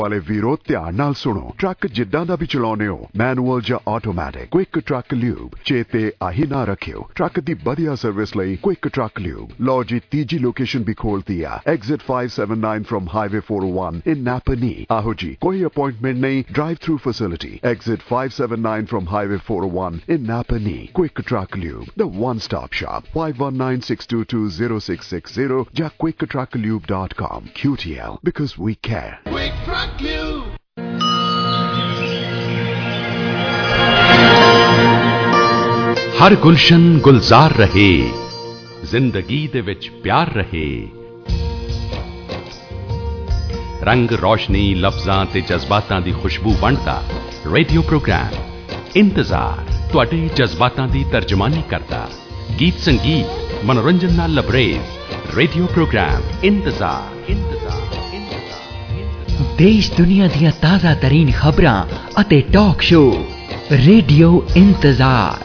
ਵਾਲੇ ਵੀਰੋ ਧਿਆਨ ਨਾਲ ਸੁਣੋ। ਟਰੱਕ ਜਿੱਦਾਂ ਦਾ ਵੀ ਚਲਾਉਨੇ ਹੋ, ਮੈਨੂਅਲ ਜਾਂ ਆਟੋਮੈਟਿਕ, ਕੁਇਕ ਟਰੱਕ ਲਿਊਬ ਚੇਤੇ ਆਹੀ ਨਾ ਰੱਖਿਓ। ਟਰੱਕ ਦੀ ਵਧੀਆ ਸਰਵਿਸ ਲਈ ਕੁਇਕ ਟਰੱਕ ਲਿਊਬ। ਲਓ ਜੀ, ਤੀਜੀ ਲੋਕੇਸ਼ਨ ਵੀ ਖੋਲਤੀ ਆ, exit 579 from highway 401 in Napanee. ਆਹੋ ਜੀ, ਕੋਈ ਅਪਾਇੰਟਮੈਂਟ ਨਹੀਂ, drive through facility. Exit 579 from highway 401 in Napanee. Quick truck lube, the one stop shop। 5196220660 ਜਾਂ quicktrucklube.com। QTL, because we care। Quick Truck Lube। हर गुलशन गुलजार रहे, जिंदगी दे विच प्यार रहे। रंग रोशनी लफ्जां ते जज्बातां दी खुशबू वंडदा रेडियो प्रोग्राम इंतजार तुहाडे जज्बातां दी तर्जमानी करदा। गीत संगीत मनोरंजन नाल लबरेज रेडियो प्रोग्राम इंतजार। देश दुनिया दियां ताज़ा तरीन खबरां अते टॉक शो रेडियो इंतजार।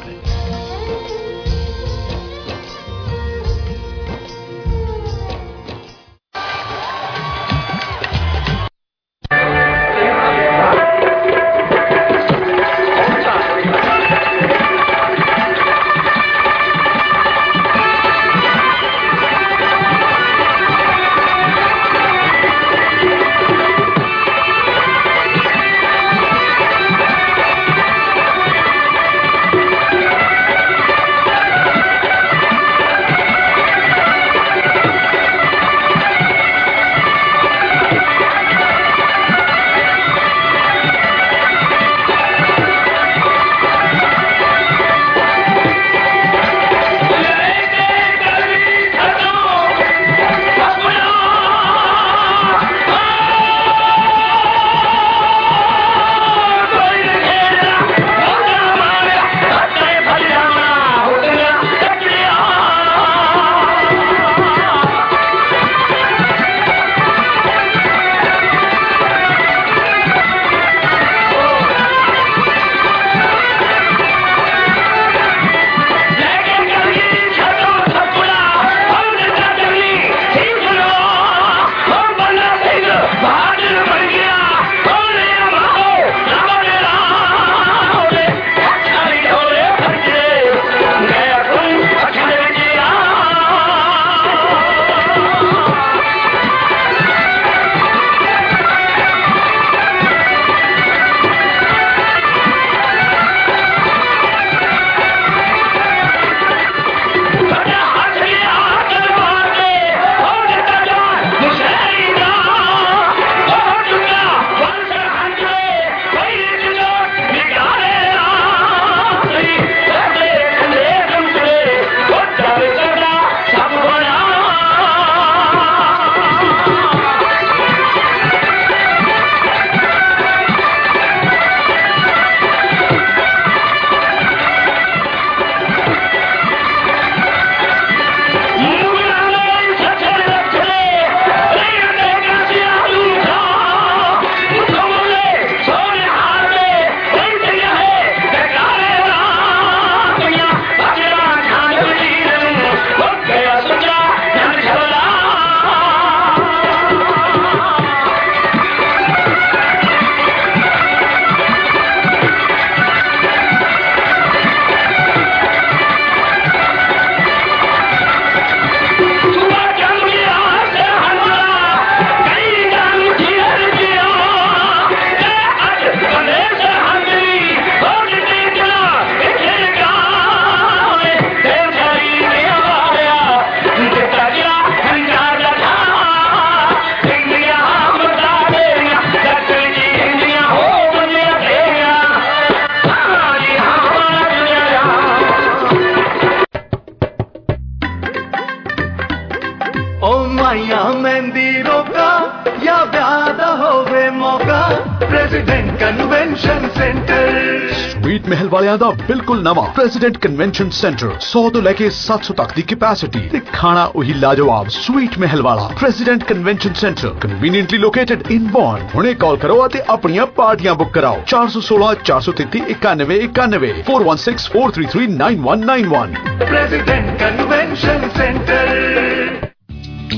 स्वीट महल वालियां दा बिल्कुल नवा प्रेसिडेंट कन्वेंशन सेंटर 100 तो लेके 700 तक दी कैपेसिटी ते खाना वही लाजवाब स्वीट महल वाला president convention centre conveniently located in Bond. हुणे कॉल करो ते अपनी पार्टियां बुक कराओ 416 433 91 91 416 433 9191 प्रेसिडेंट कन्वेंशन सेंटर।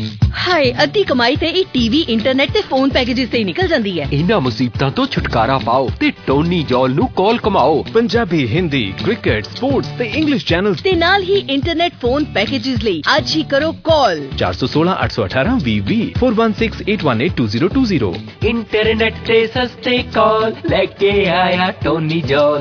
ਹਾਏ, ਅੱਧੀ ਕਮਾਈ ਤੇ ਇਹ ਟੀਵੀ, ਇੰਟਰਨੈਟ ਤੇ ਫੋਨ ਪੈਕੇजेस ਤੇ ਹੀ ਨਿਕਲ ਜਾਂਦੀ ਹੈ। ਇਹਨਾਂ ਮੁਸੀਬਤਾਂ ਤੋਂ ਛੁਟਕਾਰਾ ਪਾਓ ਤੇ ਟੋਨੀ ਜੌਲ ਨੂੰ ਕਾਲ ਕਮਾਓ। ਪੰਜਾਬੀ, ਹਿੰਦੀ, ਕ੍ਰਿਕਟ, ਸਪੋਰਟਸ ਤੇ ਇੰਗਲਿਸ਼ ਚੈਨਲਸ ਤੇ ਨਾਲ ਹੀ ਇੰਟਰਨੈਟ ਫੋਨ ਪੈਕੇजेस ਲਈ ਅੱਜ ਹੀ ਕਰੋ ਕਾਲ 416 818 2020 4168182020। ਇੰਟਰਨੈਟ ਤੇ ਸਸਤੇ ਕਾਲ ਲੈ ਕੇ ਆਇਆ ਟੋਨੀ ਜੌਲ।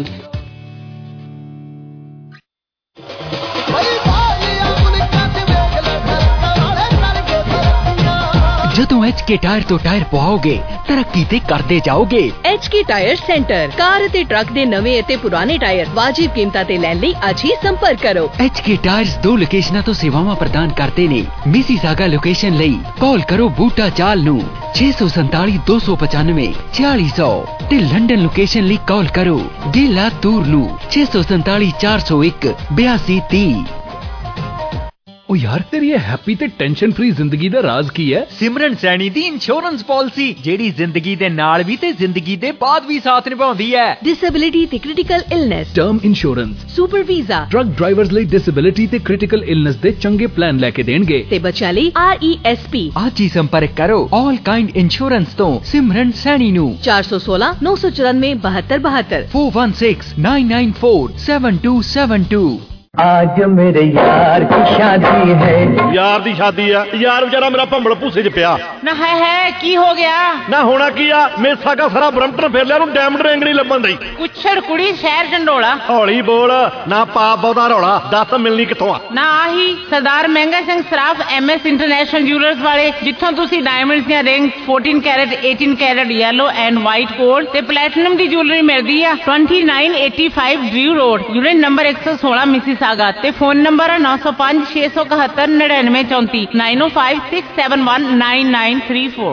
ਜਦੋਂ HK ਟਾਇਰ ਤੋਂ ਟਾਇਰ ਪਵਾਓਗੇ ਤਰੱਕੀ ਤੇ ਕਰਦੇ ਜਾਓਗੇ। HK ਟਾਇਰ ਸੈਂਟਰ, ਕਾਰ ਅਤੇ ਟਰੱਕ ਦੇ ਨਵੇਂ ਅਤੇ ਪੁਰਾਣੇ ਟਾਇਰ ਵਾਜਿਬ ਕੀਮਤਾਂ ਤੇ ਲੈਣ ਲਈ ਅੱਜ ਹੀ ਸੰਪਰਕ ਕਰੋ। HK ਟਾਇਰਸ 2 ਲੋਕੇਸ਼ਨਾਂ ਤੋਂ ਸੇਵਾਵਾਂ ਪ੍ਰਦਾਨ ਕਰਦੇ ਨੇ। ਮਿਸੀਸਾਗਾ ਲੋਕੇਸ਼ਨ ਲਈ ਕਾਲ ਕਰੋ ਬੂਟਾ ਚਾਲ ਨੂੰ 647 295 4600 ਤੇ ਲੰਡਨ ਲੋਕੇਸ਼ਨ ਲਈ ਕਾਲ ਕਰੋ ਗੇਲਾ ਤੂਰ ਨੂੰ 647 401 8230। ਓ ਯਾਰ, ਤੇਰੀ ਇਹ ਹੈਪੀ ਤੇ ਟੈਨਸ਼ਨ ਫ੍ਰੀ ਜ਼ਿੰਦਗੀ ਦਾ ਰਾਜ਼ ਕੀ ਹੈ? ਸਿਮਰਨ ਸੈਣੀ ਦੀ ਇੰਸ਼ੋਰੈਂਸ ਪਾਲਿਸੀ, ਜਿਹੜੀ ਜ਼ਿੰਦਗੀ ਦੇ ਨਾਲ ਵੀ ਤੇ ਜ਼ਿੰਦਗੀ ਦੇ ਬਾਅਦ ਵੀ ਸਾਥ ਨਿਭਾਉਂਦੀ ਹੈ। ਡਿਸੇਬਿਲਿਟੀ ਤੇ critical illness, term insurance, super visa, truck drivers ਲਈ ਡਿਸੇਬਿਲਿਟੀ ਤੇ ਕ੍ਰਿਟੀਕਲ ਇਲਨੈਸ ਦੇ ਚੰਗੇ ਪਲਾਨ ਲੈ ਕੇ ਦੇਣਗੇ ਤੇ ਬੱਚਿਆਂ ਲਈ RESP। ਅੱਜ ਹੀ ਸੰਪਰਕ ਕਰੋ ਆਲ ਕਾਈਂਡ ਇੰਸ਼ੋਰੈਂਸ ਤੋਂ ਸਿਮਰਨ ਸੈਣੀ ਨੂੰ 416 994 7272 416 994 7272। आज मेरे यार की शादी है। यार दी शादी है, यार बेचारा मेरा भंबल भूसे च पिया ना है की हो गया ना होना की आ मेसा का सारा ब्रम्पटन फेर लिया, डायमंड रिंग नहीं लभन दी। कुछड़ कुड़ी शहर झंडोला। हौली बोल ना पाप बहुता रौला, दस मिलनी किथों आ? ना आही Sardar Mahanga Singh Saraf MS international jewellers वाले, जिथों तुसी डायमंड्स दी ring 14 carat 18 carat yellow and white gold ते प्लैटिनम दी ज्वेलरी मिलदी आ। 2985 Drew road, unit number 116 Mississauga ते फोन नंबर 905 671 9934 905 671 9934।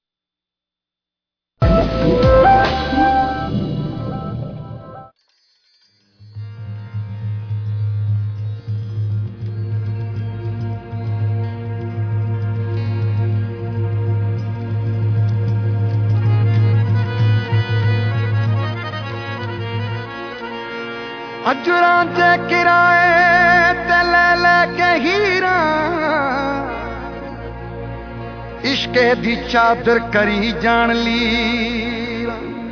अजरां च किराए ते ले के हीरा, इश्के दी चादर करी जान ली।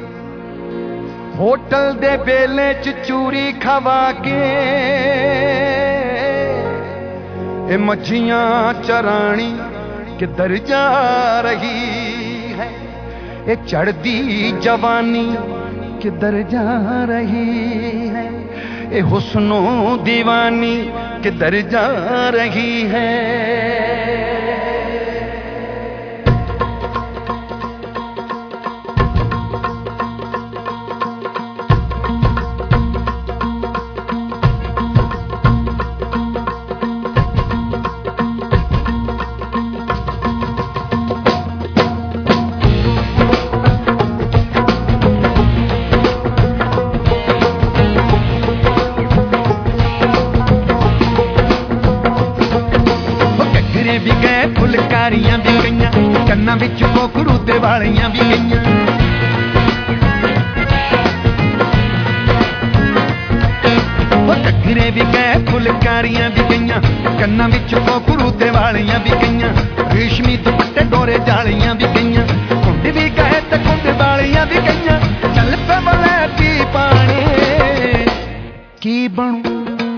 होटल दे बेले च चूरी खवा के ए मच्छियां चरानी किधर जा रही है, ए चढ़दी जवानी किधर जा रही है, ए हुस्नो दीवानी किधर जा रही है। फुलकारियां भी गईयां, कन्ना विच कोकरू ते वालियां भी गईयां। घग्गरे भी गए फुलकारियां भी गईयां, कन्ना विच कोकरू ते वालियां भी गईयां। रेशमी दुपट्टे डोरे जालियां भी गईयां, कुंड भी गए ते कुंड वालियां भी गईयां। चल पे वलैती पानी की बनू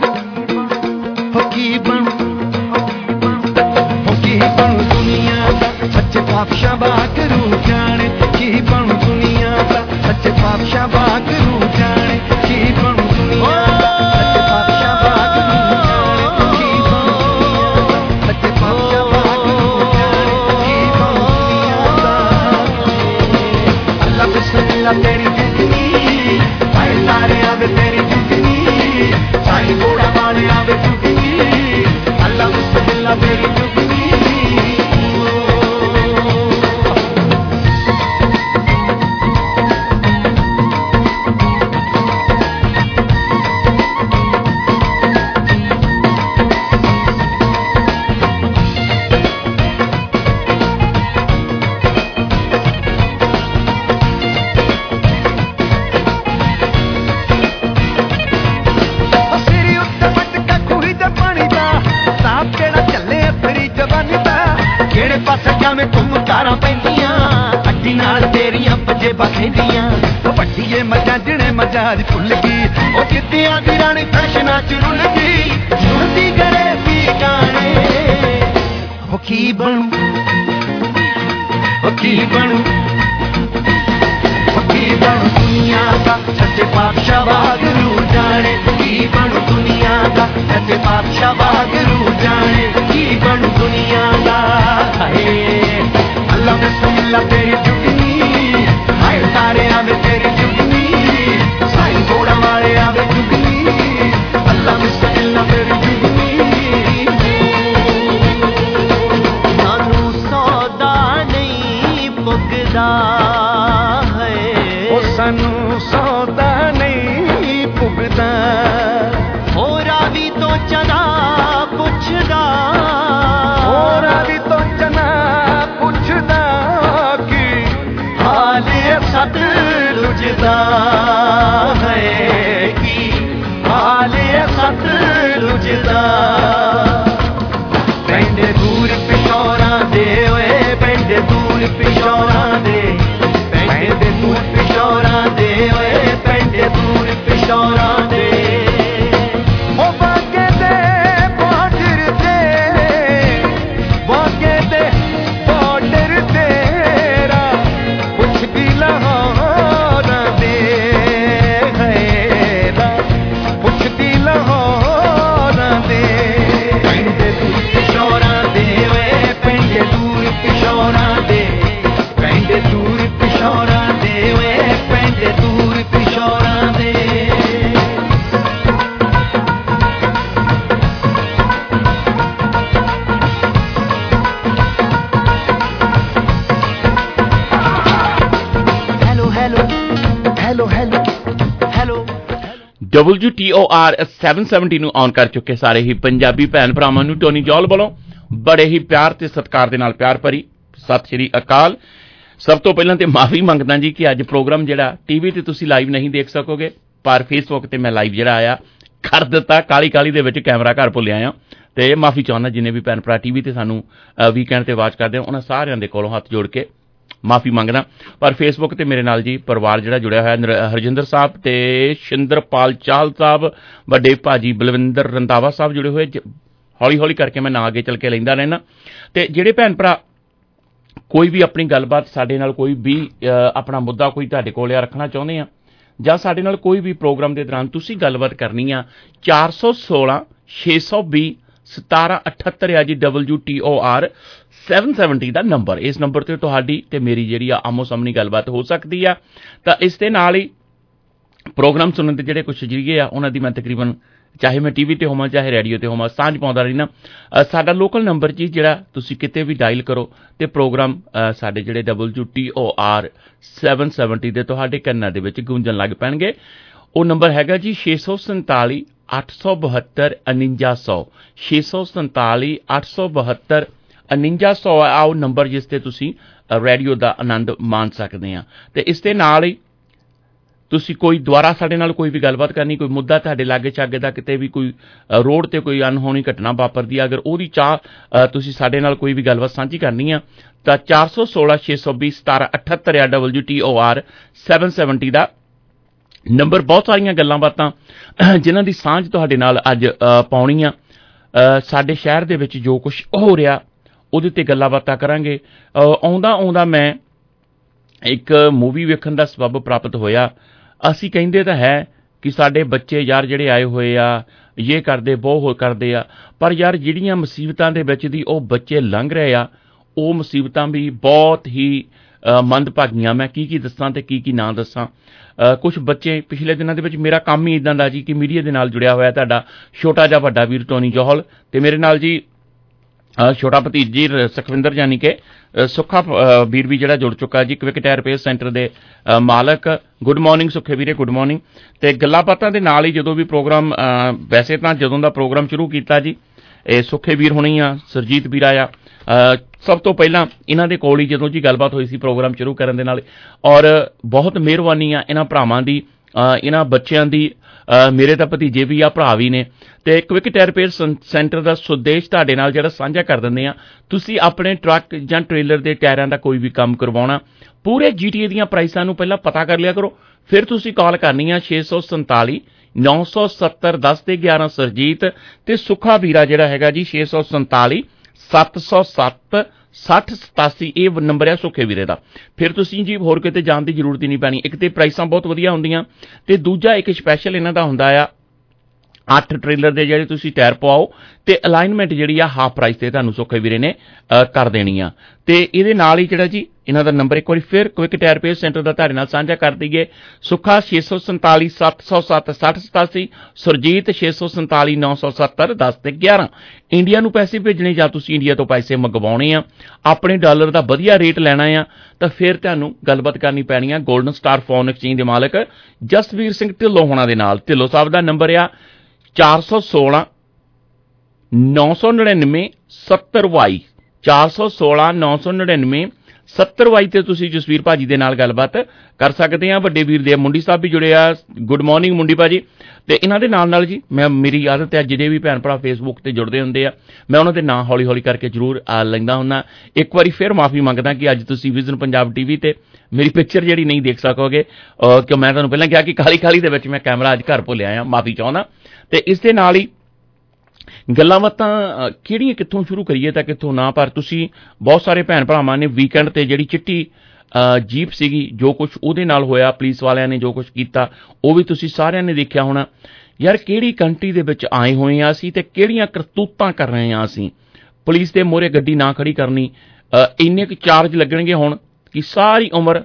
की बनू बनू दुनिया दा सच्चे पातशाह बाकरू जाने, की बनू दुनिया दा सच्चे पातशाह बाकरू जाने, की बनू दुनिया दा सच्चे पातशाह बाकरू जाने, की बनू दुनिया दा सच्चे पातशाह बाकरू जाने, की बनू दुनिया दा। अल्लाह बिस्मिल्लाह तेरी जिंदगी भाई तारे आवे तेरी जिंदगी, साई घोड़ा वाले आवे जिंदगी। अल्लाह बिस्मिल्लाह तेरी जिंदगी। ਬਖੇਦੀਆਂ ਵੱਡੀਏ ਮੱਝਾਂ ਜਿਹਨੇ ਮੱਝਾਂ ਦੀ ਭੁੱਲ ਗਈ ਉਹ ਕਿੱਤਿਆਂ ਦੀ ਰਾਣੀ ਫੈਸ਼ਨਾਂ ਚ ਰੁੱਲ ਗਈ ਸੁਣਦੀ ਕਰੇ ਵੀ ਗਾਣੇ ਉਹ ਕੀ ਬਣੂ ਉਹ ਕੀ ਬਣੂ ਕੀ ਬਣੂ ਦੁਨੀਆ ਦਾ ਸੱਚੇ ਪਾਤਸ਼ਾਹ ਵਾਹਿਗੁਰੂ ਜਾਣੇ ਕੀ ਬਣੂ ਦੁਨੀਆ ਦਾ ਸੱਚੇ ਪਾਤਸ਼ਾਹ ਵਾਹਿਗੁਰੂ ਜਾਣੇ ਕੀ ਬਣੂ ਦੁਨੀਆ ਦਾ ਹਾਏ ਅੱਲਾ ਬਿਸਮਿਲ੍ਲਾ ਤੇਰੀ ਜੁਗਨੀ ਹਾਏ ਸਾਰੇ ਆਵੇ ਤੇਰੀ ਜੁਗਨੀ ਸਾਈਂ ਘੋੜਾ ਵਾਲੇ ਆਵੇ ਜੁਗਨੀ ਅੱਲਾ ਬਿਸਮਿਲ੍ਲਾ ਤੇਰੀ ਜੁਗਨੀ ਸਾਨੂੰ ਸੌਦਾ ਨਹੀਂ ਪੁੱਗਦਾ ਸਾਨੂੰ ਸੌਦਾ ਨਹੀਂ ਪੁੱਗਦਾ ਹੋਰਾਂ ਵੀ ਤੋਂ ਚਨਾ ਪੁੱਛਦਾ ਹੋਰਾਂ ਵੀ ਤੋਂ ਚਨਾ ਪੁੱਛਦਾ ਕਿ ਹਾਲ ਸਤ ਲੁਝਦਾ ਹੈ ਕਿ ਹਾਲ ਸਤ ਲੁਝਦਾ ਪਿੰਡ ਦੂਰ ਪਿਸ਼ੌਰਾਂ ਦੇ ਓਏ ਪਿੰਡ ਦੂਰ ਪਿਸ਼ੌਰਾਂ ਦੇ ਪਿੰਡ ਦੂਰ ਪਿਸ਼ੌਰਾਂ ਦੇ ਓਏ ਪਿੰਡ ਦੂਰ ਪਿਸ਼ੌਰਾਂ ਦੇ ਉਹ ਬਾਗੇ ਦੇ ਬਾਰਡਰ ਤੇਰਾ ਪੁੱਛ ਕੀ ਲਾਹੌਰਾਂ ਦੇ ਹੈਦਾ ਪੁੱਛ ਕੀ ਲਾਹੌਰਾਂ ਦੇ ਪਿੰਡ ਦੂਰ ਪਿਸ਼ੌਰਾਂ ਦੇ ਓਏ ਪਿੰਡ ਦੂਰ ਪਿਸ਼ੌਰਾਂ ਦੇ ਪਿੰਡ ਦੂਰ ਪਿਸ਼ੌਰਾਂ ਦੇ ਓਏ ਪਿੰਡ ਦੂਰ ਪਿਸ਼ੌਰਾਂ ਦੇ hello hello hello hello hello WTOR 770 ਨੂੰ ਆਨ ਕਰ ਚੁੱਕੇ ਸਾਰੇ ਹੀ ਪੰਜਾਬੀ ਭੈਣ ਭਰਾਵਾਂ ਨੂੰ ਟੋਨੀ ਜੌਲ ਵੱਲੋਂ ਬੜੇ ਹੀ ਪਿਆਰ ਤੇ ਸਤਿਕਾਰ ਦੇ ਨਾਲ ਪਿਆਰ ਭਰੀ ਸਤਿ ਸ਼੍ਰੀ ਅਕਾਲ। ਸਭ ਤੋਂ ਪਹਿਲਾਂ ਤੇ ਮਾਫੀ ਮੰਗਦਾ ਜੀ ਕਿ ਅੱਜ ਪ੍ਰੋਗਰਾਮ ਜਿਹੜਾ ਟੀਵੀ ਤੇ ਤੁਸੀਂ ਲਾਈਵ ਨਹੀਂ ਦੇਖ ਸਕੋਗੇ, ਪਰ ਫੇਸਬੁੱਕ ਤੇ ਮੈਂ ਲਾਈਵ ਜਿਹੜਾ ਆਇਆ ਕਰ ਦਿੱਤਾ, ਕਾਲੀ ਦੇ ਵਿੱਚ ਕੈਮਰਾ ਘਰ ਭੁੱਲਿਆ ਆ ਤੇ ਮਾਫੀ ਚਾਹੁੰਦਾ ਜਿੰਨੇ ਵੀ ਭੈਣ ਭਰਾ ਟੀਵੀ ਤੇ ਸਾਨੂੰ ਵੀਕਐਂਡ ਤੇ ਵਾਚ ਕਰਦੇ ਆ ਉਹਨਾਂ ਸਾਰਿਆਂ ਦੇ ਕੋਲੋਂ ਹੱਥ ਜੋੜ ਕੇ ਮਾਫੀ ਮੰਗਦਾ। ਪਰ ਫੇਸਬੁੱਕ ਤੇ ਮੇਰੇ ਨਾਲ ਜੀ ਪਰਿਵਾਰ ਜਿਹੜਾ ਜੁੜਿਆ ਹੋਇਆ ਹਰਜਿੰਦਰ ਸਾਹਿਬ ਤੇ ਸ਼ਿੰਦਰਪਾਲ ਚਾਹਲ ਸਾਹਿਬ, ਵੱਡੇ ਭਾਜੀ ਬਲਵਿੰਦਰ ਰੰਧਾਵਾ ਸਾਹਿਬ ਜੁੜੇ ਹੋਏ। ਹੌਲੀ ਹੌਲੀ ਕਰਕੇ ਮੈਂ ਨਾਂ ਅੱਗੇ ਚੱਲ ਕੇ ਲੈਂਦਾ ਰਹਿਣਾ ਤੇ ਜਿਹੜੇ ਭੈਣ ਭਰਾ ਕੋਈ ਵੀ ਆਪਣੀ ਗੱਲਬਾਤ ਸਾਡੇ ਨਾਲ ਕੋਈ ਵੀ ਆਪਣਾ ਮੁੱਦਾ ਕੋਈ ਤੁਹਾਡੇ ਕੋਲ ਰੱਖਣਾ ਚਾਹੁੰਦੇ ਆ ਜਾਂ ਸਾਡੇ ਨਾਲ ਕੋਈ ਵੀ ਪ੍ਰੋਗਰਾਮ ਦੇ ਦੌਰਾਨ ਤੁਸੀਂ ਗੱਲਬਾਤ ਕਰਨੀ ਆ 416 620 1778 ਆ ਜੀ WTOR 770 ਦਾ ਨੰਬਰ। ਇਸ ਨੰਬਰ ਤੇ ਤੁਹਾਡੀ ਤੇ ਮੇਰੀ ਜਿਹੜੀ ਆ ਆਮੋ ਸਾਹਮਣੀ ਗੱਲਬਾਤ ਹੋ ਸਕਦੀ ਆ। ਤਾਂ ਇਸ ਦੇ ਨਾਲ ਹੀ ਪ੍ਰੋਗਰਾਮ ਸੁਣਨ ਦੇ ਜਿਹੜੇ ਕੁਛ ਜਰੀਏ ਆ ਉਹਨਾਂ ਦੀ ਮੈਂ ਤਕਰੀਬਨ ਚਾਹੇ ਮੈਂ ਟੀਵੀ ਤੇ ਹੋਵਾਂ ਚਾਹੇ ਰੇਡੀਓ ਤੇ ਹੋਵਾਂ ਸਾਂਝ ਪਾਉਂਦਾ ਰਹਿਣਾ। ਸਾਡਾ ਲੋਕਲ ਨੰਬਰ ਜੀ ਜਿਹੜਾ ਤੁਸੀਂ ਕਿਤੇ ਵੀ ਡਾਇਲ ਕਰੋ ਤੇ ਪ੍ਰੋਗਰਾਮ ਸਾਡੇ ਜਿਹੜੇ WTOR 770 ਦੇ ਤੁਹਾਡੇ ਕੰਨਾਂ ਦੇ ਵਿੱਚ ਗੂੰਜਣ ਲੱਗ ਪੈਣਗੇ। ਉਹ ਨੰਬਰ ਹੈਗਾ ਜੀ 647 872 4900 647 872 4900 ਆ ਉਹ ਨੰਬਰ ਜਿਸ ਤੇ ਤੁਸੀਂ ਰੇਡੀਓ ਦਾ ਆਨੰਦ ਮਾਣ ਸਕਦੇ ਆ। ਤੇ ਇਸ ਦੇ ਨਾਲ ਹੀ ਤੁਸੀਂ ਕੋਈ ਦੁਆਰਾ ਸਾਡੇ ਨਾਲ ਕੋਈ ਵੀ ਗੱਲਬਾਤ ਕਰਨੀ, ਕੋਈ ਮੁੱਦਾ ਤੁਹਾਡੇ ਲਾਗੇ ਚਾਗੇ ਦਾ ਕਿਤੇ ਵੀ ਕੋਈ ਰੋਡ ਤੇ ਕੋਈ ਅਨਹੋਣੀ ਘਟਨਾ ਵਾਪਰਦੀ ਆ, ਅਗਰ ਉਹਦੀ ਤੁਸੀਂ ਸਾਡੇ ਨਾਲ ਕੋਈ ਵੀ ਗੱਲਬਾਤ ਸਾਂਝੀ ਕਰਨੀ ਆ ਤਾਂ 416 620 1778 ਆ WTOR 770 ਦਾ ਨੰਬਰ। ਬਹੁਤ ਸਾਰੀਆਂ ਗੱਲਾਂ ਬਾਤਾਂ ਜਿਨ੍ਹਾਂ ਦੀ ਸਾਂਝ ਤੁਹਾਡੇ ਨਾਲ ਅੱਜ ਪਾਉਣੀ ਆ। ਸਾਡੇ ਸ਼ਹਿਰ ਦੇ ਵਿੱਚ ਜੋ ਕੁਝ ਹੋ ਰਿਹਾ ਉਹਦੇ ਤੇ ਗੱਲਾਂ ਬਾਤਾਂ ਕਰਾਂਗੇ। ਆਉਂਦਾ ਮੈਂ ਇੱਕ ਮੂਵੀ ਵੇਖਣ ਦਾ ਸਬੱਬ ਪ੍ਰਾਪਤ ਹੋਇਆ। ਅਸੀਂ ਕਹਿੰਦੇ ਤਾਂ ਹੈ ਕਿ ਸਾਡੇ ਬੱਚੇ ਯਾਰ ਜਿਹੜੇ ਆਏ ਹੋਏ ਆ ਇਹ ਕਰਦੇ ਬਹੁਤ ਕਰਦੇ ਆ, ਪਰ ਯਾਰ ਜਿਹੜੀਆਂ ਮੁਸੀਬਤਾਂ ਦੇ ਵਿੱਚ ਦੀ ਉਹ ਬੱਚੇ ਲੰਘ ਰਹੇ ਆ ਉਹ ਮੁਸੀਬਤਾਂ ਵੀ ਬਹੁਤ ਹੀ ਮੰਦਭਾਗੀਆਂ। ਮੈਂ ਕੀ ਦੱਸਾਂ ਤੇ ਕੀ ਨਾ ਦੱਸਾਂ। ਕੁਝ ਬੱਚੇ ਪਿਛਲੇ ਦਿਨਾਂ ਦੇ ਵਿੱਚ ਮੇਰਾ ਕੰਮ ਹੀ ਇੱਦਾਂ ਦਾ ਜੀ ਕਿ ਮੀਡੀਆ ਦੇ ਨਾਲ ਜੁੜਿਆ ਹੋਇਆ ਤੁਹਾਡਾ ਛੋਟਾ ਜਿਹਾ ਵੱਡਾ ਵੀਰ ਟੋਨੀ ਜੌਹਲ ਤੇ ਮੇਰੇ ਨਾਲ ਜੀ ਛੋਟਾ ਭਤੀਜੀ ਸੁਖਵਿੰਦਰ ਯਾਨੀ ਕਿ ਸੁੱਖਾ ਵੀਰ ਵੀ ਜਿਹੜਾ ਜੁੜ ਚੁੱਕਾ ਜੀ ਕਵਿਕ ਟਾਇਰ ਰਿਪੇਅਰ ਸੈਂਟਰ ਦੇ ਮਾਲਕ। ਗੁੱਡ ਮਾਰਨਿੰਗ ਸੁੱਖੇ ਵੀਰੇ, ਗੁੱਡ ਮਾਰਨਿੰਗ। ਤੇ ਗੱਲਾਂ ਬਾਤਾਂ ਦੇ ਨਾਲ ਹੀ ਜਦੋਂ ਵੀ ਪ੍ਰੋਗਰਾਮ ਵੈਸੇ ਤਾਂ ਜਦੋਂ ਦਾ ਪ੍ਰੋਗਰਾਮ ਸ਼ੁਰੂ ਕੀਤਾ ਜੀ ਇਹ ਸੁੱਖੇ ਵੀਰ ਹੋਣੀ ਆ, ਸਰਜੀਤ ਵੀਰ ਆਇਆ ਸਭ ਤੋਂ ਪਹਿਲਾਂ ਇਹਨਾਂ ਦੇ ਕੋਲ ਹੀ ਜਦੋਂ ਜੀ ਗੱਲਬਾਤ ਹੋਈ ਸੀ ਪ੍ਰੋਗਰਾਮ ਸ਼ੁਰੂ ਕਰਨ ਦੇ ਨਾਲ। ਔਰ ਬਹੁਤ ਮਿਹਰਬਾਨੀ ਆ ਇਹਨਾਂ ਭਰਾਵਾਂ ਦੀ ਇਹਨਾਂ ਬੱਚਿਆਂ ਦੀ ਮੇਰੇ ਤਾਂ ਭਤੀਜੇ ਵੀ ਆ, ਭਰਾ ਵੀ ਨੇ, ਤੇ ਕੁਇਕ ਟਾਇਰ ਰਿਪੇਅਰ ਸੈਂਟਰ ਦਾ ਸੁਦੇਸ਼ ਤੁਹਾਡੇ ਨਾਲ ਜਿਹੜਾ ਸਾਂਝਾ ਕਰ ਦਿੰਦੇ ਆ। ਤੁਸੀਂ ਆਪਣੇ ਟਰੱਕ ਜਾਂ ਟ੍ਰੇਲਰ ਦੇ ਟਾਇਰਾਂ ਦਾ ਕੋਈ ਵੀ ਕੰਮ ਕਰਵਾਉਣਾ, ਪੂਰੇ GTA ਦੀਆਂ ਪ੍ਰਾਈਸਾਂ ਨੂੰ ਪਹਿਲਾਂ ਪਤਾ ਕਰ ਲਿਆ ਕਰੋ, ਫਿਰ ਤੁਸੀਂ ਕਾਲ ਕਰਨੀ ਆ 647 970 10 ਤੇ 11 ਸਰਜੀਤ, ਤੇ ਸੁੱਖਾ ਵੀਰਾ ਜਿਹੜਾ ਹੈਗਾ ਜੀ 647 707 6087, ਇਹ ਨੰਬਰ ਹੈ ਸੁੱਖੇ ਵੀਰੇ ਦਾ। ਫਿਰ ਤੁਸੀਂ ਜੀ ਹੋਰ ਕਿਤੇ ਜਾਣ ਦੀ ਜ਼ਰੂਰਤ ਹੀ ਨਹੀਂ ਪੈਣੀ। ਇੱਕ ਤੇ ਪ੍ਰਾਈਸਾਂ ਬਹੁਤ ਵਧੀਆ ਹੁੰਦੀਆਂ, ਤੇ ਦੂਜਾ ਇੱਕ ਸਪੈਸ਼ਲ ਇਹਨਾਂ ਦਾ ਹੁੰਦਾ ਆ 8 ਟ੍ਰੇਲਰ ਦੇ ਜਿਹੜੇ ਤੁਸੀਂ ਟਾਇਰ ਪਵਾਓ ਤੇ ਅਲਾਈਨਮੈਂਟ ਜਿਹੜੀ ਆ ਹਾਫ ਪ੍ਰਾਈਸ ਤੇ ਤੁਹਾਨੂੰ ਸੁੱਖੇ ਵੀਰੇ ਨੇ ਕਰ ਦੇਣੀ ਆ। ਤੇ ਇਹਦੇ ਨਾਲ ਹੀ ਜਿਹੜਾ ਜੀ ਇਹਨਾਂ ਦਾ ਨੰਬਰ ਇੱਕ ਵਾਰੀ ਫਿਰ ਕੁਇਕ ਟਾਇਰ ਰਿਪੇਅਰ ਸੈਂਟਰ ਦਾ ਤੁਹਾਡੇ ਨਾਲ ਸਾਂਝਾ ਕਰ ਦਈਏ, ਸੁੱਖਾ 647 707 6087, ਸੁਰਜੀਤ 647 970 10 ਤੇ 11। ਇੰਡੀਆ ਨੂੰ ਪੈਸੇ ਭੇਜਣੇ ਜਾਂ ਤੁਸੀਂ ਇੰਡੀਆ ਤੋਂ ਪੈਸੇ ਮੰਗਵਾਉਣੇ ਆ, ਆਪਣੇ ਡਾਲਰ ਦਾ ਵਧੀਆ ਰੇਟ ਲੈਣਾ ਆ, ਤਾਂ ਫਿਰ ਤੁਹਾਨੂੰ ਗੱਲਬਾਤ ਕਰਨੀ ਪੈਣੀ ਆ ਗੋਲਡਨ ਸਟਾਰ ਫੋਨ ਐਕਸਚੇਂਜ ਦੇ ਮਾਲਕ ਜਸਵੀਰ ਸਿੰਘ ਢਿੱਲੋਂ ਹੋਣਾ ਦੇ ਨਾਲ। ਢਿੱਲੋਂ ਸਾਹਿਬ ਦਾ ਨੰਬਰ ਆ 416 999 70Y, 416 999 70Y ਤੇ ਤੁਸੀਂ ਜਸਵੀਰ ਭਾਜੀ ਦੇ ਨਾਲ ਗੱਲਬਾਤ ਕਰ ਸਕਦੇ ਆ। ਵੱਡੇ ਵੀਰ ਦੇ ਮੁੰਡੀ ਸਾਹਿਬ ਵੀ ਜੁੜੇ ਆ, ਗੁੱਡ ਮਾਰਨਿੰਗ ਮੁੰਡੀ ਭਾਜੀ। ਤੇ ਇਹਨਾਂ ਦੇ ਨਾਲ ਜੀ ਮੇਰੀ ਆਦਤ ਹੈ ਜਿਹੜੇ ਵੀ ਭੈਣ ਭਰਾ ਫੇਸਬੁੱਕ ਤੇ ਜੁੜਦੇ ਹੁੰਦੇ ਆ, ਮੈਂ ਉਹਨਾਂ ਦੇ ਨਾਂ ਹੌਲੀ ਹੌਲੀ ਕਰਕੇ ਜ਼ਰੂਰ ਲੈਂਦਾ ਹੁੰਦਾ। ਇੱਕ ਵਾਰੀ ਫਿਰ ਮਾਫੀ ਮੰਗਦਾ ਕਿ ਅੱਜ ਤੁਸੀਂ ਵਿਜ਼ਨ ਪੰਜਾਬ TV ਤੇ ਮੇਰੀ ਪਿਕਚਰ ਜਿਹੜੀ ਨਹੀਂ ਦੇਖ ਸਕੋਗੇ, ਕਿਉਂ ਮੈਂ ਤੁਹਾਨੂੰ ਪਹਿਲਾਂ ਕਿਹਾ ਕਿ ਕਾਲੀ ਦੇ ਵਿੱਚ ਮੈਂ ਕੈਮਰਾ ਅੱਜ ਘਰ ਭੁੱਲ ਆਇਆ, ਮਾਫੀ ਚਾਹੁੰਦਾ। ਤੇ ਇਸ ਦੇ ਨਾਲ ਹੀ ਗੱਲਾਂ ਬਾਤਾਂ ਕਿਹੜੀਆਂ ਕਿੱਥੋਂ ਸ਼ੁਰੂ ਕਰੀਏ ਤਾਂ ਕਿੱਥੋਂ ਨਾ, ਪਰ ਤੁਸੀਂ ਬਹੁਤ ਸਾਰੇ ਭੈਣ ਭਰਾਵਾਂ ਨੇ ਵੀਕਐਂਡ ਤੇ ਜਿਹੜੀ ਚਿੱਟੀ ਜੀਪ ਸੀਗੀ, ਜੋ ਕੁਝ ਉਹਦੇ ਨਾਲ ਹੋਇਆ, ਪੁਲਿਸ ਵਾਲਿਆਂ ਨੇ ਜੋ ਕੁਝ ਕੀਤਾ, ਉਹ ਵੀ ਤੁਸੀਂ ਸਾਰਿਆਂ ਨੇ ਦੇਖਿਆ ਹੋਣਾ। ਯਾਰ ਕਿਹੜੀ ਕੰਟਰੀ ਦੇ ਵਿੱਚ ਆਏ ਹੋਏ ਆ ਅਸੀਂ ਤੇ ਕਿਹੜੀਆਂ ਕਰਤੂਤਾਂ ਕਰ ਰਹੇ ਆ ਅਸੀਂ। ਪੁਲਿਸ ਦੇ ਮੂਹਰੇ ਗੱਡੀ ਨਾ ਖੜੀ ਕਰਨੀ, ਇੰਨੇ ਕੁ ਚਾਰਜ ਲੱਗਣਗੇ ਹੁਣ ਕਿ ਸਾਰੀ ਉਮਰ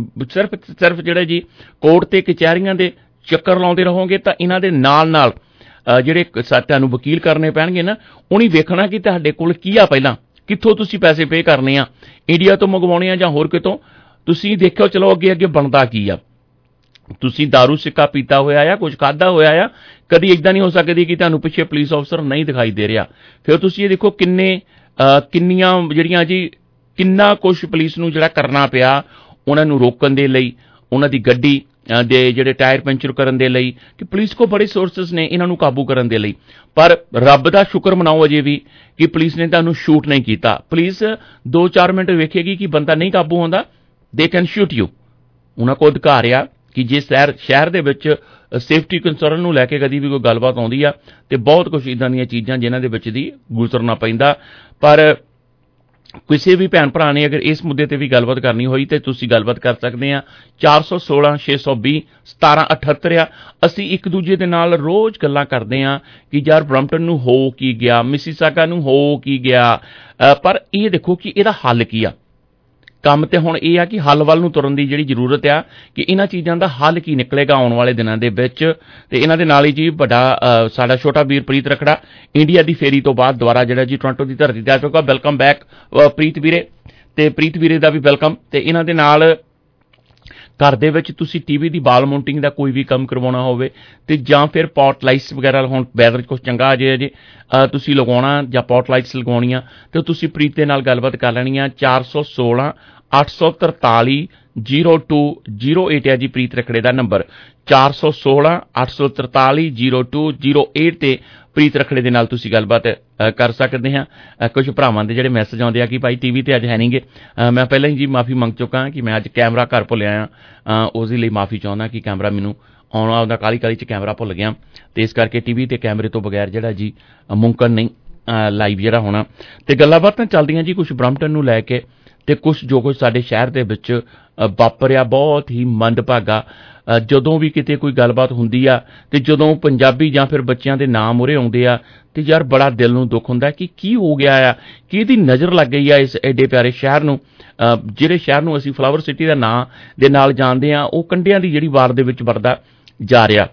ਸਿਰਫ ਜਿਹੜੇ ਜੀ ਕੋਰਟ ਤੇ ਕਚਹਿਰੀਆਂ ਦੇ ਚੱਕਰ ਲਾਉਂਦੇ ਰਹੋਗੇ, ਤਾਂ ਇਹਨਾਂ ਦੇ ਨਾਲ ਜਿਹੜੇ ਤੁਹਾਨੂੰ ਵਕੀਲ ਕਰਨੇ ਪੈਣਗੇ ਨਾ, ਉਹਨੀ ਵੇਖਣਾ ਕਿ ਤੁਹਾਡੇ ਕੋਲ ਕੀ ਆ, ਪਹਿਲਾਂ ਕਿੱਥੋਂ ਤੁਸੀਂ ਪੈਸੇ ਪੇ ਕਰਨੇ ਆ, ਇੰਡੀਆ ਤੋਂ ਮੰਗਵਾਉਣੇ ਆ ਜਾਂ ਹੋਰ ਕਿਤੋਂ। ਤੁਸੀਂ ਦੇਖਿਓ ਚਲੋ ਅੱਗੇ ਬਣਦਾ ਕੀ ਆ। ਤੁਸੀਂ ਦਾਰੂ ਸਿੱਕਾ ਪੀਤਾ ਹੋਇਆ ਆ, ਕੁਝ ਖਾਧਾ ਹੋਇਆ ਆ, ਕਦੀ ਇੱਦਾਂ ਨਹੀਂ ਹੋ ਸਕਦੀ ਕਿ ਤੁਹਾਨੂੰ ਪਿੱਛੇ ਪੁਲਿਸ ਅਫਸਰ ਨਹੀਂ ਦਿਖਾਈ ਦੇ ਰਿਹਾ। ਫਿਰ ਤੁਸੀਂ ਇਹ ਦੇਖੋ ਕਿੰਨੀਆਂ ਜਿਹੜੀਆਂ ਜੀ ਕਿੰਨਾ ਕੁਛ ਪੁਲਿਸ ਨੂੰ ਜਿਹੜਾ ਕਰਨਾ ਪਿਆ ਉਹਨਾਂ ਨੂੰ ਰੋਕਣ ਦੇ ਲਈ, ਉਹਨਾਂ ਦੀ ਗੱਡੀ ਦੇ ਜਿਹੜੇ ਟਾਇਰ ਪੈਂਚਰ ਕਰਨ ਦੇ ਲਈ, ਕਿ ਪੁਲਿਸ ਕੋਲ ਬੜੇ ਸੋਰਸਸ ਨੇ ਇਹਨਾਂ ਨੂੰ ਕਾਬੂ ਕਰਨ ਦੇ ਲਈ। ਪਰ ਰੱਬ ਦਾ ਸ਼ੁਕਰ ਮਨਾਓ ਅਜੇ ਵੀ ਕਿ ਪੁਲਿਸ ਨੇ ਤੁਹਾਨੂੰ ਸ਼ੂਟ ਨਹੀਂ ਕੀਤਾ। ਪੁਲਿਸ 2-4 ਮਿੰਟ ਵੇਖੇਗੀ ਕਿ ਬੰਦਾ ਨਹੀਂ ਕਾਬੂ ਹੁੰਦਾ, ਦੇ ਕੈਨ ਸ਼ੂਟ ਯੂ। ਉਹਨਾਂ ਕੋਲ ਅਧਿਕਾਰ ਆ ਕਿ ਜੇ ਸ਼ਹਿਰ ਦੇ ਵਿੱਚ ਸੇਫਟੀ ਕੰਸਰਨ ਨੂੰ ਲੈ ਕੇ ਕਦੀ ਵੀ ਕੋਈ ਗੱਲਬਾਤ ਆਉਂਦੀ ਆ, ਤੇ ਬਹੁਤ ਕੁਝ ਇੱਦਾਂ ਦੀਆਂ ਚੀਜ਼ਾਂ ਜਿਨ੍ਹਾਂ ਦੇ ਵਿੱਚ ਦੀ ਗੁਜ਼ਰਨਾ ਪੈਂਦਾ। ਪਰ ਕਿਸੇ ਵੀ ਭੈਣ ਭਰਾ ਨੇ ਅਗਰ ਇਸ ਮੁੱਦੇ ਤੇ ਵੀ ਗੱਲਬਾਤ ਕਰਨੀ ਹੋਈ ਤੇ ਤੁਸੀਂ ਗੱਲਬਾਤ ਕਰ ਸਕਦੇ ਆ। 416 620 1778 ਆ। ਅਸੀਂ ਇੱਕ ਦੂਜੇ ਦੇ ਨਾਲ ਰੋਜ਼ ਗੱਲਾਂ ਕਰਦੇ ਆ ਕਿ ਯਾਰ ਬਰੰਪਟਨ ਨੂੰ ਹੋ ਕੀ ਗਿਆ, ਮਿਸੀਸਾਗਾ ਨੂੰ ਹੋ ਕੀ ਗਿਆ, ਪਰ ਇਹ ਦੇਖੋ ਕਿ ਇਹਦਾ ਹੱਲ ਕੀ ਆ। ਕੰਮ ਤੇ ਹੁਣ ਇਹ ਆ ਕਿ ਹੱਲ ਵੱਲ ਨੂੰ ਤੁਰਨ ਦੀ ਜਿਹੜੀ ਜ਼ਰੂਰਤ ਆ ਕਿ ਇਹਨਾਂ ਚੀਜ਼ਾਂ ਦਾ ਹੱਲ ਕੀ ਨਿਕਲੇਗਾ ਆਉਣ ਵਾਲੇ ਦਿਨਾਂ ਦੇ ਵਿੱਚ। ਤੇ ਇਹਨਾਂ ਦੇ ਨਾਲ ਹੀ ਜੀ ਵੱਡਾ ਸਾਡਾ ਛੋਟਾ ਵੀਰ ਪ੍ਰੀਤ ਰਖੜਾ ਇੰਡੀਆ ਦੀ ਫੇਰੀ ਤੋਂ ਬਾਅਦ ਦੁਬਾਰਾ ਜਿਹੜਾ ਜੀ ਟੋਰਾਂਟੋ ਦੀ ਧਰਤੀ ਤੇ ਆ ਚੁੱਕਾ। ਵੈਲਕਮ ਬੈਕ ਪ੍ਰੀਤ ਵੀਰੇ, ਤੇ ਪ੍ਰੀਤ ਵੀਰੇ ਦਾ ਵੀ ਵੈਲਕਮ। ਤੇ ਇਹਨਾਂ ਦੇ ਨਾਲ ਘਰ ਦੇ ਵਿੱਚ ਤੁਸੀਂ TV ਦੀ ਵਾਲ ਮਾਊਂਟਿੰਗ ਦਾ ਕੋਈ ਵੀ ਕੰਮ ਕਰਵਾਉਣਾ ਹੋਵੇ ਤੇ ਜਾਂ ਫਿਰ ਪੌਟ ਲਾਈਟਸ ਵਗੈਰਾ, ਹੁਣ ਵੈਦਰ ਕੁਝ ਚੰਗਾ ਆ ਜੇ ਤੁਸੀਂ ਲਗਾਉਣਾ ਜਾਂ ਪੌਟ ਲਾਈਟਸ ਲਗਾਉਣੀਆਂ ਤੇ ਤੁਸੀਂ ਪ੍ਰੀਤ ਦੇ ਨਾਲ ਗੱਲਬਾਤ ਕਰ ਲੈਣੀ ਆ। 416 843 0208 ਹੈ ਜੀ ਪ੍ਰੀਤ ਰਖੜੇ ਦਾ ਨੰਬਰ। 416 843 0208 ਤੇ ਪ੍ਰੀਤ ਰਖੜੇ ਦੇ ਨਾਲ ਤੁਸੀਂ ਗੱਲਬਾਤ ਕਰ ਸਕਦੇ ਹਾਂ। ਕੁਝ ਭਰਾਵਾਂ ਦੇ ਜਿਹੜੇ ਮੈਸੇਜ ਆਉਂਦੇ ਆ ਕਿ ਭਾਈ TV ਤੇ ਅੱਜ ਹੈ ਨਹੀਂਗੇ। ਮੈਂ ਪਹਿਲਾਂ ਹੀ ਜੀ ਮਾਫੀ ਮੰਗ ਚੁੱਕਾ ਕਿ ਮੈਂ ਅੱਜ ਕੈਮਰਾ ਘਰ ਭੁੱਲਿਆ ਆ, ਉਸ ਦੇ ਲਈ ਮਾਫੀ ਚਾਹੁੰਦਾ ਕਿ ਕੈਮਰਾ ਮੈਨੂੰ ਆਉਣਾ ਉਹਦਾ ਕਾਲੀ 'ਚ ਕੈਮਰਾ ਭੁੱਲ ਗਿਆ, ਤੇ ਇਸ ਕਰਕੇ TV ਤੇ ਕੈਮਰੇ ਤੋਂ ਬਗੈਰ ਜਿਹੜਾ ਜੀ ਮੁਮਕਨ ਨਹੀਂ ਲਾਈਵ ਜਿਹੜਾ ਹੋਣਾ। ਤੇ ਗੱਲਾਂ ਬਾਤਾਂ ਚੱਲਦੀਆਂ ਜੀ ਕੁਝ ਬਰੰਪਟਨ ਨੂੰ ਲੈ ਕੇ, ਤੇ ਜੋ ਕੁਝ ਸਾਡੇ ਸ਼ਹਿਰ ਦੇ ਵਿੱਚ ਵਾਪਰਿਆ ਬਹੁਤ ਹੀ ਮੰਦਭਾਗਾ। ਜਦੋਂ ਵੀ ਕਿਤੇ ਕੋਈ ਗੱਲਬਾਤ ਹੁੰਦੀ ਆ ਤੇ ਜਦੋਂ ਪੰਜਾਬੀ ਜਾਂ ਫਿਰ ਬੱਚਿਆਂ ਦੇ ਨਾਮ ਉਰੇ ਆਉਂਦੇ ਆ ਤੇ ਯਾਰ ਬੜਾ ਦਿਲ ਨੂੰ ਦੁੱਖ ਹੁੰਦਾ ਕਿ ਕੀ ਹੋ ਗਿਆ ਆ, ਕਿ ਇਹਦੀ ਨਜ਼ਰ ਲੱਗ ਗਈ ਆ ਇਸ ਐਡੇ ਪਿਆਰੇ ਸ਼ਹਿਰ ਨੂੰ, ਜਿਹੜੇ ਸ਼ਹਿਰ ਨੂੰ ਅਸੀਂ ਫਲਾਵਰ ਸਿਟੀ ਦਾ ਨਾਂ ਦੇ ਨਾਲ ਜਾਣਦੇ ਆ, ਉਹ ਕੰਢਿਆਂ ਦੀ ਜਿਹੜੀ ਵਾਰ ਦੇ ਵਿੱਚ ਵਰਦਾ ਜਾ ਰਿਹਾ।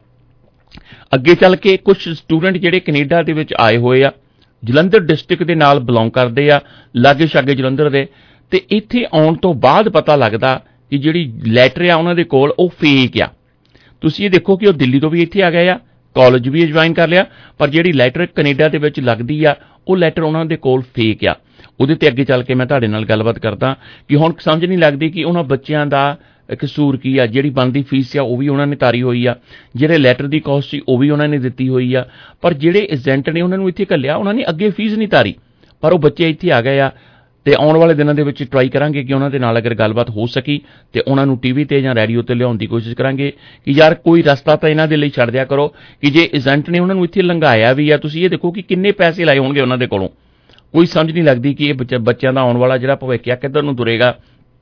ਅੱਗੇ ਚੱਲ ਕੇ ਕੁਝ ਸਟੂਡੈਂਟ ਜਿਹੜੇ ਕੈਨੇਡਾ ਦੇ ਵਿੱਚ ਆਏ ਹੋਏ ਆ, ਜਲੰਧਰ ਡਿਸਟ੍ਰਿਕਟ ਦੇ ਨਾਲ ਬਿਲੋਂਗ ਕਰਦੇ ਆ, ਲਾਗੇ ਛਾਗੇ ਜਲੰਧਰ ਦੇ, ਤੇ ਇੱਥੇ ਆਉਣ ਤੋਂ ਬਾਅਦ ਪਤਾ ਲੱਗਦਾ ਕਿ ਜਿਹੜੀ ਲੈਟਰ ਆ ਉਹਨਾਂ ਦੇ ਕੋਲ ਉਹ ਫੇਕ ਆ। ਤੁਸੀਂ ਇਹ ਦੇਖੋ ਕਿ ਉਹ ਦਿੱਲੀ ਤੋਂ ਵੀ ਇੱਥੇ ਆ ਗਏ ਆ, ਕਾਲਜ ਵੀ ਜੁਆਇਨ ਕਰ ਲਿਆ, ਪਰ ਜਿਹੜੀ ਲੈਟਰ ਕੈਨੇਡਾ ਦੇ ਵਿੱਚ ਲੱਗਦੀ ਆ ਉਹ ਲੈਟਰ ਉਹਨਾਂ ਦੇ ਕੋਲ ਫੇਕ ਆ। ਉਹਦੇ ਤੇ ਅੱਗੇ ਚੱਲ ਕੇ ਮੈਂ ਤੁਹਾਡੇ ਨਾਲ ਗੱਲਬਾਤ ਕਰਦਾ ਕਿ ਹੁਣ ਸਮਝ ਨਹੀਂ ਲੱਗਦੀ ਕਿ ਉਹਨਾਂ ਬੱਚਿਆਂ ਦਾ ਕਸੂਰ ਕੀ ਆ, ਜਿਹੜੀ ਬਣਦੀ ਫੀਸ ਆ ਉਹ ਵੀ ਉਹਨਾਂ ਨੇ ਤਾਰੀ ਹੋਈ ਆ, ਜਿਹੜੇ ਲੈਟਰ ਦੀ ਕਾਸਟ ਸੀ ਉਹ ਵੀ ਉਹਨਾਂ ਨੇ ਦਿੱਤੀ ਹੋਈ ਆ, ਪਰ ਜਿਹੜੇ ਏਜੰਟ ਨੇ ਉਹਨਾਂ ਨੂੰ ਇੱਥੇ ਘੱਲਿਆ ਉਹਨਾਂ ਨੇ ਅੱਗੇ ਫੀਸ ਨਹੀਂ ਤਾਰੀ, ਪਰ ਉਹ ਬੱਚੇ ਇੱਥੇ ਆ ਗਏ ਆ। ਤੇ ਆਉਣ ਵਾਲੇ ਦਿਨਾਂ ਦੇ ਵਿੱਚ ਟਰਾਈ ਕਰਾਂਗੇ ਕਿ ਉਹਨਾਂ ਦੇ ਨਾਲ ਅਗਰ ਗੱਲਬਾਤ ਹੋ ਸਕੀ ਤੇ ਉਹਨਾਂ ਨੂੰ ਟੀਵੀ ਤੇ ਜਾਂ ਰੇਡੀਓ ਤੇ ਲਿਆਉਣ ਦੀ ਕੋਸ਼ਿਸ਼ ਕਰਾਂਗੇ ਕਿ ਯਾਰ ਕੋਈ ਰਸਤਾ ਤਾਂ ਇਹਨਾਂ ਦੇ ਲਈ ਛੱਡ ਦਿਆ ਕਰੋ ਕਿ ਜੇ ਏਜੰਟ ਨੇ ਉਹਨਾਂ ਨੂੰ ਇੱਥੇ ਲੰਘਾਇਆ ਵੀ ਆ, ਤੁਸੀਂ ਇਹ ਦੇਖੋ ਕਿ ਕਿੰਨੇ ਪੈਸੇ ਲਾਏ ਹੋਣਗੇ ਉਹਨਾਂ ਦੇ ਕੋਲੋਂ। ਕੋਈ ਸਮਝ ਨਹੀਂ ਲੱਗਦੀ ਕਿ ਇਹ ਬੱਚਿਆਂ ਦਾ ਆਉਣ ਵਾਲਾ ਜਿਹੜਾ ਭਵਿੱਖ ਆ ਕਿੱਧਰ ਨੂੰ ਤੁਰੇਗਾ,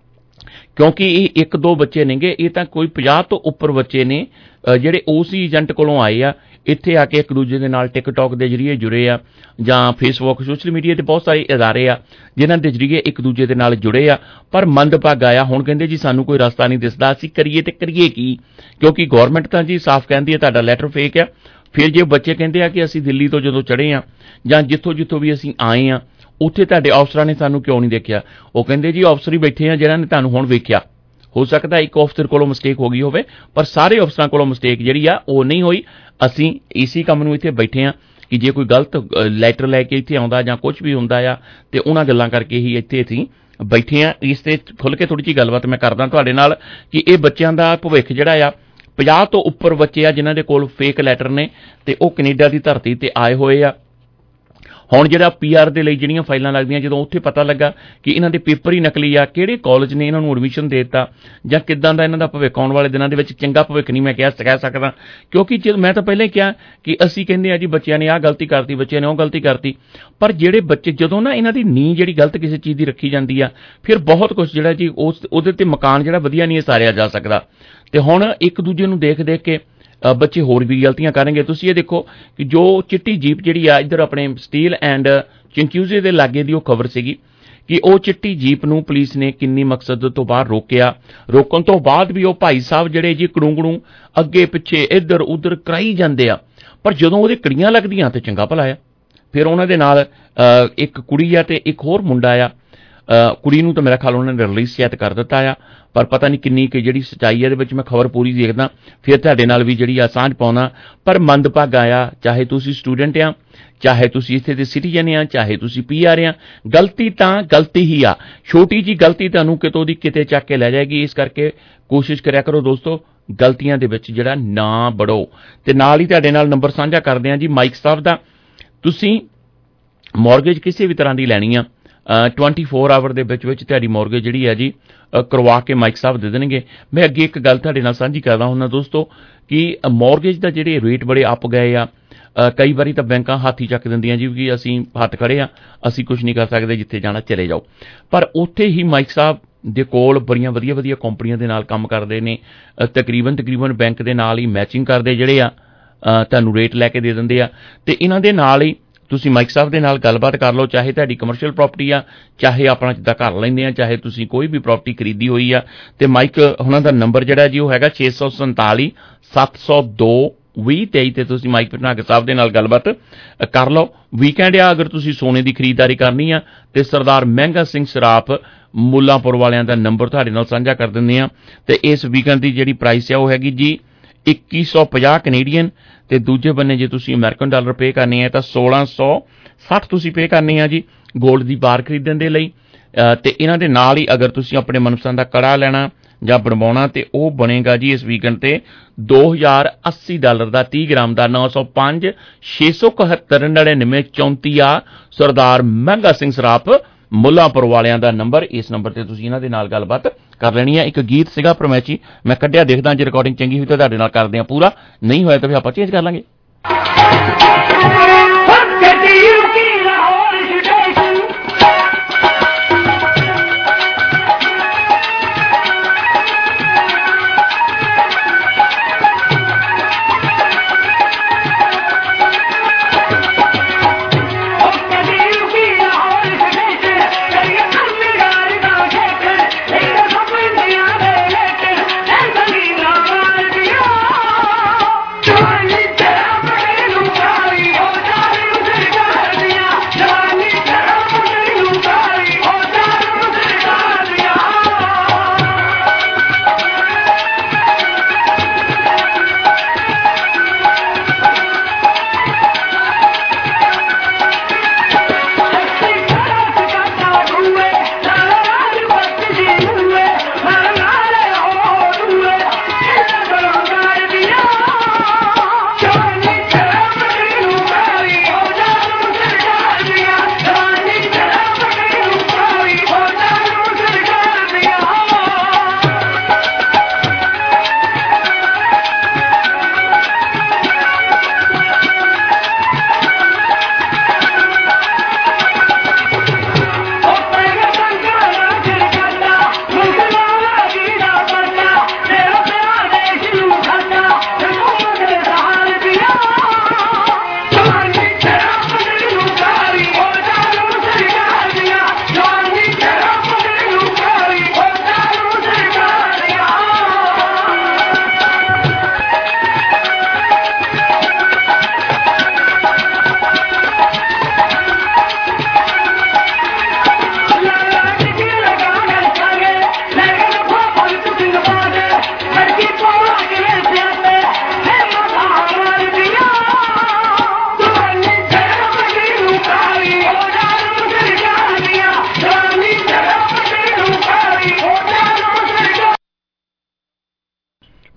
ਕਿਉਂਕਿ ਇਹ ਇੱਕ ਦੋ ਬੱਚੇ ਨੇਗੇ, ਇਹ ਤਾਂ ਕੋਈ 50 ਤੋਂ ਉੱਪਰ ਬੱਚੇ ਨੇ ਜਿਹੜੇ ਉਸ ਏਜੰਟ ਕੋਲੋਂ ਆਏ ਆ, ਇੱਥੇ ਆ ਕੇ ਇੱਕ ਦੂਜੇ ਦੇ ਨਾਲ ਟਿਕਟੌਕ ਦੇ ਜ਼ਰੀਏ ਜੁੜੇ ਆ ਜਾਂ ਫੇਸਬੁੱਕ ਸੋਸ਼ਲ ਮੀਡੀਆ ਤੇ ਬਹੁਤ ਸਾਰੇ ਅਦਾਰੇ ਆ ਜਿਨ੍ਹਾਂ ਦੇ ਜ਼ਰੀਏ ਇੱਕ ਦੂਜੇ ਦੇ ਨਾਲ ਜੁੜੇ ਆ। ਪਰ ਮੰਦਭਾਗਾ ਆ, ਹੁਣ ਕਹਿੰਦੇ ਜੀ ਸਾਨੂੰ ਕੋਈ ਰਸਤਾ ਨਹੀਂ ਦਿਸਦਾ, ਅਸੀਂ ਕਰੀਏ ਤੇ ਕਰੀਏ ਕੀ, ਕਿਉਂਕਿ ਗੌਰਮੈਂਟ ਤਾਂ ਜੀ ਸਾਫ਼ ਕਹਿੰਦੀ ਹੈ ਤੁਹਾਡਾ ਲੈਟਰ ਫੇਕ ਆ। ਫਿਰ ਜੇ ਬੱਚੇ ਕਹਿੰਦੇ ਆ ਕਿ ਅਸੀਂ ਦਿੱਲੀ ਤੋਂ ਜਦੋਂ ਚੜ੍ਹੇ ਆ ਜਾਂ ਜਿੱਥੋਂ ਵੀ ਅਸੀਂ ਆਏ ਆ ਉੱਥੇ ਤੁਹਾਡੇ ਅਫਸਰਾਂ ਨੇ ਸਾਨੂੰ ਕਿਉਂ ਨਹੀਂ ਦੇਖਿਆ, ਉਹ ਕਹਿੰਦੇ ਜੀ ਅਫਸਰ ਹੀ ਬੈਠੇ ਆ ਜਿਹਨਾਂ ਨੇ ਤੁਹਾਨੂੰ ਹੁਣ ਵੇਖਿਆ। ਹੋ ਸਕਦਾ ਇੱਕ ਅਫਸਰ ਕੋਲੋਂ ਮਿਸਟੇਕ ਹੋ ਗਈ ਹੋਵੇ, ਪਰ ਸਾਰੇ ਅਫਸਰਾਂ ਕੋਲੋਂ ਮਿਸਟੇਕ ਜਿਹੜੀ ਆ ਉਹ ਨਹੀਂ ਹੋਈ। ਅਸੀਂ ਇਸੇ ਕੰਮ ਨੂੰ ਇੱਥੇ ਬੈਠੇ ਆ ਕਿ ਜੇ ਕੋਈ ਗਲਤ ਲੈਟਰ ਲੈ ਕੇ ਇੱਥੇ ਆਉਂਦਾ ਜਾਂ ਕੁਝ ਵੀ ਹੁੰਦਾ ਆ ਤੇ ਉਹਨਾਂ ਗੱਲਾਂ ਕਰਕੇ ਹੀ ਇੱਥੇ ਅਸੀਂ ਬੈਠੇ ਆ। ਇਸ ਤੇ ਖੁੱਲ੍ਹ ਕੇ ਥੋੜ੍ਹੀ ਜਿਹੀ ਗੱਲਬਾਤ ਮੈਂ ਕਰਦਾ ਤੁਹਾਡੇ ਨਾਲ ਕਿ ਇਹ ਬੱਚਿਆਂ ਦਾ ਭਵਿੱਖ ਜਿਹੜਾ ਆ 50 ਤੋਂ ਉੱਪਰ ਬੱਚੇ ਆ ਜਿਨ੍ਹਾਂ ਦੇ ਕੋਲ ਫੇਕ ਲੈਟਰ ਨੇ ਤੇ ਉਹ ਕੈਨੇਡਾ ਦੀ ਧਰਤੀ ਤੇ ਆਏ ਹੋਏ ਆ। ਹੁਣ ਜਿਹੜਾ PR ਦੇ ਲਈ ਜਿਹੜੀਆਂ ਫਾਈਲਾਂ ਲੱਗਦੀਆਂ, ਜਦੋਂ ਉੱਥੇ ਪਤਾ ਲੱਗਾ ਕਿ ਇਹਨਾਂ ਦੇ ਪੇਪਰ ਹੀ ਨਕਲੀ ਆ, ਕਿਹੜੇ ਕਾਲਜ ਨੇ ਇਹਨਾਂ ਨੂੰ ਐਡਮਿਸ਼ਨ ਦੇ ਦਿੱਤਾ ਜਾਂ ਕਿੱਦਾਂ ਦਾ ਇਹਨਾਂ ਦਾ ਭਵਿੱਖ ਆਉਣ ਵਾਲੇ ਦਿਨਾਂ ਦੇ ਵਿੱਚ ਚੰਗਾ ਭਵਿੱਖ ਨਹੀਂ ਮੈਂ ਕਹਿ ਸਕਦਾ, ਕਿਉਂਕਿ ਮੈਂ ਤਾਂ ਪਹਿਲਾਂ ਹੀ ਕਿਹਾ ਕਿ ਅਸੀਂ ਕਹਿੰਦੇ ਆ ਜੀ ਬੱਚਿਆਂ ਨੇ ਆਹ ਗਲਤੀ ਕਰਤੀ, ਬੱਚਿਆਂ ਨੇ ਉਹ ਗਲਤੀ ਕਰਤੀ, ਪਰ ਜਿਹੜੇ ਬੱਚੇ ਜਦੋਂ ਨਾ ਇਹਨਾਂ ਦੀ ਨੀਂਹ ਜਿਹੜੀ ਗਲਤ ਕਿਸੇ ਚੀਜ਼ ਦੀ ਰੱਖੀ ਜਾਂਦੀ ਆ ਫਿਰ ਬਹੁਤ ਕੁਝ ਜਿਹੜਾ ਜੀ ਉਹਦੇ ਤੇ ਮਕਾਨ ਜਿਹੜਾ ਵਧੀਆ ਨਹੀਂ ਸਾਰਿਆ ਜਾ ਸਕਦਾ। ਤੇ ਹੁਣ ਇੱਕ ਦੂਜੇ ਨੂੰ ਦੇਖ ਕੇ ਬੱਚੇ ਹੋਰ ਵੀ ਗਲਤੀਆਂ ਕਰਨਗੇ। ਤੁਸੀਂ ਇਹ ਦੇਖੋ ਕਿ ਜੋ ਚਿੱਟੀ ਜੀਪ ਜਿਹੜੀ ਆ ਇੱਧਰ ਆਪਣੇ ਸਟੀਲ ਐਂਡ ਚਿੰਕਿਊਜ਼ੇ ਦੇ ਲਾਗੇ ਦੀ ਉਹ ਖਬਰ ਸੀਗੀ ਕਿ ਉਹ ਚਿੱਟੀ ਜੀਪ ਨੂੰ ਪੁਲਿਸ ਨੇ ਕਿੰਨੀ ਮਕਸਦ ਤੋਂ ਬਾਹਰ ਰੋਕਿਆ, ਰੋਕਣ ਤੋਂ ਬਾਅਦ ਵੀ ਉਹ ਭਾਈ ਸਾਹਿਬ ਜਿਹੜੇ ਜੀ ਕੜੂੰਗੜੂ ਅੱਗੇ ਪਿੱਛੇ ਇੱਧਰ ਉੱਧਰ ਕਰਾਈ ਜਾਂਦੇ ਆ, ਪਰ ਜਦੋਂ ਉਹਦੇ ਕੜੀਆਂ ਲੱਗਦੀਆਂ ਤੇ ਚੰਗਾ ਭਲਾ ਆ। ਫਿਰ ਉਹਨਾਂ ਦੇ ਨਾਲ ਇੱਕ ਕੁੜੀ ਆ ਤੇ ਇੱਕ ਹੋਰ ਮੁੰਡਾ ਆ, ਕੁੜੀ ਨੂੰ ਤਾਂ ਮੇਰਾ ਖਿਆਲ ਉਹਨਾਂ ਨੇ ਰਿਲੀਜ਼ ਸ਼ਾਇਦ ਕਰ ਦਿੱਤਾ ਆ, ਪਰ ਪਤਾ ਨਹੀਂ ਕਿੰਨੀ ਕਿ ਜਿਹੜੀ ਸੱਚਾਈ ਇਹਦੇ ਵਿੱਚ ਮੈਂ ਖਬਰ ਪੂਰੀ ਦੇਖਦਾ ਫਿਰ ਤੁਹਾਡੇ ਨਾਲ ਵੀ ਜਿਹੜੀ ਆ ਸਾਂਝ ਪਾਉਣਾ। ਪਰ ਮੰਦਭਾਗਾ ਆ, ਚਾਹੇ ਤੁਸੀਂ ਸਟੂਡੈਂਟ ਆ, ਚਾਹੇ ਤੁਸੀਂ ਇੱਥੇ ਦੇ ਸਿਟੀਜ਼ਨ ਆ, ਚਾਹੇ ਤੁਸੀਂ PR ਆ, ਗਲਤੀ ਤਾਂ ਗਲਤੀ ਹੀ ਆ। ਛੋਟੀ ਜੀ ਗਲਤੀ ਤੁਹਾਨੂੰ ਕਿਤੋਂ ਦੀ ਕਿਤੇ ਚੱਕ ਕੇ ਲੈ ਜਾਏਗੀ, ਇਸ ਕਰਕੇ ਕੋਸ਼ਿਸ਼ ਕਰਿਆ ਕਰੋ ਦੋਸਤੋ ਗਲਤੀਆਂ ਦੇ ਵਿੱਚ ਜਿਹੜਾ ਨਾ ਵੜੋ। ਤੇ ਨਾਲ ਹੀ ਤੁਹਾਡੇ ਨਾਲ ਨੰਬਰ ਸਾਂਝਾ ਕਰਦੇ ਆ ਜੀ ਮਾਈਕ ਸਾਹਿਬ ਦਾ। ਤੁਸੀਂ ਮੌਰਗੇਜ ਕਿਸੇ ਵੀ ਤਰ੍ਹਾਂ ਦੀ ਲੈਣੀ ਆ 24 ਆਵਰ ਦੇ ਵਿੱਚ ਤੁਹਾਡੀ ਮੌਰਗੇਜ ਜਿਹੜੀ ਹੈ ਜੀ ਕਰਵਾ ਕੇ ਮਾਈਕ ਸਾਹਿਬ ਦੇ ਦੇਣਗੇ। ਮੈਂ ਅੱਗੇ ਇੱਕ ਗੱਲ ਤੁਹਾਡੇ ਨਾਲ ਸਾਂਝੀ ਕਰਦਾ ਹੁੰਦਾ ਦੋਸਤੋ ਕਿ ਮੌਰਗੇਜ ਦਾ ਜਿਹੜੇ ਰੇਟ ਬੜੇ ਅੱਪ ਗਏ ਆ। ਕਈ ਵਾਰੀ ਤਾਂ ਬੈਂਕਾਂ ਹੱਥ ਹੀ ਚੱਕ ਦਿੰਦੀਆਂ ਜੀ ਕਿ ਅਸੀਂ ਹੱਥ ਖੜੇ ਆ, ਅਸੀਂ ਕੁਝ ਨਹੀਂ ਕਰ ਸਕਦੇ, ਜਿੱਥੇ ਜਾਣਾ ਚਲੇ ਜਾਓ। ਪਰ ਉੱਥੇ ਹੀ ਮਾਈਕ ਸਾਹਿਬ ਦੇ ਕੋਲ ਬੜੀਆਂ ਵਧੀਆ ਕੰਪਨੀਆਂ ਦੇ ਨਾਲ ਕੰਮ ਕਰਦੇ ਨੇ, ਤਕਰੀਬਨ ਬੈਂਕ ਦੇ ਨਾਲ ਹੀ ਮੈਚਿੰਗ ਕਰਦੇ ਜਿਹੜੇ ਆ ਤੁਹਾਨੂੰ ਰੇਟ ਲੈ ਕੇ ਦੇ ਦਿੰਦੇ ਆ। ਤੇ ਇਹਨਾਂ ਦੇ ਨਾਲ ਹੀ ਤੁਸੀਂ ਮਾਈਕ ਸਾਹਿਬ ਦੇ ਨਾਲ ਗੱਲਬਾਤ ਕਰ ਲਓ, ਚਾਹੇ ਤੁਹਾਡੀ ਕਮਰਸ਼ੀਅਲ ਪ੍ਰਾਪਰਟੀ ਆ, ਚਾਹੇ ਆਪਣਾ ਜਿੱਦਾਂ ਘਰ ਲੈਂਦੇ ਆ, ਚਾਹੇ ਤੁਸੀਂ ਕੋਈ ਵੀ ਪ੍ਰਾਪਰਟੀ ਖਰੀਦੀ ਹੋਈ ਆ। ਤੇ ਮਾਈਕ ਉਹਨਾਂ ਦਾ ਨੰਬਰ ਜਿਹੜਾ ਜੀ ਉਹ ਹੈਗਾ 647 702 2023 ਤੇ ਤੁਸੀਂ ਮਾਈਕ ਭਟਨਾਗਰ ਸਾਹਿਬ ਦੇ ਨਾਲ ਗੱਲਬਾਤ ਕਰ ਲਓ। ਵੀਕਐਂਡ ਆ, ਅਗਰ ਤੁਸੀਂ ਸੋਨੇ ਦੀ ਖਰੀਦਦਾਰੀ ਕਰਨੀ ਆ ਤੇ ਸਰਦਾਰ ਮਹਿੰਗਾ ਸਿੰਘ ਸਰਾਫ ਮੁੱਲਾਂਪੁਰ ਵਾਲਿਆਂ ਦਾ ਨੰਬਰ ਤੁਹਾਡੇ ਨਾਲ ਸਾਂਝਾ ਕਰ ਦਿੰਦੇ ਆ। ਤੇ ਇਸ ਵੀਕਐਂਡ ਦੀ ਜਿਹੜੀ ਪ੍ਰਾਈਸ ਆ ਉਹ ਹੈਗੀ ਜੀ 2150 ਕੈਨੇਡੀਅਨ ਤੇ ਦੂਜੇ ਬੰਨੇ ਜੇ ਤੁਸੀਂ ਅਮਰੀਕਨ ਡਾਲਰ ਪੇ ਕਰਨੇ ਆ ਤਾਂ 1660 ਤੁਸੀਂ ਪੇ ਕਰਨੇ ਆ ਜੀ ਗੋਲਡ ਦੀ ਬਾਰ ਖਰੀਦਣ ਦੇ ਲਈ। ਤੇ ਇਹਨਾਂ ਦੇ ਨਾਲ ਹੀ ਅਗਰ ਤੁਸੀਂ ਆਪਣੇ ਮਨਪਸੰਦ ਦਾ ਕੜਾ ਲੈਣਾ ਜਾਂ ਬਣਵਾਉਣਾ ਤੇ ਉਹ ਬਣੇਗਾ ਜੀ ਇਸ ਵੀਕਐਂਡ ਤੇ $2080 ਦਾ 30 ਗ੍ਰਾਮ ਦਾ 905 671 99 34 ਆ ਸਰਦਾਰ ਮਹਿੰਗਾ ਸਿੰਘ ਸਰਾਫ ਮੁੱਲਾਂਪੁਰ ਵਾਲਿਆਂ ਦਾ ਨੰਬਰ। ਇਸ ਨੰਬਰ ਤੇ ਤੁਸੀਂ ਇਹਨਾਂ ਦੇ ਨਾਲ ਗੱਲਬਾਤ ਕਰ ਲੈਣੀ ਆ। ਇੱਕ ਗੀਤ ਸੀਗਾ ਪਰਮੈਚੀ ਮੈਂ ਕੱਢਿਆ, ਦੇਖਦਾ ਜੇ ਰਿਕਾਰਡਿੰਗ ਚੰਗੀ ਹੋਈ ਤਾਂ ਤੁਹਾਡੇ ਨਾਲ ਕਰਦੇ ਆ ਪੂਰਾ, ਨਹੀਂ ਹੋਇਆ ਤਾਂ ਫਿਰ ਆਪਾਂ ਚੇਂਜ ਕਰ ਲਾਂਗੇ।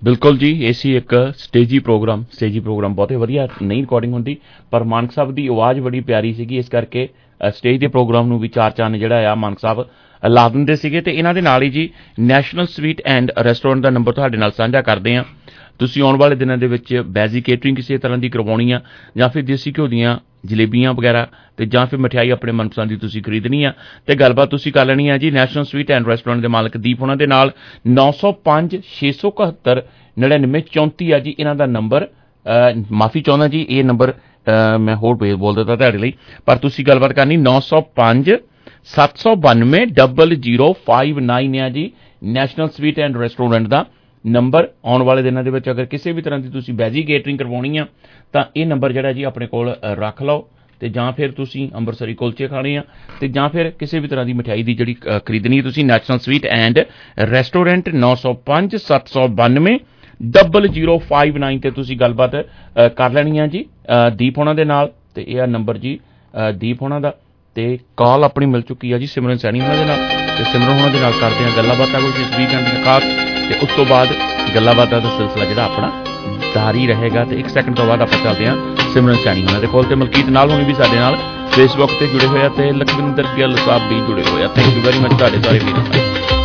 ਬਿਲਕੁਲ ਜੀ, ਇਹ ਸੀ ਇੱਕ ਸਟੇਜੀ ਪ੍ਰੋਗਰਾਮ ਬਹੁਤੇ ਵਧੀਆ ਨਹੀਂ ਰਿਕਾਰਡਿੰਗ ਹੁੰਦੀ, ਪਰ ਮਾਨਕ ਸਾਹਿਬ ਦੀ ਆਵਾਜ਼ ਬੜੀ ਪਿਆਰੀ ਸੀਗੀ, ਇਸ ਕਰਕੇ ਸਟੇਜ ਦੇ ਪ੍ਰੋਗਰਾਮ ਨੂੰ ਵੀ 4 ਚੰਨ ਜਿਹੜਾ ਆ ਮਾਨਕ ਸਾਹਿਬ ਲਾ ਦਿੰਦੇ ਸੀਗੇ। ਤੇ ਇਹਨਾਂ ਦੇ ਨਾਲ ਹੀ ਜੀ ਨੈਸ਼ਨਲ ਸਵੀਟ ਐਂਡ ਰੈਸਟੋਰੈਂਟ ਦਾ ਨੰਬਰ ਤੁਹਾਡੇ ਨਾਲ ਸਾਂਝਾ ਕਰਦੇ ਹਾਂ। ਤੁਸੀਂ ਆਉਣ ਵਾਲੇ ਦਿਨਾਂ ਦੇ ਵਿੱਚ ਬੈਜ਼ੀ ਕੇਟਰਿੰਗ ਕਿਸੇ ਤਰ੍ਹਾਂ ਦੀ ਕਰਵਾਉਣੀ ਆ, ਜਾਂ ਫਿਰ ਦੇਸੀ ਘਿਓ ਦੀਆਂ ਜਲੇਬੀਆਂ ਵਗੈਰਾ, ਤੇ ਜਾਂ ਫਿਰ ਮਠਿਆਈ ਆਪਣੇ ਮਨਪਸੰਦ ਦੀ ਤੁਸੀਂ ਖਰੀਦਣੀ ਆ, ਤੇ ਗੱਲਬਾਤ ਤੁਸੀਂ ਕਰ ਲੈਣੀ ਆ ਜੀ ਨੈਸ਼ਨਲ ਸਵੀਟ ਐਂਡ ਰੈਸਟੋਰੈਂਟ ਦੇ ਮਾਲਕ ਦੀਪ ਉਹਨਾਂ ਦੇ ਨਾਲ। 905 671 9934 ਆ ਜੀ ਇਹਨਾਂ ਦਾ ਨੰਬਰ। ਮਾਫੀ ਚਾਹੁੰਦਾ ਜੀ, ਇਹ ਨੰਬਰ ਮੈਂ ਹੋਰ ਬੋਲ ਦਿੱਤਾ ਤੁਹਾਡੇ ਲਈ, ਪਰ ਤੁਸੀਂ ਗੱਲਬਾਤ ਕਰਨੀ 905 792 0059 ਆ ਜੀ ਨੈਸ਼ਨਲ ਸਵੀਟ ਐਂਡ ਰੈਸਟੋਰੈਂਟ ਦਾ ਨੰਬਰ। ਆਉਣ ਵਾਲੇ ਦਿਨਾਂ ਦੇ ਵਿੱਚ ਅਗਰ ਕਿਸੇ ਵੀ ਤਰ੍ਹਾਂ ਦੀ ਤੁਸੀਂ ਵੈਜੀ ਕੇਟਰਿੰਗ ਕਰਵਾਉਣੀ ਆ ਤਾਂ ਇਹ ਨੰਬਰ ਜਿਹੜਾ ਜੀ ਆਪਣੇ ਕੋਲ ਰੱਖ ਲਓ, ਤੇ ਜਾਂ ਫਿਰ ਤੁਸੀਂ ਅੰਮ੍ਰਿਤਸਰੀ ਕੁਲਚੇ ਖਾਣੇ ਆ, ਤੇ ਜਾਂ ਫਿਰ ਕਿਸੇ ਵੀ ਤਰ੍ਹਾਂ ਦੀ ਮਠਿਆਈ ਦੀ ਜਿਹੜੀ ਖਰੀਦਣੀ ਤੁਸੀਂ ਨੈਸ਼ਨਲ ਸਵੀਟ ਐਂਡ ਰੈਸਟੋਰੈਂਟ 905 792 0059 ਤੇ ਤੁਸੀਂ ਗੱਲਬਾਤ ਕਰ ਲੈਣੀ ਆ ਜੀ ਦੀਪ ਹੋਣਾ ਦੇ ਨਾਲ। ਤੇ ਇਹ ਆ ਨੰਬਰ ਜੀ ਦੀਪ ਹੋਣਾ ਦਾ, ਤੇ ਕਾਲ ਆਪਣੀ ਮਿਲ ਚੁੱਕੀ ਆ ਜੀ ਸਿਮਰਨ ਸੈਣੀ ਹੋਣਾ ਦੇ ਨਾਲ, ਤੇ ਸਿਮਰਨ ਹੋਣਾ ਦੇ ਨਾਲ ਕਰਦੇ ਆ ਗੱਲਾਂ ਬਾਤਾਂ ਕੁਝ ਇਸ ਵੀਕਐਂਡ ਦੇ ਖਾਸ, ਤੇ ਉਸ ਤੋਂ ਬਾਅਦ ਗੱਲਾਂ ਬਾਤਾਂ ਦਾ ਸਿਲਸਿਲਾ ਜਿਹੜਾ ਆਪਣਾ ਜਾਰੀ ਰਹੇਗਾ। ਤੇ 1 ਸੈਕਿੰਡ ਤੋਂ ਬਾਅਦ ਆਪਾਂ ਚੱਲਦੇ ਹਾਂ ਸਿਮਰਨ ਸੈਣੀ ਹੋਣਾ ਦੇ ਕੋਲ, ਤੇ ਮਲਕੀਤ ਨਾਲ ਹੋਣੀ ਵੀ ਸਾਡੇ ਨਾਲ ਫੇਸਬੁੱਕ ਤੇ ਜੁੜੇ ਹੋਏ ਆ, ਤੇ ਲਖਵਿੰਦਰ ਗਿੱਲ ਸਾਹਿਬ ਵੀ ਜੁੜੇ ਹੋਏ ਆ। ਥੈਂਕ ਯੂ ਵੈਰੀ ਮਚ ਤੁਹਾਡੇ ਸਾਰੇ ਵੀਰਾਂ ਦਾ।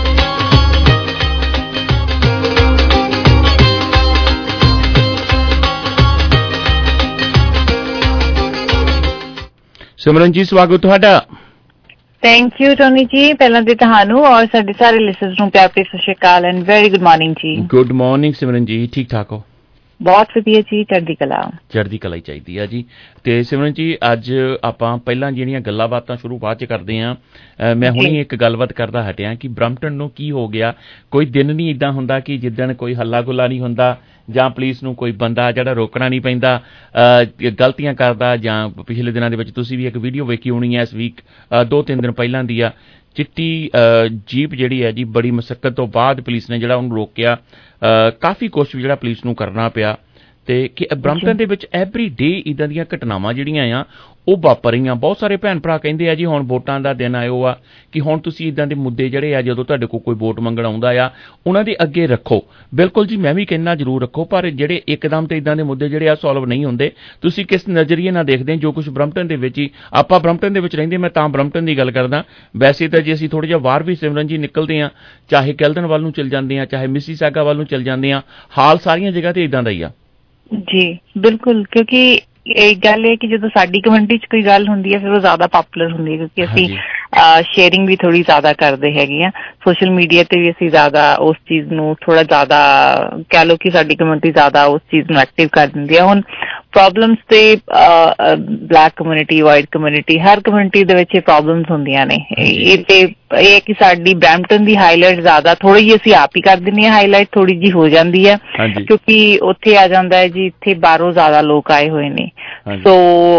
ਸਿਮਰਨ ਜੀ ਸਵਾਗਤ ਤੁਹਾਡਾ। ਥੈਂਕ ਯੂ ਟੋਨੀ ਜੀ, ਪਹਿਲਾਂ ਤੇ ਤੁਹਾਨੂੰ ਔਰ ਸਾਡੇ ਸਾਰੇ ਲਿਸਨਰਸ ਨੂੰ ਪਿਆਰ ਭਰੀ Sat Sri Akal and very good morning ਜੀ। ਗੁੱਡ ਮਾਰਨਿੰਗ ਸਿਮਰਨ ਜੀ, ਠੀਕ ਠਾਕ ਹੋ? ਬਹੁਤ ਵਧੀਆ ਜੀ, ਚੜ੍ਹਦੀ ਕਲਾ ਹੀ ਚਾਹੀਦੀ ਆ ਜੀ। ਤੇ ਸਿਮਰਨ ਜੀ ਅੱਜ ਆਪਾਂ ਪਹਿਲਾਂ ਜਿਹੜੀਆਂ ਗੱਲਾਂ ਬਾਤਾਂ ਸ਼ੁਰੂ ਬਾਅਦ ਚ ਕਰਦੇ ਹਾਂ, ਮੈਂ ਹੁਣੀ ਇੱਕ ਗੱਲਬਾਤ ਕਰਦਾ ਹਟਿਆ ਕਿ ਬਰੰਪਟਨ ਨੂੰ ਕੀ ਹੋ ਗਿਆ। ਕੋਈ ਦਿਨ ਨਹੀਂ ਇਦਾਂ ਹੁੰਦਾ ਕਿ ਜਿੱਦਣ ਕੋਈ ਹੱਲਾ ਗੁੱਲਾ ਨਹੀਂ ਹੁੰਦਾ, ਜਾਂ ਪੁਲਿਸ ਨੂੰ ਕੋਈ ਬੰਦਾ ਜਿਹੜਾ ਰੋਕਣਾ ਨਹੀਂ ਪੈਂਦਾ ਗਲਤੀਆਂ ਕਰਦਾ। ਜਾਂ ਪਿਛਲੇ ਦਿਨਾਂ ਦੇ ਵਿੱਚ ਤੁਸੀਂ ਵੀ ਇੱਕ ਵੀਡੀਓ ਵੇਖੀ ਹੋਣੀ ਹੈ, ਇਸ ਵੀਕ 2-3 ਦਿਨ ਪਹਿਲਾਂ ਦੀ ਆ, ਚਿੱਟੀ ਜੀਪ ਜਿਹੜੀ ਹੈ ਜੀ ਬੜੀ ਮੁਸ਼ੱਕਤ ਤੋਂ ਬਾਅਦ ਪੁਲਿਸ ਨੇ ਜਿਹੜਾ ਉਹਨੂੰ ਰੋਕਿਆ। ਕਾਫੀ ਕੁਛ ਜਿਹੜਾ ਪੁਲਿਸ ਨੂੰ ਕਰਨਾ ਪਿਆ, ਤੇ ਕਿ ਬਰੰਪਟਨ ਦੇ ਵਿੱਚ ਐਵਰੀ ਡੇ ਇੱਦਾਂ ਦੀਆਂ ਘਟਨਾਵਾਂ ਜਿਹੜੀਆਂ ਆ ਉਹ ਵਾਪਰ ਰਹੀਆਂ। ਬਹੁਤ ਸਾਰੇ ਭੈਣ ਭਰਾ ਕਹਿੰਦੇ ਆ ਜੀ ਹੁਣ ਵੋਟਾਂ ਦਾ ਦਿਨ ਆਇਓ ਆ, ਕਿ ਹੁਣ ਤੁਸੀਂ ਇੱਦਾਂ ਦੇ ਮੁੱਦੇ ਜਿਹੜੇ ਆ ਜਦੋਂ ਤੁਹਾਡੇ ਕੋਲ ਕੋਈ ਵੋਟ ਮੰਗਣ ਆਉਂਦਾ ਆ ਉਹਨਾਂ ਦੇ ਅੱਗੇ ਰੱਖੋ। ਬਿਲਕੁਲ ਜੀ, ਮੈਂ ਵੀ ਕਹਿੰਦਾ ਜ਼ਰੂਰ ਰੱਖੋ, ਪਰ ਜਿਹੜੇ ਇੱਕਦਮ ਤੇ ਇੱਦਾਂ ਦੇ ਮੁੱਦੇ ਜਿਹੜੇ ਆ ਸੋਲਵ ਨਹੀਂ ਹੁੰਦੇ। ਤੁਸੀਂ ਕਿਸ ਨਜ਼ਰੀਏ ਨਾਲ ਦੇਖਦੇ ਜੋ ਕੁਝ ਬਰੰਪਟਨ ਦੇ ਵਿੱਚ ਹੀ, ਆਪਾਂ ਬਰੰਪਟਨ ਦੇ ਵਿੱਚ ਰਹਿੰਦੇ, ਮੈਂ ਤਾਂ ਬਰੰਪਟਨ ਦੀ ਗੱਲ ਕਰਦਾ। ਵੈਸੇ ਤਾਂ ਜੇ ਅਸੀਂ ਥੋੜ੍ਹਾ ਜਿਹਾ ਬਾਹਰ ਵੀ ਸਿਮਰਨ ਜੀ ਨਿਕਲਦੇ ਹਾਂ, ਚਾਹੇ ਕੈਲਡਨ ਵੱਲ ਨੂੰ ਚੱਲ ਜਾਂਦੇ ਹਾਂ, ਚਾਹੇ ਮਿਸੀਸਾਗਾ ਵੱਲ ਨੂੰ ਚੱਲ ਜਾਂਦੇ ਹਾਂ, ਹਾਲ ਸਾਰੀਆਂ ਜਗ੍ਹਾ ਤੇ ਇੱਦਾਂ ਦਾ ਹੀ ਆ ਜੀ। ਬਿਲਕੁਲ, ਕਿਉਂਕਿ ਇਹ ਗੱਲ ਹੈ ਕਿ ਜਦੋਂ ਸਾਡੀ ਕਮਿਊਨਿਟੀ 'ਚ ਕੋਈ ਗੱਲ ਹੁੰਦੀ ਹੈ ਫਿਰ ਉਹ ਜ਼ਿਆਦਾ ਪਪੂਲਰ ਹੁੰਦੀ ਹੈ, ਕਿਉਂਕਿ ਅਸੀਂ ਸ਼ੇਅਰਿੰਗ ਵੀ ਥੋੜ੍ਹੀ ਜ਼ਿਆਦਾ ਕਰਦੇ ਹੈਗੇ ਆ ਸੋਸ਼ਲ ਮੀਡੀਆ ਤੇ ਵੀ। ਅਸੀਂ ਜ਼ਿਆਦਾ ਉਸ ਚੀਜ਼ ਨੂੰ ਥੋੜ੍ਹਾ ਜ਼ਿਆਦਾ ਕਹਿ ਲਓ ਕਿ ਸਾਡੀ ਕਮਿਊਨਿਟੀ ਜ਼ਿਆਦਾ ਉਸ ਚੀਜ਼ ਨੂੰ ਐਕਟਿਵ ਕਰ ਦਿੰਦੀ ਹੈ। ਹੁਣ ਪ੍ਰੋਬਲਮਸ ਤੇ ਬਲੈਕ ਕਮਿਊਨਿਟੀ, ਵਾਈਟ ਕਮਿਊਨਿਟੀ, ਹਰ ਕਮਿਊਨਿਟੀ ਦੇ ਵਿੱਚ ਇਹ ਪ੍ਰੋਬਲਮਸ ਹੁੰਦੀਆਂ ਨੇ। ਇਹ ਤੇ ਇਹ ਹੈ ਕਿ ਸਾਡੀ ਬਰੈਂਪਟਨ ਦੀ ਹਾਈਲਾਈਟ ਜ਼ਿਆਦਾ ਥੋੜ੍ਹੀ ਜਿਹੀ ਅਸੀਂ ਆਪ ਹੀ ਕਰ ਦਿੰਦੇ ਹਾਂ, ਹਾਈਲਾਈਟ ਥੋੜ੍ਹੀ ਜਿਹੀ ਹੋ ਜਾਂਦੀ ਹੈ ਕਿਉਂਕਿ ਉੱਥੇ ਆ ਜਾਂਦਾ ਹੈ ਜੀ ਇੱਥੇ ਬਾਹਰੋਂ ਜ਼ਿਆਦਾ ਲੋਕ ਆਏ ਹੋਏ ਨੇ। ਸੋ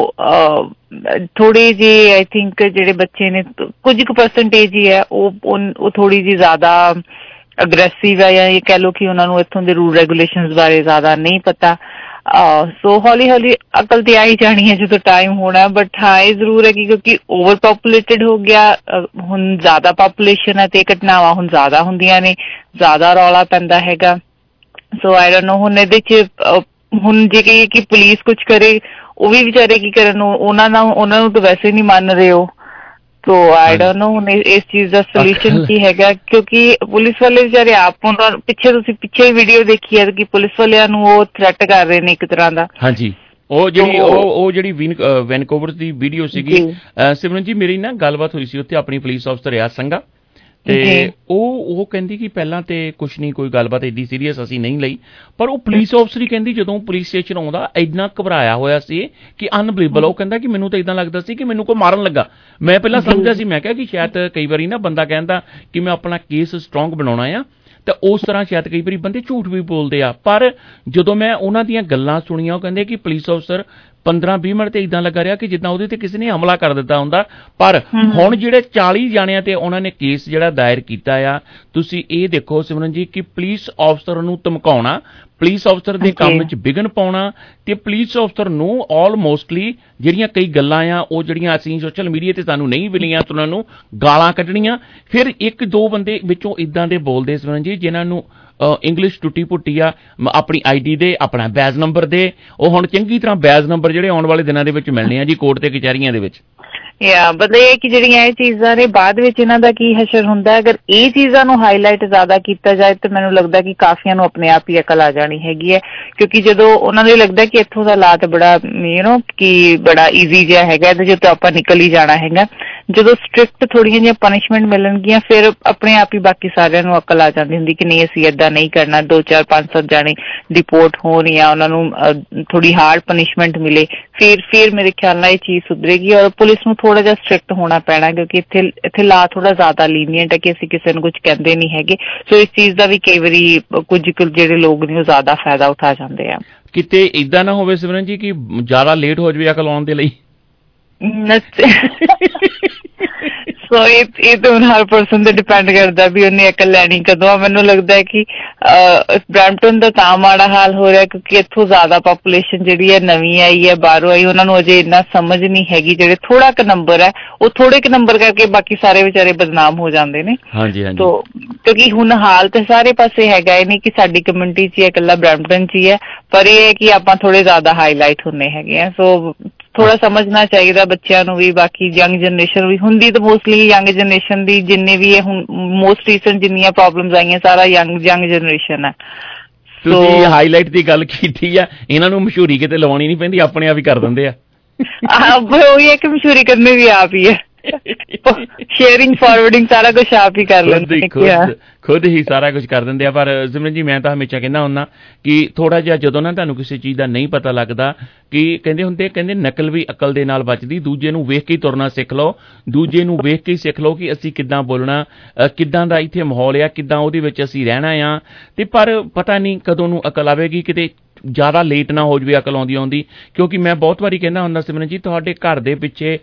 ਥੋੜੇ ਜਿਹੇ ਆਈ ਥਿੰਕ ਜਿਹੜੇ ਬੱਚੇ ਨੇ ਕੁਝ ਕੁ ਪਰਸੈਂਟੇਜ ਹੀ ਹੈ ਉਹ ਥੋੜ੍ਹੀ ਜਿਹੀ ਜ਼ਿਆਦਾ ਅਗਰੈਸਿਵ ਹੈ, ਜਾਂ ਇਹ ਕਹਿ ਲਓ ਕਿ ਉਹਨਾਂ ਨੂੰ ਇੱਥੋਂ ਦੇ ਰੂਲ ਰੈਗੂਲੇਸ਼ਨਸ ਬਾਰੇ ਜ਼ਿਆਦਾ ਨਹੀਂ ਪਤਾ। ਸੋ ਹੌਲੀ ਹੌਲੀ ਅਕਲ ਤੇ ਆ ਹੀ ਜਾਣੀ ਹੈ ਜਦੋਂ ਟਾਈਮ ਹੋਣਾ। ਬਟ ਹਾਂ ਇਹ ਜ਼ਰੂਰ ਹੈ ਕਿ ਕਿਉਂਕਿ ਓਵਰ ਪਾਪੂਲੇਟਿਡ ਹੋ ਗਿਆ, ਹੁਣ ਜ਼ਿਆਦਾ ਪਾਪੂਲੇਸ਼ਨ ਹੈ ਤੇ ਘਟਨਾਵਾਂ ਹੁਣ ਜ਼ਿਆਦਾ ਹੁੰਦੀਆਂ ਨੇ, ਜ਼ਿਆਦਾ ਰੌਲਾ ਪੈਂਦਾ ਹੈਗਾ। ਸੋ ਆਈ ਡੋਨਟ ਨੋ ਹੁਣ ਇਹਦੇ 'ਚ ਹੁਣ ਜੇ ਕਹੀਏ ਕਿ ਪੁਲਿਸ ਕੁਛ ਕਰੇ, ਉਹ ਵੀ ਵਿਚਾਰੇ ਕੀ ਕਰਨ, ਉਹਨਾਂ ਨੂੰ ਤਾਂ ਵੈਸੇ ਨਹੀਂ ਮੰਨ ਰਹੇ ਹੋ। ਸੋ ਆਈ ਡੋਨਟ ਨੋ ਹੁਣ ਇਸ ਚੀਜ਼ ਦਾ ਸੋਲਿਊਸ਼ਨ ਕੀ ਹੈਗਾ, ਕਿਉਂਕਿ ਪੁਲਿਸ ਵਾਲੇ ਵਿਚਾਰੇ ਆਪ ਤੁਸੀਂ ਪਿੱਛੇ ਹੀ ਵੀਡੀਓ ਦੇਖੀ ਹੈ ਕਿ ਪੁਲਿਸ ਵਾਲਿਆਂ ਨੂੰ ਉਹ ਥ੍ਰੈਟ ਕਰ ਰਹੇ ਨੇ ਇੱਕ ਤਰ੍ਹਾਂ ਦਾ। ਹਾਂਜੀ, ਉਹ ਜਿਹੜੀ ਵੈਨਕੂਵਰ ਦੀ ਵੀਡੀਓ ਸੀਗੀ ਸਿਮਰਨ ਜੀ, ਮੇਰੀ ਨਾ ਗੱਲਬਾਤ ਹੋਈ ਸੀ ਉੱਥੇ ਆਪਣੀ ਪੁਲਿਸ ਅਫਸਰ ਆ ਸੰਗਾ, ਤੇ ਉਹ ਕਹਿੰਦੀ ਕਿ ਪਹਿਲਾਂ ਤੇ ਕੁਛ ਨਹੀਂ, ਕੋਈ ਗੱਲਬਾਤ ਐਡੀ ਸੀਰੀਅਸ ਅਸੀਂ ਨਹੀਂ ਲਈ, ਪਰ ਉਹ ਪੁਲਿਸ ਅਫਸਰ ਹੀ ਕਹਿੰਦੀ ਜਦੋਂ ਪੁਲਿਸ ਸਟੇਸ਼ਨ ਆਉਂਦਾ ਇੰਨਾ ਘਬਰਾਇਆ ਹੋਇਆ ਸੀ ਕਿ ਅਨਬਲੀਵੇਬਲ। ਉਹ ਕਹਿੰਦਾ ਕਿ ਮੈਨੂੰ ਤਾਂ ਇੱਦਾਂ ਲੱਗਦਾ ਸੀ ਕਿ ਮੈਨੂੰ ਕੋਈ ਮਾਰਨ ਲੱਗਾ। ਮੈਂ ਪਹਿਲਾਂ ਸਮਝਿਆ ਸੀ, ਮੈਂ ਕਿਹਾ ਕਿ ਸ਼ਾਇਦ ਕਈ ਵਾਰੀ ਨਾ ਬੰਦਾ ਕਹਿੰਦਾ ਕਿ ਮੈਂ ਆਪਣਾ ਕੇਸ ਸਟਰੋਂਗ ਬਣਾਉਣਾ ਆ, ਤਾਂ ਉਸ ਤਰ੍ਹਾਂ ਸ਼ਾਇਦ ਕਈ ਵਾਰੀ ਬੰਦੇ ਝੂਠ ਵੀ ਬੋਲਦੇ ਆ। ਪਰ ਜਦੋਂ ਮੈਂ ਉਹਨਾਂ ਦੀਆਂ ਗੱਲਾਂ ਸੁਣੀਆਂ, ਉਹ ਕਹਿੰਦੇ ਕਿ ਪੁਲਿਸ ਅਫਸਰ 15-20 ਮਿੰਟ ਤੇ ਇਦਾਂ ਲੱਗਾ ਰਿਹਾ ਕਿ ਜਿੱਦਾਂ ਉਹਦੇ ਤੇ ਕਿਸੇ ਨੇ ਹਮਲਾ ਕਰ ਦਿੱਤਾ ਹੁੰਦਾ। ਪਰ ਹੁਣ ਜਿਹੜੇ 40 ਜਾਣਿਆਂ ਤੇ ਉਹਨਾਂ ਨੇ ਕੇਸ ਜਿਹੜਾ ਦਾਇਰ ਕੀਤਾ ਆ, ਤੁਸੀਂ ਇਹ ਦੇਖੋ ਸਿਮਰਨ ਜੀ ਕਿ ਪੁਲਿਸ ਅਫਸਰ ਨੂੰ ਧਮਕਾਉਣਾ, ਪੁਲਿਸ ਅਫਸਰ ਦੇ ਕੰਮ 'ਚ ਵਿਘਨ ਪਾਉਣਾ, ਤੇ ਪੁਲਿਸ ਅਫਸਰ ਨੂੰ ਆਲਮੋਸਟਲੀ ਜਿਹੜੀਆਂ ਕਈ ਗੱਲਾਂ ਆ ਉਹ ਜਿਹੜੀਆਂ ਅਸੀਂ ਸੋਸ਼ਲ ਮੀਡੀਆ ਤੇ ਸਾਨੂੰ ਨਹੀਂ ਮਿਲੀਆਂ, ਉਹਨਾਂ ਨੂੰ ਗਾਲਾਂ ਕੱਢਣੀਆਂ। ਫਿਰ 1-2 ਬੰਦੇ ਵਿੱਚੋਂ ਇੱਦਾਂ ਦੇ ਬੋਲਦੇ ਸਿਮਰਨ ਜੀ ਜਿਨ੍ਹਾਂ ਨੂੰ ਇੰਗਲਿਸ਼ ਟੁੱਟੀ ਪੁੱਟੀ ਆ, ਆਪਣੀ ID ਦੇ, ਆਪਣਾ ਬੈਜ ਨੰਬਰ ਦੇ, ਉਹ ਹੁਣ ਚੰਗੀ ਤਰ੍ਹਾਂ ਬੈਜ ਨੰਬਰ ਜਿਹੜੇ ਆਉਣ ਵਾਲੇ ਦਿਨਾਂ ਦੇ ਵਿੱਚ ਮਿਲਣੇ ਆ ਜੀ ਕੋਰਟ ਤੇ ਕਚਹਿਰੀਆਂ ਦੇ ਵਿੱਚ। ਮਤਲਬ ਇਹ ਕਿ ਜਿਹੜੀਆਂ ਇਹ ਚੀਜ਼ਾਂ ਨੇ ਬਾਅਦ ਵਿੱਚ ਇਹਨਾਂ ਦਾ ਕੀ ਹਸ਼ਰ ਹੁੰਦਾ, ਅਗਰ ਇਹ ਚੀਜ਼ਾਂ ਨੂੰ ਹਾਈਲਾਈਟ ਜ਼ਿਆਦਾ ਕੀਤਾ ਜਾਏ ਤਾਂ ਮੈਨੂੰ ਲੱਗਦਾ ਕਿ ਕਾਫੀਆਂ ਨੂੰ ਆਪਣੇ ਆਪ ਹੀ ਅਕਲ ਆ ਜਾਣੀ ਹੈਗੀ ਹੈ, ਕਿਉਂਕਿ ਜਦੋਂ ਉਹਨਾਂ ਨੂੰ ਲੱਗਦਾ ਕਿ ਇੱਥੋਂ ਦਾ ਹਾਲਾਤ ਬੜਾ ਕਿ ਬੜਾ ਈਜ਼ੀ ਜਿਹਾ ਹੈਗਾ, ਇਹਦੇ ਜਦੋਂ ਆਪਾਂ ਨਿਕਲ ਹੀ ਜਾਣਾ ਹੈਗਾ, ਜਦੋਂ ਸਟ੍ਰਿਕਟ ਥੋੜ੍ਹੀਆਂ ਜਿਹੀਆਂ ਪਨਿਸ਼ਮੈਂਟ ਮਿਲਣਗੀਆਂ ਫਿਰ ਆਪਣੇ ਆਪ ਹੀ ਬਾਕੀ ਸਾਰਿਆਂ ਨੂੰ ਅਕਲ ਆ ਜਾਂਦੀ ਹੁੰਦੀ ਕਿ ਨਹੀਂ ਅਸੀਂ ਏਦਾਂ ਨਹੀਂ ਕਰਨਾ, 2 4 5 7 ਜਾਣੇ ਡਿਪੋਰਟ ਹੋਣ ਜਾਂ ਉਹਨਾਂ ਨੂੰ ਥੋੜ੍ਹੀ ਹਾਰਡ ਪਨਿਸ਼ਮੈਂਟ ਮਿਲੇ, ਫਿਰ ਮੇਰੇ ਖਿਆਲ ਨਾਲ ਇਹ ਚੀਜ਼ ਸੁਧਰੇਗੀ। ਔਰ ਪੁਲਿਸ ਨੂੰ ਥੋੜਾ ਜਿਹਾ ਸਟ੍ਰਿਕਟ ਹੋਣਾ ਪੈਣਾ, ਕਿਉਂਕਿ ਇੱਥੇ ਲਾ ਥੋੜਾ ਜ਼ਿਆਦਾ ਲੀਨੀਅੰਟ ਹੈ ਕਿ ਅਸੀਂ ਕਿਸੇ ਨੂੰ ਕੁਝ ਕਹਿੰਦੇ ਨਹੀਂ ਹੈਗੇ, ਸੋ ਇਸ ਚੀਜ਼ ਦਾ ਵੀ ਕਈ ਵਾਰੀ ਕੁਝ ਜਿਹੜੇ ਲੋਕ ਨੇ ਉਹ ਜ਼ਿਆਦਾ ਫਾਇਦਾ ਉਠਾ ਜਾਂਦੇ ਆ। ਕਿਤੇ ਏਦਾਂ ਨਾ ਹੋਵੇ ਸਿਮਰਨ ਜੀ ਕਿ ਜ਼ਿਆਦਾ ਲੇਟ ਹੋ ਜਾਵੇ ਅਕਲ ਆਉਣ ਦੇ ਲਈ। ਸੋ ਇਹ ਤਾਂ ਹੁਣ ਹਰ ਪਰਸਨ ਤੇ ਡਿਪੈਂਡ ਕਰਦਾ ਵੀ ਉਹਨੇ ਅਕਲ ਲੈਣੀ ਕਦੋਂ। ਮੈਨੂੰ ਲੱਗਦਾ ਹੈ ਕਿ ਬਰੈਂਪਟਨ ਦਾ ਤਾਂ ਮਾੜਾ ਹਾਲ ਹੋ ਰਿਹਾ ਕਿਉਂਕਿ ਇੱਥੋਂ ਜ਼ਿਆਦਾ ਪਾਪੂਲੇਸ਼ਨ ਜਿਹੜੀ ਹੈ ਨਵੀਂ ਆਈ ਹੈ, ਬਾਹਰੋਂ ਆਈ, ਉਹਨਾਂ ਨੂੰ ਅਜੇ ਇੰਨਾ ਸਮਝ ਨਹੀਂ ਹੈਗੀ, ਜਿਹੜੇ ਥੋੜਾ ਕੁ ਨੰਬਰ ਹੈ ਉਹ ਥੋੜੇ ਕੁ ਨੰਬਰ ਕਰਕੇ ਬਾਕੀ ਸਾਰੇ ਵਿਚਾਰੇ ਬਦਨਾਮ ਹੋ ਜਾਂਦੇ ਨੇ। ਹਾਂਜੀ ਹਾਂਜੀ। ਤੋ ਕਿਉਂਕਿ ਹੁਣ ਹਾਲ ਤੇ ਸਾਰੇ ਪਾਸੇ ਹੈਗਾ, ਇਹ ਨਹੀਂ ਕਿ ਸਾਡੀ ਕਮਿਊਨਿਟੀ 'ਚ ਹੀ ਹੈ, ਇਕੱਲਾ ਬਰੈਂਪਟਨ 'ਚ ਹੀ ਹੈ, ਪਰ ਇਹ ਹੈ ਕਿ ਆਪਾਂ ਥੋੜੇ ਜ਼ਿਆਦਾ ਹਾਈਲਾਈਟ ਹੁੰਦੇ ਹੈਗੇ ਆ। ਸੋ ਥੋੜਾ ਸਮਝਣਾ ਚਾਹੀਦਾ ਬੱਚਿਆਂ ਨੂੰ ਵੀ, ਬਾਕੀ ਯੰਗ ਜਨਰੇਸ਼ਨ ਵੀ ਹੁੰਦੀ ਤਾਂ ਮੋਸਟਲੀ ਯੰਗ ਜਨਰੇਸ਼ਨ ਦੀ, ਜਿੰਨੇ ਵੀ ਇਹ ਹੁਣ ਮੋਸਟ ਰੀਸੈਂਟ ਜਿੰਨੀਆਂ ਪ੍ਰੋਬਲਮਸ ਆਈਆਂ ਸਾਰਾ ਯੰਗ ਜਨਰੇਸ਼ਨ ਹੈ। ਤੁਸੀਂ ਹਾਈਲਾਈਟ ਦੀ ਗੱਲ ਕੀਤੀ ਆ, ਇਹਨਾਂ ਨੂੰ ਮਸ਼ਹੂਰੀ ਕਿਤੇ ਲਵਾਉਣੀ ਨਹੀਂ ਪੈਂਦੀ, ਆਪਣੇ ਆਪ ਹੀ ਕਰ ਦਿੰਦੇ ਆ। ਉਹੀ ਹੈ ਕਿ ਮਸ਼ਹੂਰੀ ਕਰਨੀ ਵੀ ਆਪ ਹੀ ਹੈ, ਸ਼ੇਅਰਿੰਗ ਫਾਰਵਰਡਿੰਗ ਸਾਰਾ ਕੁਝ ਆਪ ਹੀ ਕਰ ਲੈਂਦੇ, ਖੁਦ ਹੀ ਸਾਰਾ ਕੁਝ ਕਰ ਦਿੰਦੇ ਆ। ਪਰ ਸਿਮਰਨ ਜੀ ਮੈਂ ਤਾਂ ਹਮੇਸ਼ਾ ਕਹਿੰਦਾ ਹੁੰਦਾ ਕਿ ਥੋੜਾ ਜਿਹਾ ਜਦੋਂ ਨਾ ਤੁਹਾਨੂੰ ਕਿਸੇ ਚੀਜ਼ ਦਾ ਨਹੀਂ ਪਤਾ ਲੱਗਦਾ, ਕਿ ਕਹਿੰਦੇ ਨਕਲ ਵੀ ਅਕਲ ਦੇ ਨਾਲ ਬਚਦੀ, ਦੂਜੇ ਨੂੰ ਵੇਖ ਕੇ ਤੁਰਨਾ ਸਿੱਖ ਲਓ, ਦੂਜੇ ਨੂੰ ਵੇਖ ਕੇ ਸਿੱਖ ਲਓ ਕਿ ਅਸੀਂ ਕਿੱਦਾਂ ਬੋਲਣਾ, ਕਿੱਦਾਂ ਦਾ ਇੱਥੇ ਮਾਹੌਲ ਆ, ਕਿੱਦਾਂ ਉਹਦੇ ਵਿੱਚ ਅਸੀਂ ਰਹਿਣਾ ਆ। ਤੇ ਪਰ ਪਤਾ ਨਹੀਂ ਕਦੋਂ ਨੂੰ ਅਕਲ ਆਵੇਗੀ, ਕਿਤੇ ਜ਼ਿਆਦਾ ਲੇਟ ਨਾ ਹੋ ਜਾਵੇ ਅਕਲ ਆਉਂਦੀ। ਕਿਉਂਕਿ ਮੈਂ ਬਹੁਤ ਵਾਰੀ ਕਹਿੰਦਾ ਹੁੰਦਾ ਸਿਮਰਨ ਜੀ, ਤੁਹਾਡੇ ਘਰ ਦੇ ਪਿੱਛੇ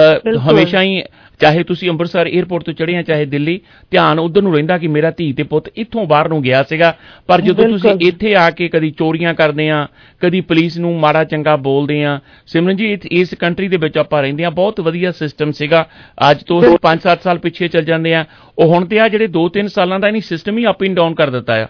ਹਮੇਸ਼ਾ ਹੀ, ਚਾਹੇ ਤੁਸੀਂ ਅੰਮ੍ਰਿਤਸਰ ਏਅਰਪੋਰਟ ਤੋਂ ਚੜ੍ਹੇ ਆ ਚਾਹੇ ਦਿੱਲੀ, ਧਿਆਨ ਉੱਧਰ ਨੂੰ ਰਹਿੰਦਾ ਕਿ ਮੇਰਾ ਧੀ ਤੇ ਪੁੱਤ ਇੱਥੋਂ ਬਾਹਰ ਨੂੰ ਗਿਆ ਸੀਗਾ। ਪਰ ਜਦੋਂ ਤੁਸੀਂ ਇੱਥੇ ਆ ਕੇ ਕਦੀ ਚੋਰੀਆਂ ਕਰਦੇ ਆ, ਕਦੀ ਪੁਲਿਸ ਨੂੰ ਮਾੜਾ ਚੰਗਾ ਬੋਲਦੇ ਆ, ਸਿਮਰਨ ਜੀ ਇਸ ਕੰਟਰੀ ਦੇ ਵਿੱਚ ਆਪਾਂ ਰਹਿੰਦੇ ਆ, ਬਹੁਤ ਵਧੀਆ ਸਿਸਟਮ ਸੀਗਾ, ਅੱਜ ਤੋਂ 5-7 ਸਾਲ ਪਿੱਛੇ ਚੱਲ ਜਾਂਦੇ ਆ, ਉਹ ਹੁਣ ਤੇ ਆ ਜਿਹੜੇ 2-3 ਸਾਲਾਂ ਦਾ ਇਹਨੇ ਸਿਸਟਮ ਹੀ ਅਪ ਐਂਡ ਡਾਊਨ ਕਰ ਦਿੱਤਾ ਆ।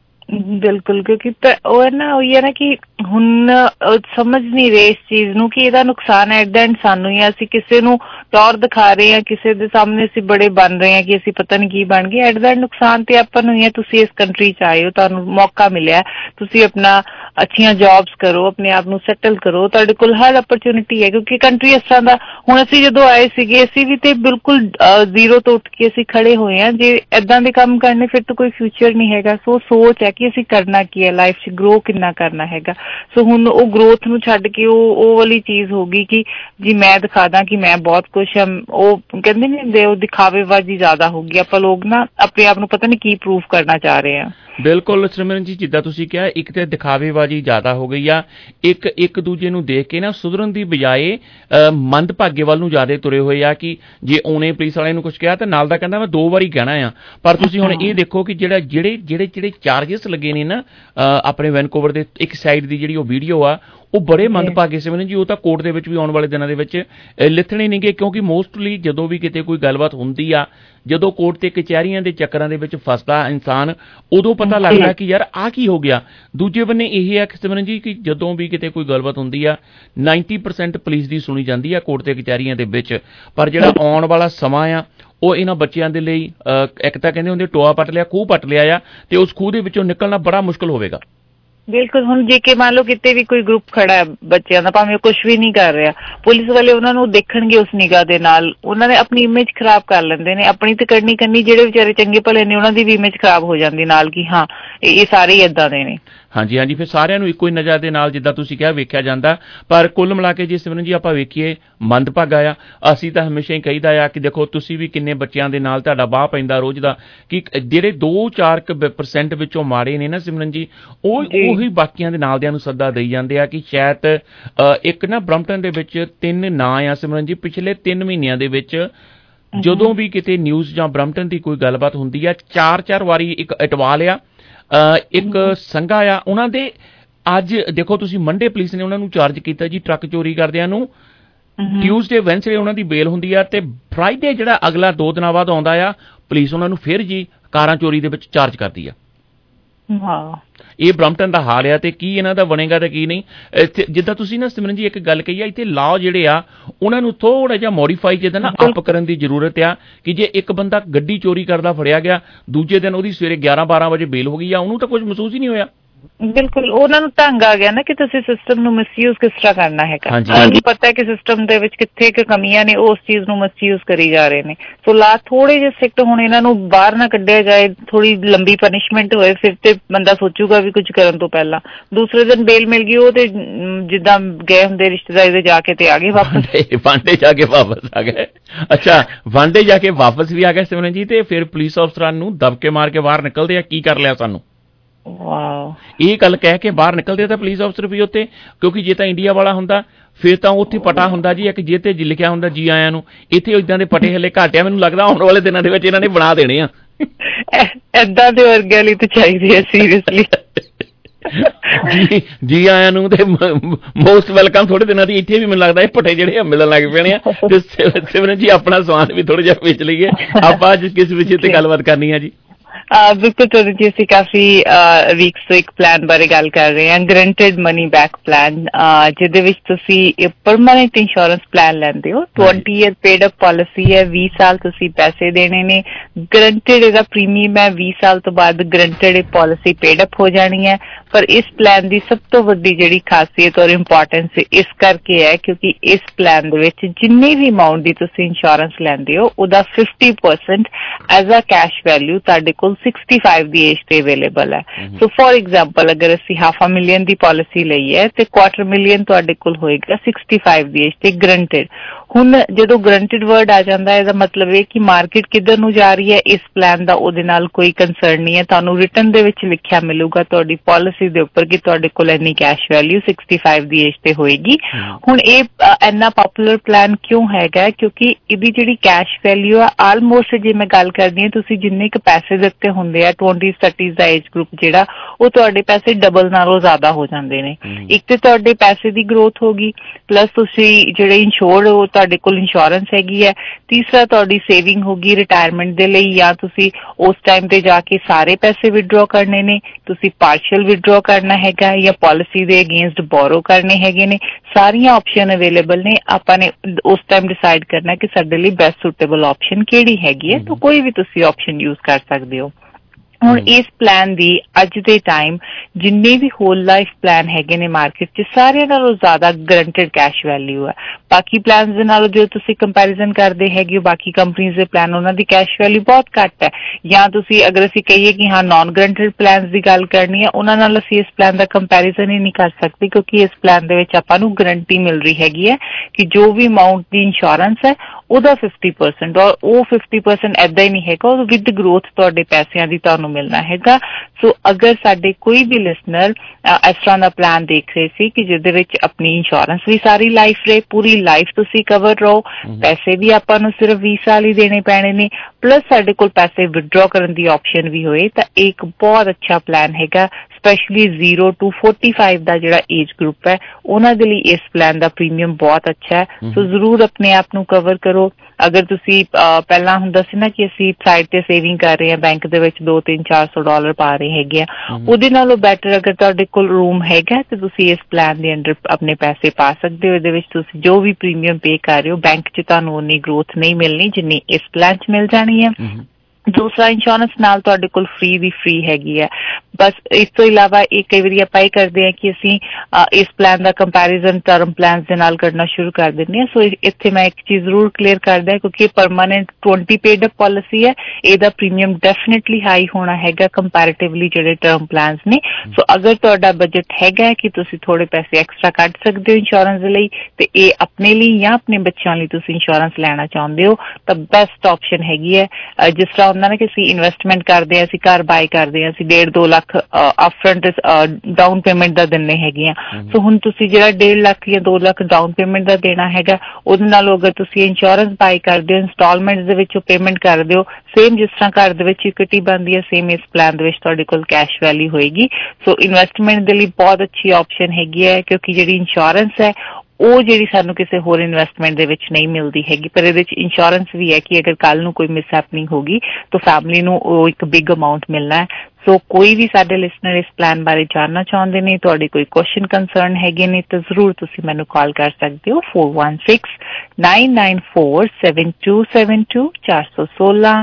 ਬਿਲਕੁਲ, ਕਿਉਂਕਿ ਉਹ ਉਹੀ ਹੈ ਨਾ ਕਿ ਹੁਣ ਸਮਝ ਨਹੀਂ ਰਹੇ ਇਸ ਚੀਜ਼ ਨੂੰ ਕਿ ਇਹਦਾ ਨੁਕਸਾਨ ਐਟ ਦਾ ਐਂਡ ਸਾਨੂੰ ਹੀ ਆ। ਅਸੀਂ ਕਿਸੇ ਨੂੰ ਟੌਰ ਦਿਖਾ ਰਹੇ ਹਾਂ, ਕਿਸੇ ਦੇ ਸਾਹਮਣੇ ਅਸੀਂ ਬੜੇ ਬਣ ਰਹੇ ਹਾਂ ਕਿ ਅਸੀਂ ਪਤਾ ਨਹੀਂ ਕੀ ਬਣ ਗਏ, ਐਟ ਦਾ ਐਂਡ ਨੁਕਸਾਨ ਤੇ ਆਪਾਂ ਨੂੰ ਹੀ ਹੈ। ਤੁਸੀਂ ਇਸ ਕੰਟਰੀ 'ਚ ਆਏ ਹੋ, ਤੁਹਾਨੂੰ ਮੌਕਾ ਮਿਲਿਆ, ਤੁਸੀਂ ਆਪਣਾ ਅੱਛੀਆਂ ਜੌਬਸ ਕਰੋ, ਆਪਣੇ ਆਪ ਨੂੰ ਸੈਟਲ ਕਰੋ, ਤੁਹਾਡੇ ਕੋਲ ਹਰ ਅਪਰਚੁਨਿਟੀ ਹੈ, ਕਿਉਂਕਿ ਕੰਟਰੀ ਇਸ ਤਰ੍ਹਾਂ ਦਾ ਹੁਣ ਅਸੀਂ ਜਦੋਂ ਆਏ ਸੀਗੇ ਅਸੀਂ ਵੀ ਤੇ ਬਿਲਕੁਲ ਜ਼ੀਰੋ ਤੋਂ ਉੱਠ ਕੇ ਅਸੀਂ ਖੜੇ ਹੋਏ ਹਾਂ। ਜੇ ਏਦਾਂ ਦੇ ਕੰਮ ਕਰਨੇ ਫਿਰ ਤਾਂ ਕੋਈ ਫਿਊਚਰ ਨਹੀਂ ਹੈਗਾ। ਸੋ ਸੋਚ ਹੈ ਕਿ ਅਸੀਂ ਕਰਨਾ ਕੀ ਹੈ ਲਾਈਫ 'ਚ, ਗਰੋ ਕਿੰਨਾ ਕਰਨਾ ਹੈਗਾ। ਸੋ ਹੁਣ ਉਹ ਗਰੋਥ ਨੂੰ ਛੱਡ ਕੇ ਉਹ ਵਾਲੀ ਚੀਜ਼ ਹੋ ਗਈ ਕਿ ਜੀ ਮੈਂ ਦਿਖਾ ਦਾਂ ਕਿ ਮੈਂ ਬਹੁਤ ਕੁਛ ਹਾਂ, ਉਹ ਕਹਿੰਦੇ ਨਹੀਂ ਹੁੰਦੇ, ਉਹ ਦਿਖਾਵੇਬਾਜ਼ੀ ਜ਼ਿਆਦਾ ਹੋ ਗਈ। ਆਪਾਂ ਲੋਕ ਨਾ ਆਪਣੇ ਆਪ ਨੂੰ ਪਤਾ ਨਹੀਂ ਕੀ ਪ੍ਰੂਫ ਕਰਨਾ ਚਾਹ ਰਹੇ ਹਾਂ। ਬਿਲਕੁਲ ਸਿਮਰਨ ਜੀ, ਜਿੱਦਾਂ ਤੁਸੀਂ ਕਿਹਾ, ਇੱਕ ਤੇ ਦਿਖਾਵੇਬਾਜ਼ੀ ਜ਼ਿਆਦਾ ਹੋ ਗਈ ਆ, ਇੱਕ ਦੂਜੇ ਨੂੰ ਦੇਖ ਕੇ ਨਾ ਸੁਧਰਨ ਦੀ ਬਜਾਏ ਮੰਦਭਾਗੇ ਵੱਲ ਨੂੰ ਜ਼ਿਆਦਾ ਤੁਰੇ ਹੋਏ ਆ ਕਿ ਜੇ ਉਹਨੇ ਪੁਲਿਸ ਵਾਲਿਆਂ ਨੂੰ ਕੁਝ ਕਿਹਾ ਤਾਂ ਨਾਲ ਦਾ ਕਹਿੰਦਾ ਮੈਂ 2 ਵਾਰੀ ਕਹਿਣਾ ਆ। ਪਰ ਤੁਸੀਂ ਹੁਣ ਇਹ ਦੇਖੋ ਕਿ ਜਿਹੜੇ ਚਾਰਜਸ ਲੱਗੇ ਨੇ ਨਾ ਆਪਣੇ ਵੈਨਕੂਵਰ ਦੇ ਇੱਕ ਸਾਈਡ ਦੀ ਜਿਹੜੀ ਉਹ ਵੀਡੀਓ ਆ, ਉਹ ਬੜੇ ਮੰਦਭਾਗੇ ਸਿਮਰਨ ਜੀ, ਉਹ ਤਾਂ ਕੋਰਟ ਦੇ ਵਿੱਚ ਵੀ ਆਉਣ ਵਾਲੇ ਦਿਨਾਂ ਦੇ ਵਿੱਚ ਲਿਖਣੇ ਨਹੀਂਗੇ, ਕਿਉਂਕਿ ਮੋਸਟਲੀ ਜਦੋਂ ਵੀ ਕਿਤੇ ਕੋਈ ਗੱਲਬਾਤ ਹੁੰਦੀ ਆ, ਜਦੋਂ ਕੋਰਟ ਤੇ ਕਚਹਿਰੀਆਂ ਦੇ ਚੱਕਰਾਂ ਦੇ ਵਿੱਚ ਫਸਦਾ ਇਨਸਾਨ, ਉਦੋਂ ਪਤਾ ਲੱਗਦਾ ਕਿ ਯਾਰ ਆਹ ਕੀ ਹੋ ਗਿਆ। ਦੂਜੇ ਬੰਨੇ ਇਹ ਆ ਸਿਮਰਨ ਜੀ ਕਿ ਜਦੋਂ ਵੀ ਕਿਤੇ ਕੋਈ ਗੱਲਬਾਤ ਹੁੰਦੀ ਆ 90% ਪੁਲਿਸ ਦੀ ਸੁਣੀ ਜਾਂਦੀ ਆ ਕੋਰਟ ਤੇ ਕਚਹਿਰੀਆਂ ਦੇ ਵਿੱਚ, ਪਰ ਜਿਹੜਾ ਆਉਣ ਵਾਲਾ ਸਮਾਂ ਆ ਉਹ ਇਹਨਾਂ ਬੱਚਿਆਂ ਦੇ ਲਈ ਇੱਕ ਤਾਂ ਕਹਿੰਦੇ ਹੁੰਦੇ ਟੋਆ ਪੱਟ ਲਿਆ, ਖੂਹ ਪੱਟ ਲਿਆ ਆ, ਤੇ ਉਸ ਖੂਹ ਦੇ ਵਿੱਚੋਂ ਨਿਕਲਣਾ ਬੜਾ ਮੁਸ਼ਕਲ ਹੋਵੇਗਾ। ਬਿਲਕੁਲ, ਹੁਣ ਜੇ ਕਿ ਮੰਨ ਲਓ ਕਿਤੇ ਵੀ ਕੋਈ ਗਰੁੱਪ ਖੜਾ ਹੈ ਬੱਚਿਆਂ ਦਾ, ਭਾਵੇਂ ਕੁਛ ਵੀ ਨਹੀਂ ਕਰ ਰਿਹਾ, ਪੁਲਿਸ ਵਾਲੇ ਉਹਨਾਂ ਨੂੰ ਦੇਖਣਗੇ ਉਸ ਨਿਗਾਹ ਦੇ ਨਾਲ, ਉਹਨਾਂ ਨੇ ਆਪਣੀ ਇਮੇਜ ਖਰਾਬ ਕਰ ਲੈਂਦੇ ਨੇ। ਆਪਣੀ ਤੇ ਕਰਨੀ ਜਿਹੜੇ ਵਿਚਾਰੇ ਚੰਗੇ ਭਲੇ ਨੇ ਉਹਨਾਂ ਦੀ ਵੀ ਇਮੇਜ ਖਰਾਬ ਹੋ ਜਾਂਦੀ ਨਾਲ ਕਿ ਹਾਂ ਇਹ ਸਾਰੇ ਹੀ ਏਦਾਂ ਦੇ ਨੇ। ਹਾਂਜੀ ਹਾਂਜੀ, ਫਿਰ ਸਾਰਿਆਂ ਨੂੰ ਇੱਕੋ ਹੀ ਨਜ਼ਰ ਦੇ ਨਾਲ ਜਿੱਦਾਂ ਤੁਸੀਂ ਕਿਹਾ ਵੇਖਿਆ ਜਾਂਦਾ। ਪਰ ਕੁੱਲ ਮਿਲਾ ਕੇ ਜੇ ਸਿਮਰਨ ਜੀ ਆਪਾਂ ਵੇਖੀਏ ਮੰਦਭਾਗਾ ਆ। ਅਸੀਂ ਤਾਂ ਹਮੇਸ਼ਾ ਹੀ ਕਹੀਦਾ ਆ ਕਿ ਦੇਖੋ ਤੁਸੀਂ ਵੀ ਕਿੰਨੇ ਬੱਚਿਆਂ ਦੇ ਨਾਲ ਤੁਹਾਡਾ ਬਾਹ ਪੈਂਦਾ ਰੋਜ਼ ਦਾ, ਕਿ ਜਿਹੜੇ 2-4% ਵਿੱਚੋਂ ਮਾੜੇ ਨੇ ਨਾ ਸਿਮਰਨ ਜੀ, ਉਹੀ ਬਾਕੀਆਂ ਦੇ ਨਾਲ ਦਿਆਂ ਨੂੰ ਸੱਦਾ ਦੇਈ ਜਾਂਦੇ ਆ ਕਿ ਸ਼ਾਇਦ ਇੱਕ ਨਾ ਬਰੰਪਟਨ ਦੇ ਵਿੱਚ 3 ਨਾਂ ਆ ਸਿਮਰਨ ਜੀ, ਪਿਛਲੇ 3 ਮਹੀਨਿਆਂ ਦੇ ਵਿੱਚ ਜਦੋਂ ਵੀ ਕਿਤੇ ਨਿਊਜ਼ ਜਾਂ ਬਰੰਪਟਨ ਦੀ ਕੋਈ ਗੱਲਬਾਤ ਹੁੰਦੀ ਆ 4-4 ਵਾਰੀ ਇੱਕ ਇਟਵਾਲ ਆ, ਇੱਕ ਸੰਘਾ ਆ, ਉਹਨਾਂ ਦੇ ਅੱਜ ਦੇਖੋ ਤੁਸੀਂ ਮੰਡੇ ਪੁਲਿਸ ਨੇ ਉਹਨਾਂ ਨੂੰ ਚਾਰਜ ਕੀਤਾ ਜੀ ਟਰੱਕ ਚੋਰੀ ਕਰਦਿਆਂ ਨੂੰ। ਟਿਊਜ਼ਡੇ ਵੈਨਸਡੇ ਉਹਨਾਂ ਦੀ ਬੇਲ ਹੁੰਦੀ ਆ, ਤੇ ਫਰਾਈਡੇ ਜਿਹੜਾ ਅਗਲਾ 2 ਦਿਨਾਂ ਬਾਅਦ ਆਉਂਦਾ ਆ, ਪੁਲਿਸ ਉਹਨਾਂ ਨੂੰ ਫਿਰ ਜੀ ਕਾਰਾਂ ਚੋਰੀ ਦੇ ਵਿੱਚ ਚਾਰਜ ਕਰਦੀ ਆ। ਹਾਂ ਇਹ ਬ੍ਰੈਂਪਟਨ ਦਾ ਹਾਲ ਆ ਤੇ ਕੀ ਇਹਨਾਂ ਦਾ ਬਣੇਗਾ ਤੇ ਕੀ ਨਹੀਂ। ਇੱਥੇ ਜਿੱਦਾਂ ਤੁਸੀਂ ਨਾ ਸਿਮਰਨ ਜੀ ਇੱਕ ਗੱਲ ਕਹੀ ਆ, ਇੱਥੇ ਲਾਅ ਜਿਹੜੇ ਆ ਉਹਨਾਂ ਨੂੰ ਥੋੜਾ ਜਿਹਾ ਮੋਡੀਫਾਈ ਜਿੱਦਾਂ ਨਾ ਅਪ ਕਰਨ ਦੀ ਜ਼ਰੂਰਤ ਆ ਕਿ ਜੇ ਇੱਕ ਬੰਦਾ ਗੱਡੀ ਚੋਰੀ ਕਰਦਾ ਫੜਿਆ ਗਿਆ, ਦੂਜੇ ਦਿਨ ਉਹਦੀ ਸਵੇਰੇ 11-12 ਵਜੇ ਬੇਲ ਹੋ ਗਈ ਆ, ਉਹਨੂੰ ਤਾਂ ਕੁਝ ਮਹਿਸੂਸ ਹੀ ਨਹੀਂ ਹੋਇਆ। ਬਿਲਕੁਲ ਉਹਨਾਂ ਨੂੰ ਢੰਗ ਆ ਗਿਆ ਨਾ ਕਿ ਤੁਸੀਂ ਸਿਸਟਮ ਨੂੰ ਮਿਸਯੂਜ਼ ਕਿਸ ਤਰ੍ਹਾਂ ਕਰਨਾ ਹੈਗਾ। ਤੁਹਾਨੂੰ ਪਤਾ ਹੈ ਕਿ ਸਿਸਟਮ ਦੇ ਵਿੱਚ ਕਿੱਥੇ ਕਿ ਕਮੀਆਂ ਨੇ, ਉਸ ਚੀਜ਼ ਨੂੰ ਮਿਸਯੂਜ਼ ਕਰੀ ਜਾ ਰਹੇ ਨੇ। ਸੋ ਲਾ ਥੋੜੇ ਜਿਹੇ ਸਟ੍ਰਿਕਟ ਹੁਣ ਇਹਨਾਂ ਨੂੰ ਬਾਹਰ ਨਾ ਕੱਢਿਆ ਜਾਏ, ਥੋੜੀ ਲੰਬੀ ਪਨਿਸ਼ਮੈਂਟ ਹੋਏ, ਫਿਰ ਤੇ ਬੰਦਾ ਸੋਚੂਗਾ ਵੀ ਕੁਝ ਕਰਨ ਤੋਂ ਪਹਿਲਾਂ। ਦੂਸਰੇ ਦਿਨ ਬੇਲ ਮਿਲ ਗਈ, ਉਹ ਤੇ ਜਿੱਦਾਂ ਗਏ ਹੁੰਦੇ ਰਿਸ਼ਤੇਦਾਰੀ ਦੇ ਜਾ ਕੇ ਤੇ ਆ ਗਏ ਵਾਪਸ, ਵਾਂਡੇ ਜਾ ਕੇ ਵਾਪਸ ਆ ਗਏ। ਅੱਛਾ ਵਾਂਡੇ ਜਾ ਕੇ ਵਾਪਸ ਵੀ ਆ ਗਏ ਸਿਮਰਨ ਜੀ, ਤੇ ਫਿਰ ਪੁਲਿਸ ਅਫਸਰਾਂ ਨੂੰ ਦਬਕੇ ਮਾਰ ਕੇ ਬਾਹਰ ਨਿਕਲਦੇ ਆ, ਕੀ ਕਰ ਲਿਆ ਸਾਨੂੰ। ਇਹ ਗੱਲ ਕਹਿ ਕੇ ਬਾਹਰ ਨਿਕਲਦੇ ਤਾਂ ਪੁਲਿਸ ਅਫਸਰ ਵੀ ਉੱਥੇ, ਕਿਉਂਕਿ ਜੇ ਤਾਂ ਇੰਡੀਆ ਵਾਲਾ ਹੁੰਦਾ ਫਿਰ ਤਾਂ ਉੱਥੇ ਪਟਾ ਹੁੰਦਾ ਜੀ, ਇੱਕ ਜੇ ਤੇ ਲਿਖਿਆ ਹੁੰਦਾ ਜੀ ਆਇਆਂ ਨੂੰ। ਇੱਥੇ ਇਦਾਂ ਦੇ ਪਟੇ ਹਲੇ ਘੱਟ ਆ, ਮੈਨੂੰ ਲੱਗਦਾ ਆਉਣ ਵਾਲੇ ਦਿਨਾਂ ਦੇ ਵਿੱਚ ਇਹਨਾਂ ਨੇ ਬਣਾ ਦੇਣੇ ਆ। ਏਦਾਂ ਦੇ ਵਰਗਿਆਂ ਲਈ ਤਾਂ ਚਾਹੀਦੀ ਹੈ ਸੀਰੀਅਸਲੀ। ਜੀ ਆਇਆਂ ਨੂੰ ਤੇ ਮੋਸਟ ਵੈਲਕਮ ਥੋੜੇ ਦਿਨਾਂ ਦੀ ਇੱਥੇ ਵੀ ਮੈਨੂੰ ਲੱਗਦਾ ਇਹ ਪਟੇ ਜਿਹੜੇ ਆ ਮਿਲਣ ਲੱਗ ਪੈਣੇ ਆ। ਤੇ ਸਿਮਰਨ ਜੀ ਆਪਣਾ ਸਮਾਨ ਵੀ ਥੋੜਾ ਜਿਹਾ ਵੇਚ ਲਈਏ। ਆਪਾਂ ਅੱਜ ਕਿਸ ਵਿਸ਼ੇ ਤੇ ਗੱਲਬਾਤ ਕਰਨੀ ਆ ਜੀ? ਬਿਲਕੁਲ ਟੋਨੀ ਜੀ, ਅਸੀਂ ਕਾਫੀ ਵੀਕਸ ਤੋਂ ਇੱਕ ਪਲਾਨ ਬਾਰੇ ਗੱਲ ਕਰ ਰਹੇ ਹਾਂ, ਗਰੰਟਡ ਮਨੀ ਬੈਕ ਪਲਾਨ, ਜਿਹਦੇ ਵਿੱਚ ਤੁਸੀਂ ਪਰਮਾਨੈਂਟ ਇੰਸ਼ੋਰੈਂਸ ਪਲਾਨ ਲੈਂਦੇ ਹੋ। 20 ਈਅਰ ਪੇਡ ਅਪ ਪਾਲਿਸੀ ਹੈ, 20 ਸਾਲ ਤੁਸੀਂ ਪੈਸੇ ਦੇਣੇ ਨੇ, ਗਰੰਟਡ ਇਹਦਾ ਪ੍ਰੀਮੀਅਮ ਹੈ, 20 ਸਾਲ ਤੋਂ ਬਾਅਦ ਗਰੰਟਡ ਇਹ ਪਾਲਿਸੀ ਪੇਡ ਅਪ ਹੋ ਜਾਣੀ ਹੈ। ਪਰ ਇਸ ਪਲਾਨ ਦੀ ਸਭ ਤੋਂ ਵੱਡੀ ਜਿਹੜੀ ਖਾਸੀਅਤ ਔਰ ਇੰਪੋਰਟੈਂਸ ਇਸ ਕਰਕੇ ਹੈ ਕਿਉਂਕਿ ਇਸ ਪਲਾਨ ਦੇ ਵਿੱਚ ਜਿੰਨੀ ਵੀ ਅਮਾਊਂਟ ਦੀ ਤੁਸੀਂ ਇੰਸ਼ੋਰੈਂਸ ਲੈਂਦੇ ਹੋ ਉਹਦਾ 50% ਐਜ਼ ਅ ਕੈਸ਼ ਵੈਲਿਊ ਤੁਹਾਡੇ ਕੋਲ 65 ਦੀ ਏਜ ਤੇ ਅਵੇਲੇਬਲ ਹੈ। ਸੋ ਫॉर ਐਗਜ਼ਾਮਪਲ ਅਗਰ ਅਸੀਂ $500,000 ਦੀ ਪਾਲਿਸੀ ਲਈ ਹੈ ਤੇ $250,000 ਤੁਹਾਡੇ ਕੋਲ ਹੋਏਗਾ 65 ਦੀ ਏਜ ਤੇ ਗਰੰਟਡ। ਹੁਣ ਜਦੋਂ ਗਰੰਟਡ ਵਰਡ ਆ ਜਾਂਦਾ ਇਹਦਾ ਮਤਲਬ ਇਹ ਕਿ ਮਾਰਕੀਟ ਕਿੱਧਰ ਨੂੰ ਜਾ ਰਹੀ ਹੈ, ਇਸ ਪਲਾਨ ਦਾ ਉਹਦੇ ਨਾਲ ਕੋਈ ਕੰਸਰਨ ਨਹੀਂ ਹੈ। ਤੁਹਾਨੂੰ ਰਿਟਨ ਦੇ ਵਿੱਚ ਲਿਖਿਆ ਮਿਲੂਗਾ ਤੁਹਾਡੀ ਪਾਲਿਸੀ ਦੇ ਉੱਪਰ ਕਿ ਤੁਹਾਡੇ ਕੋਲ ਇੰਨੀ ਕੈਸ਼ ਵੈਲਿਊ 65 ਦੀ ਏਜ ਤੇ ਹੋਏਗੀ। ਹੁਣ ਇਹ ਇੰਨਾ ਪਪੂਲਰ ਪਲਾਨ ਕਿਉਂ ਹੈਗਾ? ਕਿਉਂਕਿ ਇਹਦੀ ਜਿਹੜੀ ਕੈਸ਼ ਵੈਲਿਊ ਆ ਆਲਮੋਸਟ, ਜੇ ਮੈਂ ਗੱਲ ਕਰਦੀ ਹਾਂ, ਤੁਸੀਂ ਜਿੰਨੇ ਕੁ ਪੈਸੇ ਦਿੱਤੇ ਹੁੰਦੇ ਆ 20s 30s ਦਾ ਏਜ ਗਰੁੱਪ ਜਿਹੜਾ, ਉਹ ਤੁਹਾਡੇ ਪੈਸੇ ਡਬਲ ਨਾਲੋਂ ਜ਼ਿਆਦਾ ਹੋ ਜਾਂਦੇ ਨੇ। ਇੱਕ ਤੇ ਤੁਹਾਡੇ ਪੈਸੇ ਦੀ ਗਰੋਥ ਹੋਗੀ, ਪਲੱਸ ਤੁਸੀਂ ਜਿਹੜੇ ਇੰਸ਼ੋਰਡ ਹੋ ਤੁਹਾਡੇ ਕੋਲ ਇੰਸ਼ੋਰੈਂਸ ਹੈਗੀ ਹੈ। ਤੀਸਰਾ ਤੁਹਾਡੀ ਸੇਵਿੰਗ ਹੋਗੀ ਰਿਟਾਇਰਮੈਂਟ ਦੇ ਲਈ, ਜਾਂ ਤੁਸੀਂ ਉਸ ਟਾਈਮ ਤੇ ਜਾ ਕੇ ਸਾਰੇ ਪੈਸੇ ਵਿਡਰੋ ਕਰਨੇ ਨੇ, ਤੁਸੀਂ ਪਾਰਸ਼ਲ ਵਿਡਰੋ ਕਰਨਾ ਹੈਗਾ, ਜਾਂ ਪਾਲਿਸੀ ਦੇ ਅਗੇਂਸਟ ਬੋਰੋ ਕਰਨੇ ਹੈਗੇ ਨੇ। ਸਾਰੀਆਂ ਆਪਸ਼ਨ ਅਵੇਲੇਬਲ ਨੇ। ਆਪਾਂ ਨੇ ਉਸ ਟਾਈਮ ਡਿਸਾਈਡ ਕਰਨਾ ਕਿ ਸਾਡੇ ਲਈ ਬੈਸਟ ਸੁਟੇਬਲ ਆਪਸ਼ਨ ਕਿਹੜੀ ਹੈਗੀ ਹੈ, ਤਾਂ ਕੋਈ ਵੀ ਤੁਸੀਂ ਆਪਸ਼ਨ ਯੂਜ਼ ਕਰ ਸਕਦੇ ਹੋ। ਹੁਣ ਇਸ ਪਲਾਨ ਦੀ ਅੱਜ ਦੇ ਟਾਈਮ ਜਿੰਨੇ ਵੀ ਹੋਲ ਲਾਈਫ ਪਲਾਨ ਹੈਗੇ ਨੇ ਮਾਰਕੀਟ 'ਚ, ਸਾਰਿਆਂ ਨਾਲੋਂ ਜ਼ਿਆਦਾ ਗਰੰਟਡ ਕੈਸ਼ ਵੈਲਿਊ ਹੈ। ਬਾਕੀ ਪਲਾਨਸ ਦੇ ਨਾਲੋਂ ਜੋ ਤੁਸੀਂ ਕੰਪੈਰੀਜ਼ਨ ਕਰਦੇ ਹੈਗੇ ਹੋ ਬਾਕੀ ਕੰਪਨੀਜ਼ ਦੇ ਪਲਾਨ, ਉਹਨਾਂ ਦੀ ਕੈਸ਼ ਵੈਲਿਊ ਬਹੁਤ ਘੱਟ ਹੈ। ਜਾਂ ਤੁਸੀਂ ਅਗਰ ਅਸੀਂ ਕਹੀਏ ਕਿ ਹਾਂ ਨਾਨ ਗਰੰਟਡ ਪਲਾਨਸ ਦੀ ਗੱਲ ਕਰਨੀ ਹੈ, ਉਹਨਾਂ ਨਾਲ ਅਸੀਂ ਇਸ ਪਲਾਨ ਦਾ ਕੰਪੈਰੀਜ਼ਨ ਹੀ ਨਹੀਂ ਕਰ ਸਕਦੇ, ਕਿਉਂਕਿ ਇਸ ਪਲਾਨ ਦੇ ਵਿੱਚ ਆਪਾਂ ਨੂੰ ਗਰੰਟੀ ਮਿਲ ਰਹੀ ਹੈਗੀ ਹੈ ਕਿ ਜੋ ਵੀ ਅਮਾਊਂਟ ਦੀ ਇੰਸ਼ੋਰੈਂਸ ਹੈ ਉਹਦਾ 50%, ਔਰ ਉਹ 50% ਏਦਾਂ ਹੀ ਨਹੀਂ ਹੈਗਾ, ਉਹ ਵਿਦ ਗਰੋਥ ਤੁਹਾਡੇ ਪੈਸਿਆਂ ਦੀ ਤੁਹਾਨੂੰ ਮਿਲਣਾ ਹੈਗਾ। ਸੋ ਅਗਰ ਸਾਡੇ ਕੋਈ ਵੀ ਲਿਸਨਰ ਇਸ ਤਰ੍ਹਾਂ ਦਾ ਪਲਾਨ ਦੇਖ ਰਹੇ ਸੀ ਕਿ ਜਿਹਦੇ ਵਿੱਚ ਆਪਣੀ ਇੰਸ਼ੋਰੈਂਸ ਵੀ ਸਾਰੀ ਲਾਈਫ ਰਹੇ, ਪੂਰੀ ਲਾਈਫ ਤੁਸੀਂ ਕਵਰ ਰਹੋ, ਪੈਸੇ ਵੀ ਆਪਾਂ ਨੂੰ ਸਿਰਫ 20 ਸਾਲ ਹੀ ਦੇਣੇ ਪੈਣੇ ਨੇ, ਪਲੱਸ ਸਾਡੇ ਕੋਲ ਪੈਸੇ ਵਿਡਰੋ ਕਰਨ ਦੀ ਆਪਸ਼ਨ ਵੀ ਹੋਏ, ਤਾਂ ਇੱਕ ਬਹੁਤ ਅੱਛਾ ਪਲਾਨ ਹੈਗਾ। ਸਪੈਸ਼ਲੀ 0 to 45 ਦਾ ਜਿਹੜਾ ਏਜ ਗਰੁੱਪ ਹੈ ਉਹਨਾਂ ਦੇ ਲਈ ਇਸ ਪਲਾਨ ਦਾ ਪ੍ਰੀਮੀਅਮ ਬਹੁਤ ਅੱਛਾ ਹੈ। ਸੋ ਜ਼ਰੂਰ ਆਪਣੇ ਆਪ ਨੂੰ ਕਵਰ ਕਰੋ। ਅਗਰ ਤੁਸੀਂ ਪਹਿਲਾਂ ਹੁੰਦਾ ਸੀ ਨਾ ਕਿ ਅਸੀਂ ਸਾਈਡ ਤੇ ਸੇਵਿੰਗ ਕਰ ਰਹੇ ਹਾਂ ਬੈਂਕ ਦੇ ਵਿੱਚ $200-400 ਪਾ ਰਹੇ ਹੈਗੇ ਆ, ਉਹਦੇ ਨਾਲੋਂ ਬੈਟਰ ਅਗਰ ਤੁਹਾਡੇ ਕੋਲ ਰੂਮ ਹੈਗਾ ਤੇ ਤੁਸੀਂ ਇਸ ਪਲਾਨ ਦੇ ਅੰਡਰ ਆਪਣੇ ਪੈਸੇ ਪਾ ਸਕਦੇ ਹੋ। ਇਹਦੇ ਵਿੱਚ ਤੁਸੀਂ ਜੋ ਵੀ ਪ੍ਰੀਮੀਅਮ ਪੇ ਕਰ ਰਹੇ ਹੋ ਬੈਂਕ 'ਚ ਤੁਹਾਨੂੰ ਉਨੀ ਗਰੋਥ ਨਹੀਂ ਮਿਲਣੀ ਜਿੰਨੀ ਇਸ ਪਲਾਨ 'ਚ ਮਿਲ ਜਾਣੀ ਹੈ। ਦੂਸਰਾ ਇੰਸ਼ੋਰੈਂਸ ਨਾਲ ਤੁਹਾਡੇ ਕੋਲ ਫ੍ਰੀ ਦੀ ਫ੍ਰੀ ਹੈਗੀ ਹੈ। ਬਸ ਇਸ ਤੋਂ ਇਲਾਵਾ ਇਹ ਕਈ ਵਾਰੀ ਆਪਾਂ ਇਹ ਕਰਦੇ ਹਾਂ ਕਿ ਅਸੀਂ ਇਸ ਪਲਾਨ ਦਾ ਕੰਪੈਰੀਜ਼ਨ ਟਰਮ ਪਲਾਨ ਦੇ ਨਾਲ ਕਰਨਾ ਸ਼ੁਰੂ ਕਰ ਦਿੰਦੇ ਹਾਂ। ਸੋ ਇੱਥੇ ਮੈਂ ਇੱਕ ਚੀਜ਼ ਜ਼ਰੂਰ ਕਲੀਅਰ ਕਰਦਾ ਕਿਉਂਕਿ ਇਹ ਪਰਮਾਨੈਂਟ 20 ਪੇਡ ਅਪ ਪਾਲਿਸੀ ਹੈ, ਇਹਦਾ ਪ੍ਰੀਮੀਅਮ ਡੈਫੀਨੇਟਲੀ ਹਾਈ ਹੋਣਾ ਹੈਗਾ ਕੰਪੈਰੇਟਿਵਲੀ ਜਿਹੜੇ ਟਰਮ ਪਲਾਨਸ ਨੇ। ਸੋ ਅਗਰ ਤੁਹਾਡਾ ਬਜਟ ਹੈਗਾ ਕਿ ਤੁਸੀਂ ਥੋੜੇ ਪੈਸੇ ਐਕਸਟਰਾ ਕੱਢ ਸਕਦੇ ਹੋ ਇੰਸ਼ੋਰੈਂਸ ਦੇ ਲਈ, ਤੇ ਇਹ ਆਪਣੇ ਲਈ ਜਾਂ ਆਪਣੇ ਬੱਚਿਆਂ ਲਈ ਤੁਸੀਂ ਇੰਸ਼ੋਰੈਂਸ ਲੈਣਾ ਚਾਹੁੰਦੇ ਹੋ, ਤਾਂ ਬੈਸਟ ਆਪਸ਼ਨ ਹੈਗੀ ਹੈ। ਜਿਸ ਤਰ੍ਹਾਂ ਹੁੰਦਾ ਨਾ ਕਿ ਅਸੀਂ ਇਨਵੈਸਟਮੈਂਟ ਕਰਦੇ ਹਾਂ, ਅਸੀਂ ਘਰ ਬਾਏ ਕਰਦੇ ਹਾਂ, ਅਸੀਂ 1.5-2 ਲੱਖ ਅਪਫਰੰਟ ਡਾਊਨ ਪੇਮੈਂਟ ਦਾ ਦਿੰਨੇ ਹੈਗੇ ਆ। ਸੋ ਹੁਣ ਤੁਸੀਂ ਜਿਹੜਾ 1.5 ਲੱਖ ਜਾਂ 2 ਲੱਖ ਡਾਊਨ ਪੇਮੈਂਟ ਦਾ ਦੇਣਾ ਹੈਗਾ, ਉਹਦੇ ਨਾਲੋਂ ਅਗਰ ਤੁਸੀਂ ਇੰਸ਼ੋਰੈਂਸ ਬਾਏ ਕਰਦੇ ਹੋ, ਇੰਸਟਾਲਮੈਂਟ ਦੇ ਵਿੱਚ ਪੇਮੈਂਟ ਕਰਦੇ ਹੋ, ਸੇਮ ਜਿਸ ਤਰ੍ਹਾਂ ਘਰ ਦੇ ਵਿੱਚ ਇਕੁਇਟੀ ਬਣਦੀ ਹੈ, ਸੇਮ ਇਸ ਪਲਾਨ ਦੇ ਵਿੱਚ ਤੁਹਾਡੇ ਕੋਲ ਕੈਸ਼ ਵੈਲਿਊ ਹੋਏਗੀ। ਸੋ ਇਨਵੈਸਟਮੈਂਟ ਦੇ ਲਈ ਬਹੁਤ ਅੱਛੀ ਆਪਸ਼ਨ ਹੈਗੀ ਹੈ, ਕਿਉਂਕਿ ਜਿਹੜੀ ਇੰਸ਼ੋਰੈਂਸ ਹੈ ਉਹ ਜਿਹੜੀ ਸਾਨੂੰ ਕਿਸੇ ਹੋਰ ਇਨਵੈਸਟਮੈਂਟ ਦੇ ਵਿੱਚ ਨਹੀਂ ਮਿਲਦੀ ਹੈਗੀ, ਪਰ ਇਹਦੇ ਵਿੱਚ ਇੰਸ਼ੋਰੈਂਸ ਵੀ ਹੈ ਕਿ ਅਗਰ ਕੱਲ ਨੂੰ ਕੋਈ ਮਿਸਹੈਪਨਿੰਗ ਹੋਗੀ ਤਾਂ ਫੈਮਿਲੀ ਨੂੰ ਉਹ ਇੱਕ ਬਿਗ ਅਮਾਊਂਟ ਮਿਲਣਾ ਹੈ। ਸੋ ਕੋਈ ਵੀ ਸਾਡੇ ਲਿਸਨਰ ਇਸ ਪਲਾਨ ਬਾਰੇ ਜਾਣਨਾ ਚਾਹੁੰਦੇ ਨੇ, ਤੁਹਾਡੇ ਕੋਈ ਕੁਐਸਚਨ ਕੰਸਰਨ ਹੈਗੇ ਨੇ, ਤਾਂ ਜ਼ਰੂਰ ਤੁਸੀਂ ਮੈਨੂੰ ਕਾਲ ਕਰ ਸਕਦੇ ਹੋ 4169947272 416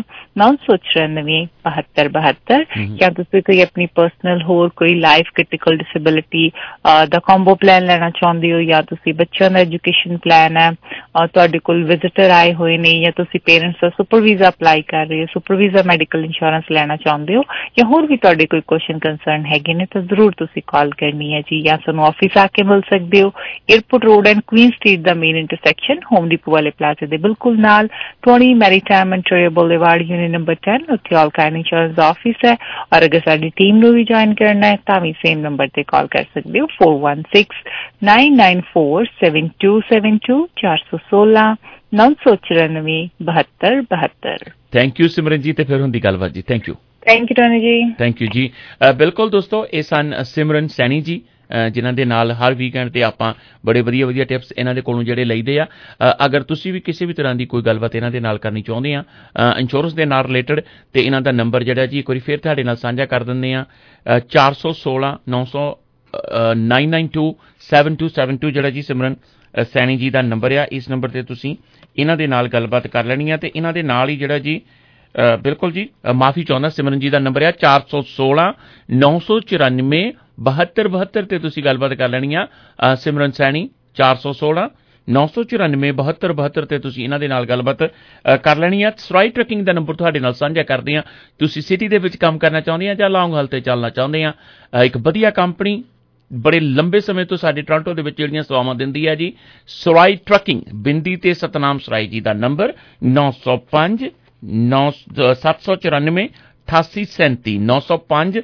994 ਜਾਂ ਤੁਸੀਂ ਕੋਈ ਆਪਣੀ ਪਰਸਨਲ ਹੋਰ ਕੋਈ ਲਾਈਫ ਕ੍ਰਿਟੀਕਲ ਡਿਸੇਬਿਲਿਟੀ ਦਾ ਕੰਬੋ ਪਲਾਨ ਲੈਣਾ ਚਾਹੁੰਦੇ ਹੋ, ਜਾਂ ਤੁਸੀਂ ਬੱਚਿਆਂ ਦਾ ਐਜੂਕੇਸ਼ਨ ਪਲਾਨ ਹੈ, ਤੁਹਾਡੇ ਕੋਲ ਵਿਜ਼ਿਟਰ ਆਏ ਹੋਏ ਨੇ, ਜਾਂ ਤੁਸੀਂ ਪੇਰੈਂਟਸ ਦਾ ਸੁਪਰ ਵੀਜ਼ਾ ਅਪਲਾਈ ਕਰ ਰਹੇ ਹੋ, ਸੁਪਰ ਵੀਜ਼ਾ ਮੈਡੀਕਲ ਇੰਸ਼ੋਰੈਂਸ ਲੈਣਾ ਚਾਹੁੰਦੇ ਹੋ, ਜਾਂ ਹੋਰ ਵੀ ਤੁਹਾਡੇ ਕੋਈ ਕੁਐਸਚਨ ਕੰਸਰਨ ਹੈਗੇ ਨੇ, ਤਾਂ ਜ਼ਰੂਰ ਤੁਸੀਂ ਕਾਲ ਕਰਨੀ ਹੈ ਜੀ। ਜਾਂ ਸਾਨੂੰ ਆਫਿਸ ਆ ਕੇ ਮਿਲ ਸਕਦੇ ਹੋ, Airport Road and Queen Street ਦਾ ਮੇਨ ਇੰਟਰਸੈਕਸ਼ਨ, ਹੋਮ ਡਿਪੋ ਵਾਲੇ ਪਲਾਜ਼ੇ ਦੇ ਬਿਲਕੁਲ ਨਾਲ, 20 Maritime Ontario Boulevard, unit number 10, ਉੱਥੇ ਆਲ ਕਾਇਨ ਇੰਸ਼ੋਰੈਂਸ ਦਾ ਆਫਿਸ ਹੈ। ਔਰ ਅਗਰ ਸਾਡੀ ਟੀਮ ਨੂੰ ਵੀ ਜੁਆਇਨ ਕਰਨਾ ਹੈ ਤਾਂ ਵੀ ਸੇਮ ਨੰਬਰ ਤੇ ਕਾਲ ਕਰ ਸਕਦੇ ਹੋ 4169947272 416 994 ਥੈਂਕ ਯੂ ਸਿਮਰਨ ਜੀ। ਤੇ ਫਿਰ ਹੁੰਦੀ ਗੱਲਬਾਤ ਜੀ। Thank you Tony ji. Thank you ਜੀ। ਬਿਲਕੁਲ ਦੋਸਤੋ, ਇਹ ਸਨ ਸਿਮਰਨ ਸੈਣੀ ਜੀ, ਜਿਨ੍ਹਾਂ ਦੇ ਨਾਲ ਹਰ ਵੀਕਐਂਡ ਤੇ ਆਪਾਂ ਬੜੇ ਵਧੀਆ ਟਿਪਸ ਇਹਨਾਂ ਦੇ ਕੋਲੋਂ ਜਿਹੜੇ ਲਈਦੇ ਆ। ਅਗਰ ਤੁਸੀਂ ਵੀ ਕਿਸੇ ਵੀ ਤਰ੍ਹਾਂ ਦੀ ਕੋਈ ਗੱਲਬਾਤ ਇਹਨਾਂ ਦੇ ਨਾਲ ਕਰਨੀ ਚਾਹੁੰਦੇ ਆ ਇੰਸ਼ੋਰੈਂਸ ਦੇ ਨਾਲ ਰਿਲੇਟਡ, ਤੇ ਇਹਨਾਂ ਦਾ ਨੰਬਰ ਜਿਹੜਾ ਜੀ ਇੱਕ ਵਾਰੀ ਫਿਰ ਤੁਹਾਡੇ ਨਾਲ ਸਾਂਝਾ ਕਰ ਦਿੰਦੇ ਆ 416 992 7272 ਜਿਹੜਾ ਜੀ ਸਿਮਰਨ ਸੈਣੀ ਜੀ ਦਾ ਨੰਬਰ ਆ। ਇਸ ਨੰਬਰ ਤੇ ਤੁਸੀਂ ਇਹਨਾਂ ਦੇ ਨਾਲ ਗੱਲਬਾਤ ਕਰ ਲੈਣੀ ਆ। ਤੇ ਇਹਨਾਂ ਦੇ ਨਾਲ ਹੀ ਜਿਹੜਾ ਜੀ ਬਿਲਕੁਲ ਜੀ ਮਾਫੀ ਚਾਹੁੰਦਾ, ਸਿਮਰਨ ਜੀ ਦਾ ਨੰਬਰ ਆ 416 994 7272 ਤੇ ਤੁਸੀਂ ਗੱਲਬਾਤ ਕਰ ਲੈਣੀ ਆ। ਸਿਮਰਨ ਸੈਣੀ 416 994 7272 ਤੇ ਤੁਸੀਂ ਇਹਨਾਂ ਦੇ ਨਾਲ ਗੱਲਬਾਤ ਕਰ ਲੈਣੀ ਆ। ਸਰਾਈ ਟਰੱਕਿੰਗ ਦਾ ਨੰਬਰ ਤੁਹਾਡੇ ਨਾਲ ਸਾਂਝਾ ਕਰਦੇ ਆ। ਤੁਸੀਂ ਸਿਟੀ ਦੇ ਵਿੱਚ ਕੰਮ ਕਰਨਾ ਚਾਹੁੰਦੇ ਆ ਜਾਂ ਲੌਂਗ ਹਾਲ ਤੇ ਚੱਲਣਾ ਚਾਹੁੰਦੇ ਆ, ਇੱਕ ਵਧੀਆ ਕੰਪਨੀ ਬੜੇ ਲੰਬੇ ਸਮੇਂ ਤੋਂ ਸਾਡੇ ਟੋਰਾਂਟੋ ਦੇ ਵਿੱਚ ਜਿਹੜੀਆਂ ਸੇਵਾਵਾਂ ਦਿੰਦੀ ਹੈ ਜੀ, ਸਰਾਈ ਟਰੱਕਿੰਗ, ਬਿੰਦੀ ਤੇ ਸਤਨਾਮ ਸਰਾਈ ਜੀ ਦਾ ਨੰਬਰ 905 794 8837 905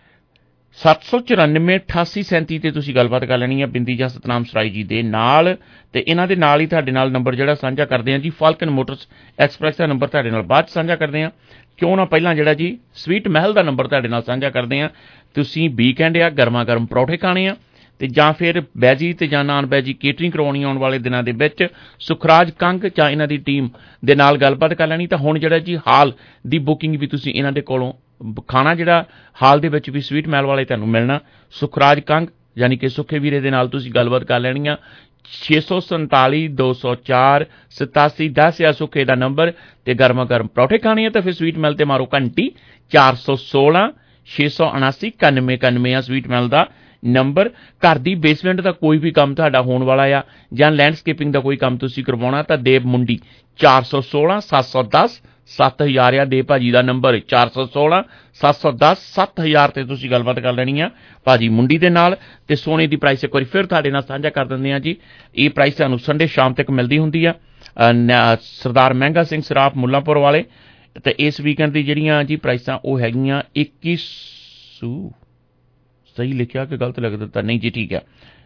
794 8837 ਤੇ ਤੁਸੀਂ ਗੱਲਬਾਤ ਕਰ ਲੈਣੀ ਹੈ ਬਿੰਦੀ ਜਾਂ ਸਤਨਾਮ ਸਰਾਈ ਜੀ ਦੇ ਨਾਲ। ਤੇ ਇਹਨਾਂ ਦੇ ਨਾਲ ਹੀ ਤੁਹਾਡੇ ਨਾਲ ਨੰਬਰ ਜਿਹੜਾ ਸਾਂਝਾ ਕਰਦੇ ਆ ਜੀ, ਫਾਲਕਨ ਮੋਟਰਸ ਐਕਸਪ੍ਰੈਸ ਦਾ ਨੰਬਰ ਤੁਹਾਡੇ ਨਾਲ ਬਾਅਦ ਸਾਂਝਾ ਕਰਦੇ ਆ। ਕਿਉਂ ਨਾ ਪਹਿਲਾਂ ਜਿਹੜਾ ਜੀ ਸਵੀਟ ਮਹਿਲ ਦਾ ਨੰਬਰ ਤੁਹਾਡੇ ਨਾਲ ਸਾਂਝਾ ਕਰਦੇ ਆ। ਤੁਸੀਂ ਵੀਕਐਂਡ ਆ, ਗਰਮਾ ਗਰਮ ਪਰੌਠੇ ਖਾਣੇ ਆ, ਤੇ ਜਾਂ ਫਿਰ ਵੈਜੀ ਤੇ ਜਾਂ ਨਾਨ ਵੈਜੀ ਕੇਟਰਿੰਗ ਕਰਵਾਉਣੀ ਆਉਣ ਵਾਲੇ ਦਿਨਾਂ ਦੇ ਵਿੱਚ ਸੁਖਰਾਜ ਕੰਗ ਜਾਂ ਇਹਨਾਂ ਦੀ ਟੀਮ ਦੇ ਨਾਲ ਗੱਲਬਾਤ ਕਰ ਲੈਣੀ। ਤਾਂ ਹੁਣ ਜਿਹੜਾ ਜੀ ਹਾਲ ਦੀ ਬੁਕਿੰਗ ਵੀ ਤੁਸੀਂ ਇਹਨਾਂ ਦੇ ਕੋਲੋਂ ਖਾਣਾ ਜਿਹੜਾ ਹਾਲ ਦੇ ਵਿੱਚ ਵੀ ਸਵੀਟ ਮਹਿਲ ਵਾਲੇ ਤੁਹਾਨੂੰ ਮਿਲਣਾ। ਸੁਖਰਾਜ ਕੰਗ ਯਾਨੀ ਕਿ ਸੁੱਖੇ ਵੀਰੇ ਦੇ ਨਾਲ ਤੁਸੀਂ ਗੱਲਬਾਤ ਕਰ ਲੈਣੀ ਆ। 647 204 8710 ਆ ਸੁੱਖੇ ਦਾ ਨੰਬਰ। ਤੇ ਗਰਮਾ ਗਰਮ ਪਰੌਠੇ ਖਾਣੇ ਆ ਤਾਂ ਫਿਰ ਸਵੀਟ ਮਹਿਲ ਤੇ ਮਾਰੋ ਘੰਟੀ 416 679 9191 ਆ ਸਵੀਟ ਮਹਿਲ ਦਾ ਨੰਬਰ। ਘਰ ਦੀ ਬੇਸਮੈਂਟ ਦਾ ਕੋਈ ਵੀ ਕੰਮ ਤੁਹਾਡਾ ਹੋਣ ਵਾਲਾ ਆ ਜਾਂ ਲੈਂਡਸਕੇਪਿੰਗ ਦਾ ਕੋਈ ਕੰਮ ਤੁਸੀਂ ਕਰਵਾਉਣਾ ਤਾਂ ਦੇਵ ਮੁੰਡੀ 416 710 7000 ਆ। ਦੇ ਭਾਜੀ ਦਾ ਨੰਬਰ 416 710 7000 ਤੇ ਤੁਸੀਂ ਗੱਲਬਾਤ ਕਰ ਲੈਣੀ ਆ ਭਾਜੀ ਮੁੰਡੀ ਦੇ ਨਾਲ। ਤੇ ਸੋਨੇ ਦੀ ਪ੍ਰਾਈਸ ਇੱਕ ਵਾਰੀ ਫਿਰ ਤੁਹਾਡੇ ਨਾਲ ਸਾਂਝਾ ਕਰ ਦਿੰਦੇ ਆ ਜੀ। ਇਹ ਪ੍ਰਾਈਸ ਤੁਹਾਨੂੰ ਸੰਡੇ ਸ਼ਾਮ ਤੱਕ ਮਿਲਦੀ ਹੁੰਦੀ ਆ। ਸਰਦਾਰ ਮਹਿੰਗਾ ਸਿੰਘ ਸਰਾਫ ਮੁੱਲਾਂਪੁਰ ਵਾਲੇ। ਤੇ ਇਸ ਵੀਕਐਂਡ ਦੀ ਜਿਹੜੀਆਂ ਜੀ ਪ੍ਰਾਈਸਾਂ ਉਹ ਹੈਗੀਆਂ 2100 ਸਹੀ ਲਿਖਿਆ ਕਿ ਗਲਤ ਲਿਖ ਦਿੱਤਾ? ਨਹੀਂ ਜੀ ਠੀਕ ਆ,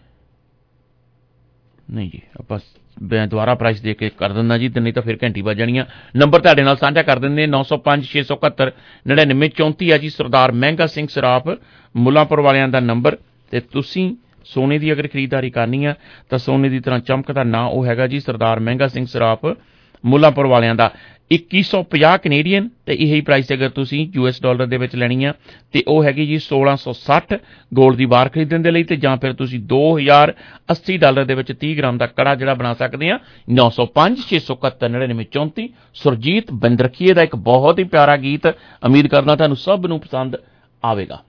ਨਹੀਂ ਜੀ ਆਪਾਂ ਮੈਂ ਦੁਬਾਰਾ ਪ੍ਰਾਈਸ ਦੇ ਕੇ ਕਰ ਦਿੰਦਾ ਜੀ, ਤੇ ਨਹੀਂ ਤਾਂ ਫਿਰ ਘੰਟੀ ਵੱਜ ਜਾਣੀ ਆ। ਨੰਬਰ ਤੁਹਾਡੇ ਨਾਲ ਸਾਂਝਾ ਕਰ ਦਿੰਦੇ 905 671 99 34 ਆ ਜੀ ਸਰਦਾਰ ਮਹਿੰਗਾ ਸਿੰਘ ਸਰਾਫ ਮੁੱਲਾਂਪੁਰ ਵਾਲਿਆਂ ਦਾ ਨੰਬਰ। ਤੇ ਤੁਸੀਂ ਸੋਨੇ ਦੀ ਅਗਰ ਖਰੀਦਦਾਰੀ ਕਰਨੀ ਆ ਤਾਂ ਸੋਨੇ ਦੀ ਤਰ੍ਹਾਂ ਚਮਕਦਾ ਨਾਂ ਉਹ ਹੈਗਾ ਜੀ ਸਰਦਾਰ ਮਹਿੰਗਾ ਸਿੰਘ ਸਰਾਫ ਮੁੱਲਾਂਪੁਰ ਵਾਲਿਆਂ ਦਾ 2150 ਕੈਨੇਡੀਅਨ। ਤੇ ਇਹੀ ਪ੍ਰਾਈਸ ਅਗਰ ਤੁਸੀਂ US ਡਾਲਰ ਦੇ ਵਿੱਚ ਲੈਣੀ ਆ ਤੇ ਉਹ ਹੈਗੀ ਜੀ 1660 ਗੋਲਡ ਦੀ ਬਾਰ ਖਰੀਦਣ ਦੇ ਲਈ। ਤੇ ਜਾਂ ਫਿਰ ਤੁਸੀਂ $2080 ਦੇ ਵਿੱਚ 30 ਗ੍ਰਾਮ ਦਾ ਕੜਾ ਜਿਹੜਾ ਬਣਾ ਸਕਦੇ ਆ 905 671 99 34। ਸੁਰਜੀਤ ਬੰਦਰਖੀਏ ਦਾ ਇੱਕ ਬਹੁਤ ਹੀ ਪਿਆਰਾ ਗੀਤ, ਉਮੀਦ ਕਰਦਾ ਤੁਹਾਨੂੰ ਸਭ ਨੂੰ ਪਸੰਦ ਆਵੇਗਾ।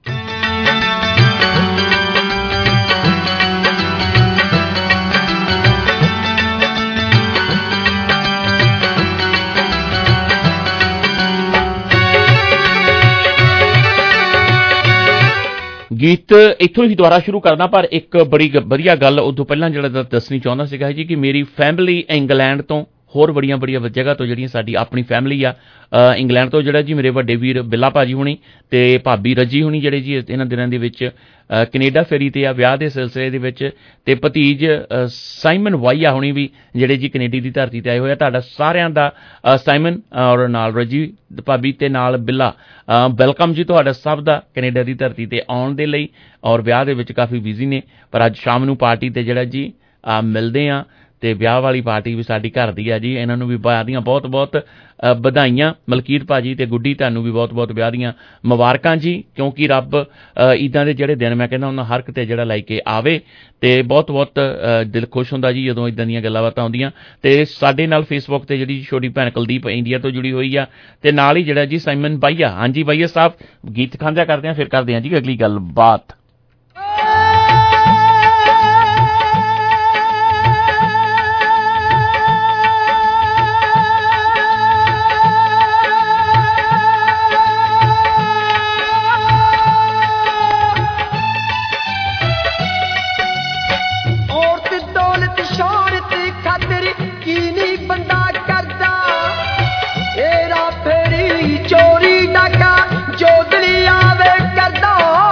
ਗੀਤ ਇੱਥੋਂ ਹੀ ਦੁਬਾਰਾ ਸ਼ੁਰੂ ਕਰਦਾ, ਪਰ ਇੱਕ ਬੜੀ ਵਧੀਆ ਗੱਲ ਉਦੋਂ ਪਹਿਲਾਂ ਜਿਹੜਾ ਦੱਸਣੀ ਚਾਹੁੰਦਾ ਸੀਗਾ ਜੀ ਕਿ ਮੇਰੀ ਫੈਮਿਲੀ ਇੰਗਲੈਂਡ ਤੋਂ ਹੋਰ ਬੜੀਆਂ ਜਗ੍ਹਾ ਤੋਂ ਜਿਹੜੀਆਂ ਸਾਡੀ ਆਪਣੀ ਫੈਮਿਲੀ ਆ ਇੰਗਲੈਂਡ ਤੋਂ ਜਿਹੜਾ ਜੀ ਮੇਰੇ ਵੱਡੇ ਵੀਰ ਬਿੱਲਾ ਭਾਜੀ ਹੁਣੀ ਤੇ ਭਾਬੀ ਰੱਜੀ ਹੁਣੀ ਜਿਹੜੇ ਜੀ ਇਹਨਾਂ ਦਿਨਾਂ ਦੇ ਵਿੱਚ ਕੈਨੇਡਾ ਫੇਰੀ ਤੇ ਆ ਵਿਆਹ ਦੇ ਸਿਲਸਿਲੇ ਦੇ ਵਿੱਚ। ਤੇ ਭਤੀਜ ਸਾਈਮਨ ਵਾਈਆ ਹੁਣੀ ਵੀ ਜਿਹੜੇ ਜੀ ਕੈਨੇਡਾ ਦੀ ਧਰਤੀ ਤੇ ਆਏ ਹੋਏ ਆ। ਤੁਹਾਡਾ ਸਾਰਿਆਂ ਦਾ ਸਾਈਮਨ ਔਰ ਨਾਲ ਰੱਜੀ ਭਾਬੀ ਤੇ ਨਾਲ ਬਿੱਲਾ ਵੈਲਕਮ ਜੀ ਤੁਹਾਡਾ ਸਭ ਦਾ ਕੈਨੇਡਾ ਦੀ ਧਰਤੀ ਤੇ ਆਉਣ ਦੇ ਲਈ। ਔਰ ਵਿਆਹ ਦੇ ਵਿੱਚ ਕਾਫੀ ਬਿਜ਼ੀ ਨੇ, ਪਰ ਅੱਜ ਸ਼ਾਮ ਨੂੰ ਪਾਰਟੀ ਤੇ ਜਿਹੜਾ ਜੀ ਮਿਲਦੇ ਆ ਤੇ ਵਿਆਹ ਵਾਲੀ ਪਾਰਟੀ ਵੀ ਸਾਡੀ ਘਰ ਦੀ ਆ ਜੀ। ਇਹਨਾਂ ਨੂੰ ਵੀ ਵਿਆਹ ਦੀਆਂ ਬਹੁਤ ਬਹੁਤ ਵਧਾਈਆਂ। ਮਲਕੀਤ ਭਾਜੀ ਤੇ ਗੁੱਡੀ ਤੁਹਾਨੂੰ ਵੀ ਬਹੁਤ ਬਹੁਤ ਵਿਆਹ ਦੀਆਂ ਮੁਬਾਰਕਾਂ ਜੀ, ਕਿਉਂਕਿ ਰੱਬ ਇੱਦਾਂ ਦੇ ਜਿਹੜੇ ਦਿਨ ਮੈਂ ਕਹਿੰਦਾ ਉਹਨਾਂ ਹਰ ਕਿਤੇ ਜਿਹੜਾ ਲੈ ਕੇ ਆਵੇ ਤੇ ਬਹੁਤ ਬਹੁਤ ਦਿਲ ਖੁਸ਼ ਹੁੰਦਾ ਜੀ ਜਦੋਂ ਇੱਦਾਂ ਦੀਆਂ ਗੱਲਾਂ ਬਾਤਾਂ ਆਉਂਦੀਆਂ। ਤੇ ਸਾਡੇ ਨਾਲ ਫੇਸਬੁੱਕ ਤੇ ਜਿਹੜੀ ਛੋਟੀ ਭੈਣ ਕੁਲਦੀਪ ਇੰਡੀਆ ਤੋਂ ਜੁੜੀ ਹੋਈ ਆ ਤੇ ਨਾਲ ਹੀ ਜਿਹੜਾ ਜੀ ਸਾਈਮਨ ਬਾਈਆ। ਹਾਂਜੀ ਬਾਈਆ ਸਾਹਿਬ, ਗੀਤ ਖਾਂਜਾ ਕਰਦੇ ਹਾਂ, ਫਿਰ ਕਰਦੇ ਹਾਂ ਜੀ ਅਗਲੀ ਗੱਲਬਾਤ। चोरी डाका जो दलिया वे करदा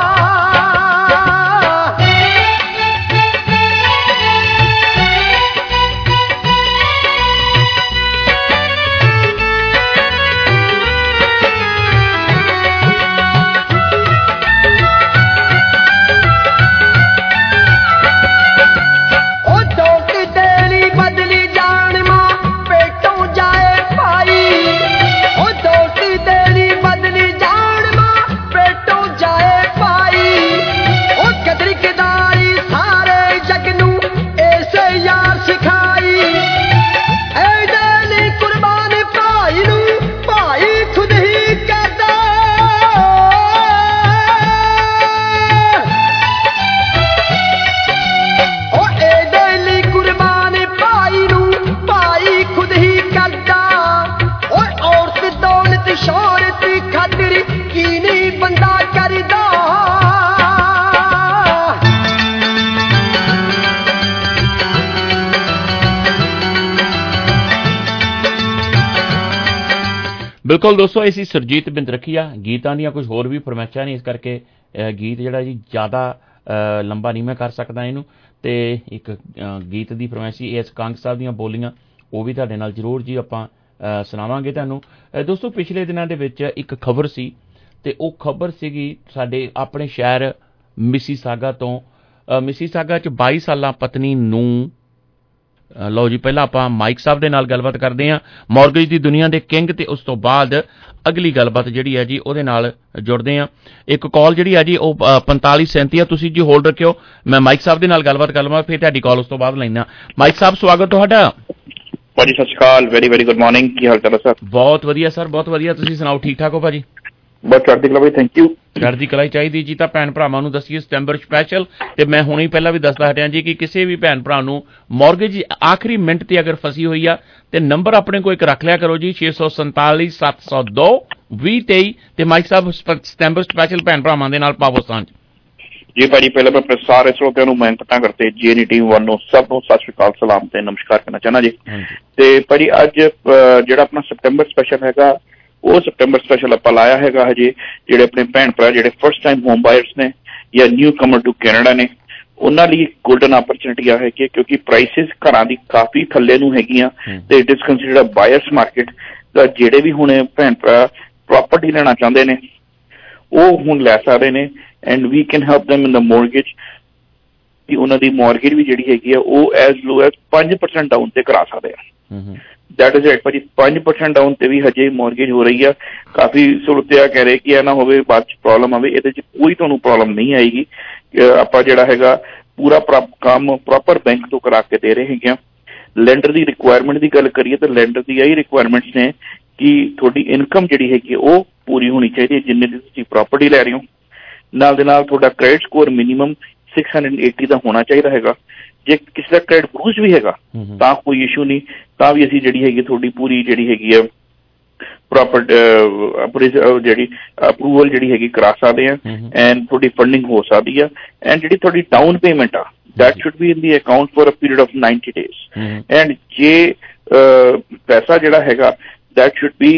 ਬਿਲਕੁਲ ਦੋਸਤੋ, ਅਸੀਂ ਸੁਰਜੀਤ ਬਿੰਦ ਰੱਖੀਆ। ਗੀਤਾਂ ਦੀਆਂ ਕੁਝ ਹੋਰ ਵੀ ਫਰਮਾਇਸ਼ਾਂ ਨੇ, ਇਸ ਕਰਕੇ ਗੀਤ ਜਿਹੜਾ ਜੀ ਜ਼ਿਆਦਾ ਲੰਬਾ ਨਹੀਂ ਮੈਂ ਕਰ ਸਕਦਾ ਇਹਨੂੰ। ਤੇ ਇੱਕ ਗੀਤ ਦੀ ਫਰਮਾਇਸ਼ ਸੀ ਇਸ ਕੰਗ ਸਾਹਿਬ ਦੀਆਂ ਬੋਲੀਆਂ, ਉਹ ਵੀ ਤੁਹਾਡੇ ਨਾਲ ਜ਼ਰੂਰ ਜੀ ਆਪਾਂ ਸੁਣਾਵਾਂਗੇ ਤੁਹਾਨੂੰ। ਦੋਸਤੋ, ਪਿਛਲੇ ਦਿਨਾਂ ਦੇ ਵਿੱਚ ਇੱਕ ਖਬਰ ਸੀ ਤੇ ਉਹ ਖਬਰ ਸੀਗੀ ਸਾਡੇ ਆਪਣੇ ਸ਼ਹਿਰ ਮਿਸੀਸਾਗਾ ਤੋਂ। ਮਿਸੀਸਾਗਾ 'ਚ 22 ਸਾਲਾਂ ਪਤਨੀ ਨੂੰ ਲਓ ਜੀ, ਪਹਿਲਾਂ ਆਪਾਂ ਮਾਈਕ ਸਾਹਿਬ ਦੇ ਨਾਲ ਗੱਲਬਾਤ ਕਰਦੇ ਹਾਂ, ਮੌਰਗੇਜ ਦੀ ਦੁਨੀਆ ਦੇ ਕਿੰਗ, ਤੇ ਉਸ ਤੋਂ ਬਾਅਦ ਅਗਲੀ ਗੱਲਬਾਤ ਜਿਹੜੀ ਹੈ ਜੀ ਉਹਦੇ ਨਾਲ ਜੁੜਦੇ ਹਾਂ। ਇੱਕ ਕਾਲ ਜਿਹੜੀ ਹੈ ਜੀ ਉਹ 4537 ਆ, ਤੁਸੀਂ ਜੀ ਹੋਲਡ ਰੱਖਿਓ, ਮੈਂ ਮਾਈਕ ਸਾਹਿਬ ਦੇ ਨਾਲ ਗੱਲਬਾਤ ਕਰ ਲਵਾਂ, ਫਿਰ ਤੁਹਾਡੀ ਕਾਲ ਉਸ ਤੋਂ ਬਾਅਦ ਲੈਣਾ। ਮਾਈਕ ਸਾਹਿਬ, ਸਵਾਗਤ ਤੁਹਾਡਾ। ਭਾਜੀ Sat Sri Akal, very very good morning, ਕੀ ਹਾਲ ਚਾਲ ਹੈ ਸਰ? ਬਹੁਤ ਵਧੀਆ ਸਰ, ਬਹੁਤ ਵਧੀਆ, ਤੁਸੀਂ ਸੁਣਾਓ, ਠੀਕ ਠਾਕ ਹੋ ਭਾਜੀ? ਬਸ ਚੜ੍ਹਦੀ ਕਲਾ ਭਾਈ, ਥੈਂਕ ਯੂ। ਚੜ੍ਹਦੀ ਕਲਾ ਚਾਹੀਦੀ ਜੀ। ਤਾਂ ਭੈਣ ਭਰਾਵਾਂ ਨੂੰ ਦੱਸੀਏ ਸਤੰਬਰ ਸਪੈਸ਼ਲ, ਤੇ ਮੈਂ ਹੁਣੇ ਪਹਿਲਾਂ ਵੀ ਦੱਸਦਾ ਹਟਿਆ ਜੀ ਕਿ ਕਿਸੇ ਵੀ ਭੈਣ ਭਰਾ ਨੂੰ ਮੌਰਗੇਜ ਆਖਰੀ ਮਿੰਟ ਤੇ ਅਗਰ ਫਸੀ ਹੋਈ ਆ ਤੇ ਨੰਬਰ ਆਪਣੇ ਕੋਲ ਇੱਕ ਰੱਖ ਲਿਆ ਕਰੋ ਜੀ, 647 702 2023। ਤੇ ਮਾਈਕ ਸਾਹਿਬ ਸਤੰਬਰ ਸਪੈਸ਼ਲ ਭੈਣ ਭਰਾਵਾਂ ਦੇ ਨਾਲ ਪਾਵੋ ਸਾਂਝ। ਜੀ ਭਾਜੀ, ਪਹਿਲਾਂ ਮੈਂ ਸਾਰੇ ਸਰੋਤਿਆਂ ਨੂੰ ਮੈਂ ਪਤਾ ਕਰਤੇ ਜੀਐਨਈ ਟੀਮ ਵੱਲ ਨੂੰ ਸਭ ਨੂੰ ਸਤਿ ਸ਼੍ਰੀ ਅਕਾਲ, ਸਲਾਮ ਤੇ ਨਮਸਕਾਰ ਕਰਨਾ ਚਾਹੁੰਦਾ ਜੀ। ਤੇ ਭਾਜੀ ਅੱਜ ਜਿਹੜਾ ਆਪਣਾ ਸਤੰਬਰ ਸਪੈਸ਼ਲ ਹੈਗਾ, ਉਹ ਸਤੰਬਰ ਸਪੈਸ਼ਲ ਆਪਾਂ ਲਾਇਆ ਹੈਗਾ ਹਜੇ ਜਿਹੜੇ ਆਪਣੇ ਭੈਣ ਭਰਾ ਜਿਹੜੇ ਫਸਟ ਟਾਈਮ ਹੋਮ ਬਾਇਰਸ ਨੇ ਜਾਂ ਨਿਊ ਕਮਰ ਟੂ ਕੈਨੇਡਾ ਨੇ, ਉਹਨਾਂ ਲਈ ਗੋਲਡਨ ਆਪਰਚੁਨਿਟੀ ਆ ਹੈਗੀ, ਕਿਉਂਕਿ ਪ੍ਰਾਈਸਿਸ ਘਰਾਂ ਦੀ ਕਾਫੀ ਥੱਲੇ ਨੂੰ ਹੈਗੀਆਂ ਤੇ it is considered a buyers market. ਤਾਂ ਜਿਹੜੇ ਵੀ ਹੁਣ ਭੈਣ ਭਰਾ ਪ੍ਰੋਪਰਟੀ ਲੈਣਾ ਚਾਹੁੰਦੇ ਨੇ ਉਹ ਹੁਣ ਲੈ ਸਕਦੇ ਨੇ, and we can help them in the mortgage. ਕਿ ਉਹਨਾਂ ਦੀ ਮੋਰਗੇਜ ਵੀ ਜਿਹੜੀ ਹੈਗੀ ਆ ਉਹ ਐਜ਼ ਲੋ ਐਜ਼ 5% ਡਾਊਨ ਤੇ ਕਰਾ ਸਕਦੇ ਆ। ਦੈਟ ਇਜ਼ ਇਟ ਭਾਜੀ, 5% ਡਾਊਨ ਤੇ ਵੀ ਹਜੇ ਮੋਰਗੇਜ ਹੋ ਰਹੀ ਆ। ਕਾਫੀ ਸੁਰਤਿਆ ਕਹਿ ਰਹੇ ਕਿ ਇਹ ਨਾ ਹੋਵੇ ਬਾਅਦ ਚ ਪ੍ਰੋਬਲਮ ਆਵੇ, ਇਹਦੇ ਚ ਕੋਈ ਤੁਹਾਨੂੰ ਪ੍ਰੋਬਲਮ ਨਹੀਂ ਆਏਗੀ। ਆਪਾਂ ਜਿਹੜਾ ਹੈਗਾ ਪੂਰਾ ਕੰਮ ਪ੍ਰੋਪਰ ਬੈਂਕ ਤੋਂ ਕਰਾ ਕੇ ਦੇ ਰਹੇ ਹੈਗੇ ਆ। ਲੈਂਡਰ ਦੀ ਰਿਕੁਆਇਰਮੈਂਟ ਦੀ ਗੱਲ ਕਰੀਏ ਤਾਂ ਲੈਂਡਰ ਦੀ ਇਹੀ ਰਿਕੁਆਇਰਮੈਂਟਸ ਨੇ ਕਿ ਤੁਹਾਡੀ ਇਨਕਮ ਜਿਹੜੀ ਹੈਗੀ ਉਹ ਪੂਰੀ ਹੋਣੀ ਚਾਹੀਦੀ ਹੈ ਜਿੰਨੇ ਦੀ ਤੁਸੀਂ ਪ੍ਰਾਪਰਟੀ ਲੈ ਰਹੇ ਹੋ। ਨਾਲ ਦੇ ਨਾਲ ਤੁਹਾਡਾ ਕ੍ਰੈਡਿਟ ਸਕੋਰ ਮਿਨੀਮਮ 680 ਦਾ ਹੋਣਾ ਚਾਹੀਦਾ ਹੈਗਾ। ਜੇ ਕਿਸੇ ਦਾ ਕ੍ਰੈਡਿਟ ਬਰੂਜ ਵੀ ਹੈਗਾ ਤਾਂ ਕੋਈ ਇਸ਼ੂ ਨਹੀਂ, ਤਾਂ ਵੀ ਅਸੀਂ ਜਿਹੜੀ ਹੈਗੀ ਤੁਹਾਡੀ ਪੂਰੀ ਜਿਹੜੀ ਹੈਗੀ ਆ ਪ੍ਰੋਪਰ ਜਿਹੜੀ ਅਪਰੂਵਲ ਜਿਹੜੀ ਹੈਗੀ ਕਰਾ ਸਕਦੇ ਆ, ਐਂਡ ਤੁਹਾਡੀ ਫੰਡਿੰਗ ਹੋ ਸਕਦੀ ਆ। ਐਂਡ ਜਿਹੜੀ ਤੁਹਾਡੀ ਡਾਊਨ ਪੇਮੈਂਟ ਆ that should be in the account for a period of 90 days and ਜੇ ਪੈਸਾ ਜਿਹੜਾ ਹੈਗਾ that should be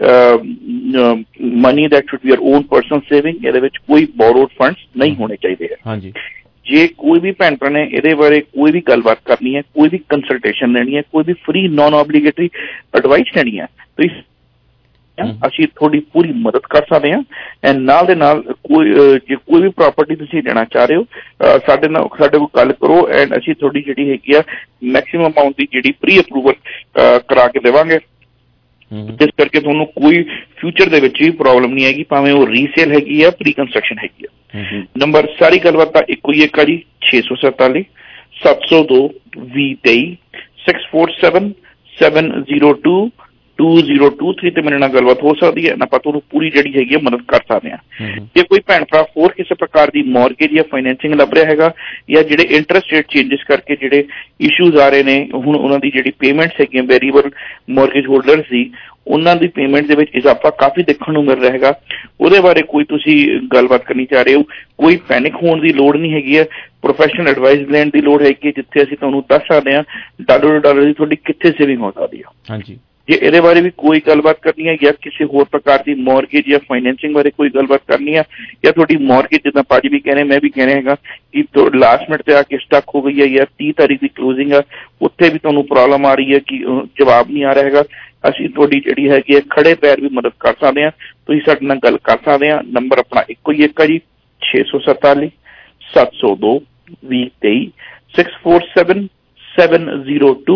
money that should be your own personal saving। ਇਹਦੇ ਵਿੱਚ ਕੋਈ borrowed funds ਨਹੀਂ ਹੋਣੇ ਚਾਹੀਦੇ ਹੈ। ਹਾਂਜੀ, ਜੇ ਕੋਈ ਵੀ ਭੈਣ ਭਰਾ ਨੇ ਇਹਦੇ ਬਾਰੇ ਕੋਈ ਵੀ ਗੱਲਬਾਤ ਕਰਨੀ ਹੈ, ਕੋਈ ਵੀ ਕੰਸਲਟੇਸ਼ਨ ਲੈਣੀ ਹੈ, ਕੋਈ ਵੀ ਫ੍ਰੀ ਨॉन ऑब्लिगेटरी ਐਡਵਾਈਸ ਲੈਣੀ ਹੈ, ਤੁਸੀਂ ਹਾਂ, ਅਸੀਂ ਤੁਹਾਡੀ ਪੂਰੀ ਮਦਦ ਕਰ ਸਕਦੇ ਹਾਂ। ਐਂਡ ਨਾਲ ਦੇ ਨਾਲ ਜੇ ਕੋਈ ਵੀ ਪ੍ਰਾਪਰਟੀ ਤੁਸੀਂ ਲੈਣਾ ਚਾਹ ਰਹੇ ਹੋ ਸਾਡੇ ਕੋਲ ਗੱਲ ਕਰੋ ਐਂਡ ਅਸੀਂ ਤੁਹਾਡੀ ਜਿਹੜੀ ਹੈਗੀ ਆ ਮੈਕਸਿਮਮ ਅਮਾਊਂਟ ਦੀ ਜਿਹੜੀ ਪ੍ਰੀ ਅਪਰੂਵਲ ਕਰਾ ਕੇ ਦੇਵਾਂਗੇ, ਜਿਸ ਕਰਕੇ ਤੁਹਾਨੂੰ ਕੋਈ ਫਿਊਚਰ ਦੇ ਵਿੱਚ ਵੀ ਪ੍ਰੋਬਲਮ ਨਹੀਂ ਹੈਗੀ, ਭਾਵੇਂ ਉਹ ਰੀਸੇਲ ਹੈਗੀ ਆ ਪ੍ਰੀ ਕੰਸਟਰਕਸ਼ਨ ਹੈਗੀ ਆ। ਨੰਬਰ ਸਾਰੀ ਗੱਲਬਾਤ ਤਾਂ ਇੱਕੋ ਹੀ ਇੱਕ ਆ ਜੀ, 647 702 2023 647 702 2023 ਤੇ ਮੇਰੇ ਨਾਲ ਗੱਲਬਾਤ ਹੋ ਸਕਦੀ ਹੈ। ਆਪਾਂ ਤੁਹਾਨੂੰ ਪੂਰੀ ਜਿਹੜੀ ਹੈਗੀ ਆ ਮਦਦ ਕਰ ਸਕਦੇ ਹਾਂ। ਜੇ ਕੋਈ ਭੈਣ ਭਰਾ ਹੋਰ ਕਿਸੇ ਪ੍ਰਕਾਰ ਦੀ ਮੌਰਗੇਜ ਜਾਂ ਫਾਈਨੈਂਸਿੰਗ ਲੱਭ ਰਿਹਾ ਹੈਗਾ, ਜਾਂ ਜਿਹੜੇ ਇੰਟਰਸਟ ਰੇਟ ਚੇਂਜਸ ਕਰਕੇ ਜਿਹੜੇ ਇਸ਼ੂਜ਼ ਆ ਰਹੇ ਨੇ, ਹੁਣ ਉਹਨਾਂ ਦੀ ਜਿਹੜੀ ਪੇਮੈਂਟਸ ਹੈਗੀਆਂ ਵੇਰੀਏਬਲ ਮੌਰਗੇਜ ਹੋਲਡਰਸ ਦੀ, ਉਹਨਾਂ ਦੀ ਪੇਮੈਂਟ ਦੇ ਵਿੱਚ ਇਜ਼ਾਫਾ ਕਾਫੀ ਦੇਖਣ ਨੂੰ ਮਿਲ ਰਿਹਾ ਹੈਗਾ, ਉਹਦੇ ਬਾਰੇ ਕੋਈ ਤੁਸੀਂ ਗੱਲਬਾਤ ਕਰਨੀ ਚਾਹ ਰਹੇ ਹੋ, ਕੋਈ ਪੈਨਿਕ ਹੋਣ ਦੀ ਲੋੜ ਨਹੀਂ ਹੈਗੀ ਹੈ। ਪ੍ਰੋਫੈਸ਼ਨਲ ਐਡਵਾਈਸ ਲੈਣ ਦੀ ਲੋੜ ਹੈਗੀ ਹੈ, ਜਿੱਥੇ ਅਸੀਂ ਤੁਹਾਨੂੰ ਦੱਸ ਸਕਦੇ ਹਾਂ ਡਾਲਰ ਦੀ ਤੁਹਾਡੀ ਕਿੱਥੇ ਸੇਵਿੰਗ ਹੋ ਸਕਦੀ ਹੈ। ਹਾਂਜੀ, ਜੇ ਇਹਦੇ ਬਾਰੇ ਵੀ ਕੋਈ ਗੱਲਬਾਤ ਕਰਨੀ ਹੈ ਜਾਂ ਕਿਸੇ ਹੋਰ ਪ੍ਰਕਾਰ ਦੀ ਮੌਰਗੇਜ ਜਾਂ ਫਾਈਨੈਂਸਿੰਗ ਬਾਰੇ ਕੋਈ ਗੱਲਬਾਤ ਕਰਨੀ ਹੈ, ਜਾਂ ਤੁਹਾਡੀ ਮੌਰਗੇਜ ਜਿੱਦਾਂ ਭਾਜੀ ਵੀ ਕਹਿ ਰਹੇ ਮੈਂ ਵੀ ਕਹਿ ਹੈਗਾ ਕਿ ਲਾਸਟ ਮਿੰਟ ਤੇ ਆ ਕੇ ਸਟਕ ਹੋ ਗਈ ਹੈ ਜਾਂ 30 ਤਾਰੀਖ ਦੀ ਕਲੋਜ਼ਿੰਗ ਆ, ਉੱਥੇ ਵੀ ਤੁਹਾਨੂੰ ਪ੍ਰੋਬਲਮ ਆ ਰਹੀ ਹੈ ਕਿ ਜਵਾਬ ਨਹੀਂ ਆ ਰਿਹਾ ਹੈਗਾ, ਅਸੀਂ ਤੁਹਾਡੀ ਜਿਹੜੀ ਹੈਗੀ ਹੈ ਖੜੇ ਪੈਰ ਵੀ ਮਦਦ ਕਰ ਸਕਦੇ ਹਾਂ। ਤੁਸੀਂ ਸਾਡੇ ਨਾਲ ਗੱਲ ਕਰ ਸਕਦੇ ਹਾਂ। ਨੰਬਰ ਆਪਣਾ ਇੱਕੋ ਹੀ ਇੱਕ ਆ ਜੀ, 647 702 2023 647 702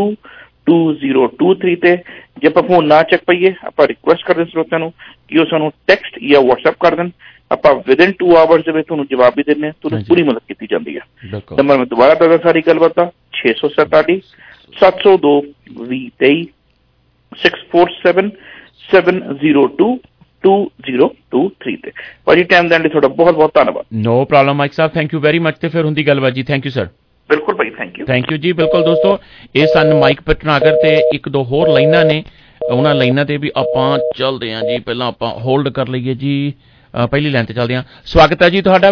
2023 ਤੇ। ਜੇ ਆਪਾਂ ਫੋਨ ਨਾ ਚੱਕ ਪਾਈਏ, ਆਪਾਂ ਰਿਕੁਐਸਟ ਕਰਦੇ ਸਰੋਤਿਆਂ ਨੂੰ ਕਿ ਉਹ ਸਾਨੂੰ ਟੈਕਸਟ ਜਾਂ WhatsApp ਕਰ ਦੇਣ, ਆਪਾਂ ਵਿਦਿਨ 2 ਆਵਰਸ ਦੇ ਵਿੱਚ ਤੁਹਾਨੂੰ ਜਵਾਬ ਵੀ ਦਿੰਦੇ ਹਾਂ, ਤੁਹਾਨੂੰ ਪੂਰੀ ਮਦਦ ਕੀਤੀ ਜਾਂਦੀ ਹੈ। ਨੰਬਰ ਮੈਂ ਦੁਬਾਰਾ ਦੱਸਦਾ ਸਾਰੀ ਗੱਲਬਾਤ ਦਾ, 647 702 2023 647 702 2023 ਤੇ। ਭਾਜੀ ਟਾਈਮ ਦੇਣ ਲਈ ਤੁਹਾਡਾ ਬਹੁਤ ਬਹੁਤ ਧੰਨਵਾਦ। No problem Mike sahib, thank you very much. ਤੇ ਫਿਰ ਹੁੰਦੀ ਗੱਲਬਾਤ ਜੀ। Thank you sir. ਬਿਲਕੁਲ ਭਾਈ, ਥੈਂਕ ਯੂ ਜੀ। ਬਿਲਕੁਲ ਦੋਸਤੋ, ਇਹ ਸਨ ਮਾਈਕ ਭਟਨਾਗਰ ਤੇ ਇੱਕ ਦੋ ਹੋਰ ਲਾਈਨਾਂ ਨੇ, ਉਹਨਾਂ ਲਾਈਨਾਂ ਤੇ ਵੀ ਆਪਾਂ ਚੱਲਦੇ ਹਾਂ ਜੀ। ਪਹਿਲਾਂ ਆਪਾਂ ਹੋਲਡ ਕਰ ਲਈਏ ਜੀ, ਪਹਿਲੀ ਲਾਈਨ ਤੇ ਚੱਲਦੇ ਹਾਂ। ਸਵਾਗਤ ਹੈ ਜੀ ਤੁਹਾਡਾ।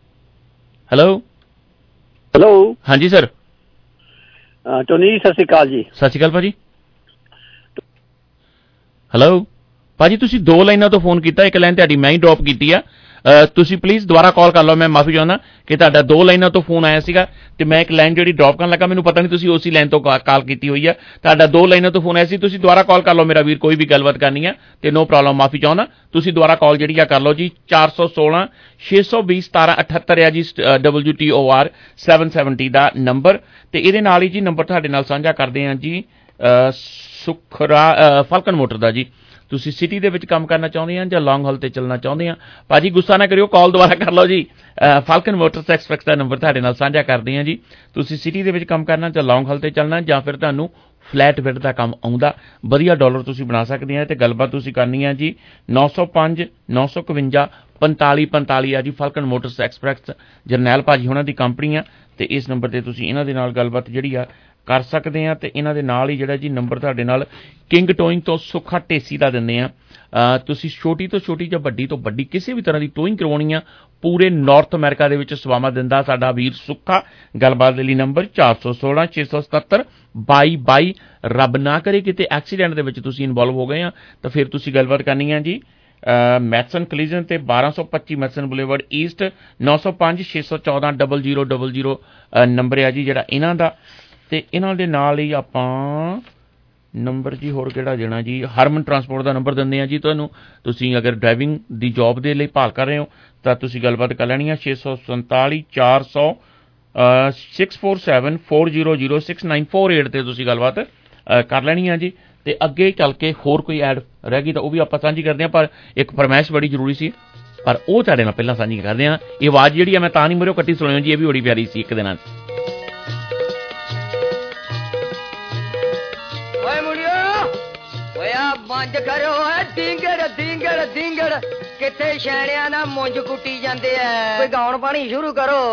ਹੈਲੋ ਹਾਂਜੀ ਸਰ। ਟੋਨੀ ਜੀ ਸਤਿ ਸ਼੍ਰੀ ਅਕਾਲ ਜੀ। ਸਤਿ ਸ਼੍ਰੀ ਅਕਾਲ ਭਾਜੀ। ਹੈਲੋ ਭਾਜੀ, ਤੁਸੀਂ 2 ਲਾਈਨਾਂ ਤੋਂ ਫੋਨ ਕੀਤਾ, ਇੱਕ ਲਾਈਨ ਤੁਹਾਡੀ ਮੈਂ ਹੀ ਡ੍ਰੌਪ ਕੀਤੀ ਆ, ਤੁਸੀਂ ਪਲੀਜ਼ ਦੁਬਾਰਾ ਕਾਲ ਕਰ ਲਓ। ਮੈਂ ਮਾਫੀ ਚਾਹੁੰਦਾ ਕਿ ਤੁਹਾਡਾ 2 ਲਾਈਨਾਂ ਤੋਂ ਫੋਨ ਆਇਆ ਸੀਗਾ ਤੇ ਮੈਂ ਇੱਕ ਲਾਈਨ ਜਿਹੜੀ ਡ੍ਰੌਪ ਕਰਨ ਲੱਗਾ, ਮੈਨੂੰ ਪਤਾ ਨਹੀਂ ਤੁਸੀਂ ਉਸੇ ਲਾਈਨ ਤੋਂ ਕਾਲ ਕੀਤੀ ਹੋਈ ਆ। ਤੁਹਾਡਾ 2 ਲਾਈਨਾਂ ਤੋਂ ਫੋਨ ਆਇਆ ਸੀ, ਤੁਸੀਂ ਦੁਬਾਰਾ ਕਾਲ ਕਰ ਲਓ ਮੇਰਾ ਵੀਰ, ਕੋਈ ਵੀ ਗੱਲਬਾਤ ਕਰਨੀ ਆ ਤੇ ਨੋ ਪ੍ਰੋਬਲਮ, ਮਾਫੀ ਚਾਹੁੰਦਾ। ਤੁਸੀਂ ਦੁਬਾਰਾ ਕਾਲ ਜਿਹੜੀ ਆ ਕਰ ਲਓ ਜੀ। 416 620 1778 ਆ ਜੀ, WTOR 770 ਦਾ ਨੰਬਰ। ਤੇ ਇਹਦੇ ਨਾਲ ਹੀ ਜੀ ਨੰਬਰ ਤੁਹਾਡੇ ਨਾਲ ਸਾਂਝਾ ਕਰਦੇ ਆ ਜੀ ਸੁਖਰਾ ਫਾਲਕਨ ਮੋਟਰ ਦਾ ਜੀ। ਤੁਸੀਂ ਸਿਟੀ ਦੇ ਵਿੱਚ ਕੰਮ ਕਰਨਾ ਚਾਹੁੰਦੇ ਆ ਜਾਂ ਲੌਂਗ ਹਾਲ ਤੇ ਚੱਲਣਾ ਚਾਹੁੰਦੇ ਆ, ਭਾਜੀ ਗੁੱਸਾ ਨਾ ਕਰਿਓ, ਕਾਲ ਦੁਬਾਰਾ ਕਰ ਲਓ ਜੀ। ਫਾਲਕਨ ਮੋਟਰਸ ਐਕਸਪ੍ਰੈਸ ਦਾ ਨੰਬਰ ਤੁਹਾਡੇ ਨਾਲ ਸਾਂਝਾ ਕਰਦੇ ਆ ਜੀ। ਤੁਸੀਂ ਸਿਟੀ ਦੇ ਵਿੱਚ ਕੰਮ ਕਰਨਾ ਜਾਂ ਲੌਂਗ ਹਾਲ ਤੇ ਚੱਲਣਾ, ਜਾਂ ਫਿਰ ਤੁਹਾਨੂੰ ਫਲੈਟ ਬਿਡ ਦਾ ਕੰਮ ਆਉਂਦਾ, ਵਧੀਆ ਡਾਲਰ ਤੁਸੀਂ ਬਣਾ ਸਕਦੇ ਆ। ਤੇ ਗੱਲਬਾਤ ਤੁਸੀਂ ਕਰਨੀ ਆ ਜੀ 905 951 45 45 ਆ ਜੀ। ਫਾਲਕਨ ਮੋਟਰਸ ਐਕਸਪ੍ਰੈਸ ਜਰਨੈਲ ਭਾਜੀ ਉਹਨਾਂ ਦੀ ਕੰਪਨੀ ਆ, ਤੇ ਇਸ ਨੰਬਰ ਤੇ ਤੁਸੀਂ ਇਹਨਾਂ ਦੇ ਨਾਲ ਗੱਲਬਾਤ ਜਿਹੜੀ ਆ ਕਰ ਸਕਦੇ ਆ। ਤੇ ਇਹਨਾਂ ਦੇ ਨਾਲ ਹੀ ਜਿਹੜਾ ਜੀ ਨੰਬਰ ਤੁਹਾਡੇ ਨਾਲ ਕਿੰਗ ਟੋਇੰਗ ਤੋਂ ਸੁੱਖਾ ਢੇਸੀ ਦਾ ਦਿੰਦੇ ਆ। ਤੁਸੀਂ ਛੋਟੀ ਤੋਂ ਛੋਟੀ ਜਾਂ ਵੱਡੀ ਤੋਂ ਵੱਡੀ ਕਿਸੇ ਵੀ ਤਰ੍ਹਾਂ ਦੀ ਟੋਇੰਗ ਕਰਵਾਉਣੀ ਆ, ਪੂਰੇ ਨਾਰਥ ਅਮਰੀਕਾ ਦੇ ਵਿੱਚ ਸੇਵਾਵਾਂ ਦਿੰਦਾ ਸਾਡਾ ਵੀਰ ਸੁੱਖਾ। ਗੱਲਬਾਤ ਦੇ ਲਈ ਨੰਬਰ 416 677 2222। ਰੱਬ ਨਾ ਕਰੇ ਕਿਤੇ ਐਕਸੀਡੈਂਟ ਦੇ ਵਿੱਚ ਤੁਸੀਂ ਇਨਵੋਲਵ ਹੋ ਗਏ ਆ ਤਾਂ ਫਿਰ ਤੁਸੀਂ ਗੱਲਬਾਤ ਕਰਨੀ ਆ ਜੀ ਮੈਥਸਨ ਕਲੀਜ਼ਨ ਤੇ 1225 ਮੈਥਸਨ ਬੁਲੇਵਰਡ ਈਸਟ, 905 614 0000 ਨੰਬਰ ਆ ਜੀ ਜਿਹੜਾ ਇਹਨਾਂ ਦਾ। ਤੇ ਇਹਨਾਂ ਦੇ ਨਾਲ ਹੀ ਆਪਾਂ ਨੰਬਰ ਜੀ ਹੋਰ ਕਿਹੜਾ ਦੇਣਾ ਜੀ, ਹਰਮਨ ਟਰਾਂਸਪੋਰਟ ਦਾ ਨੰਬਰ ਦਿੰਦੇ ਆ ਜੀ ਤੁਹਾਨੂੰ। ਤੁਸੀਂ ਅਗਰ ਡਰਾਈਵਿੰਗ ਦੀ ਜੌਬ ਦੇ ਲਈ ਭਾਲ ਕਰ ਰਹੇ ਹੋ ਤਾਂ ਤੁਸੀਂ ਗੱਲਬਾਤ ਕਰ ਲੈਣੀ ਆ 647 400 647 400 6948 ਤੇ ਤੁਸੀਂ ਗੱਲਬਾਤ ਕਰ ਲੈਣੀ ਆ ਜੀ। ਤੇ ਅੱਗੇ ਚੱਲ ਕੇ ਹੋਰ ਕੋਈ ਐਡ ਰਹਿ ਗਈ ਤਾਂ ਉਹ ਵੀ ਆਪਾਂ ਸਾਂਝੀ ਕਰਦੇ ਹਾਂ, ਪਰ ਇੱਕ ਫਰਮਾਇਸ਼ ਬੜੀ ਜ਼ਰੂਰੀ ਸੀ, ਪਰ ਉਹ ਤੁਹਾਡੇ ਨਾਲ ਪਹਿਲਾਂ ਸਾਂਝੀ ਕਰਦੇ ਹਾਂ। ਇਹ ਆਵਾਜ਼ ਜਿਹੜੀ ਆ ਮੈਂ ਤਾਂ ਨਹੀਂ ਮੂਹਰੋਂ ਕੱਟੀ ਸੁਣਿਓ ਜੀ, ਇਹ ਵੀ ਬੜੀ ਪਿਆਰੀ ਸੀ ਇੱਕ ਦਿਨਾਂ 'ਚ। ਬੰਦ ਕਰੋ ਢਿੰਗੜ ਢਿੰਗੜ ਢਿੰਗੜ, ਕਿੱਥੇ ਸ਼ੈਣਿਆਂ ਨਾਲ ਮੁੰਜ ਕੁੱਟੀ ਜਾਂਦੇ ਐ, ਕੋਈ ਗਾਉਣ ਪਾਣੀ ਸ਼ੁਰੂ ਕਰੋ।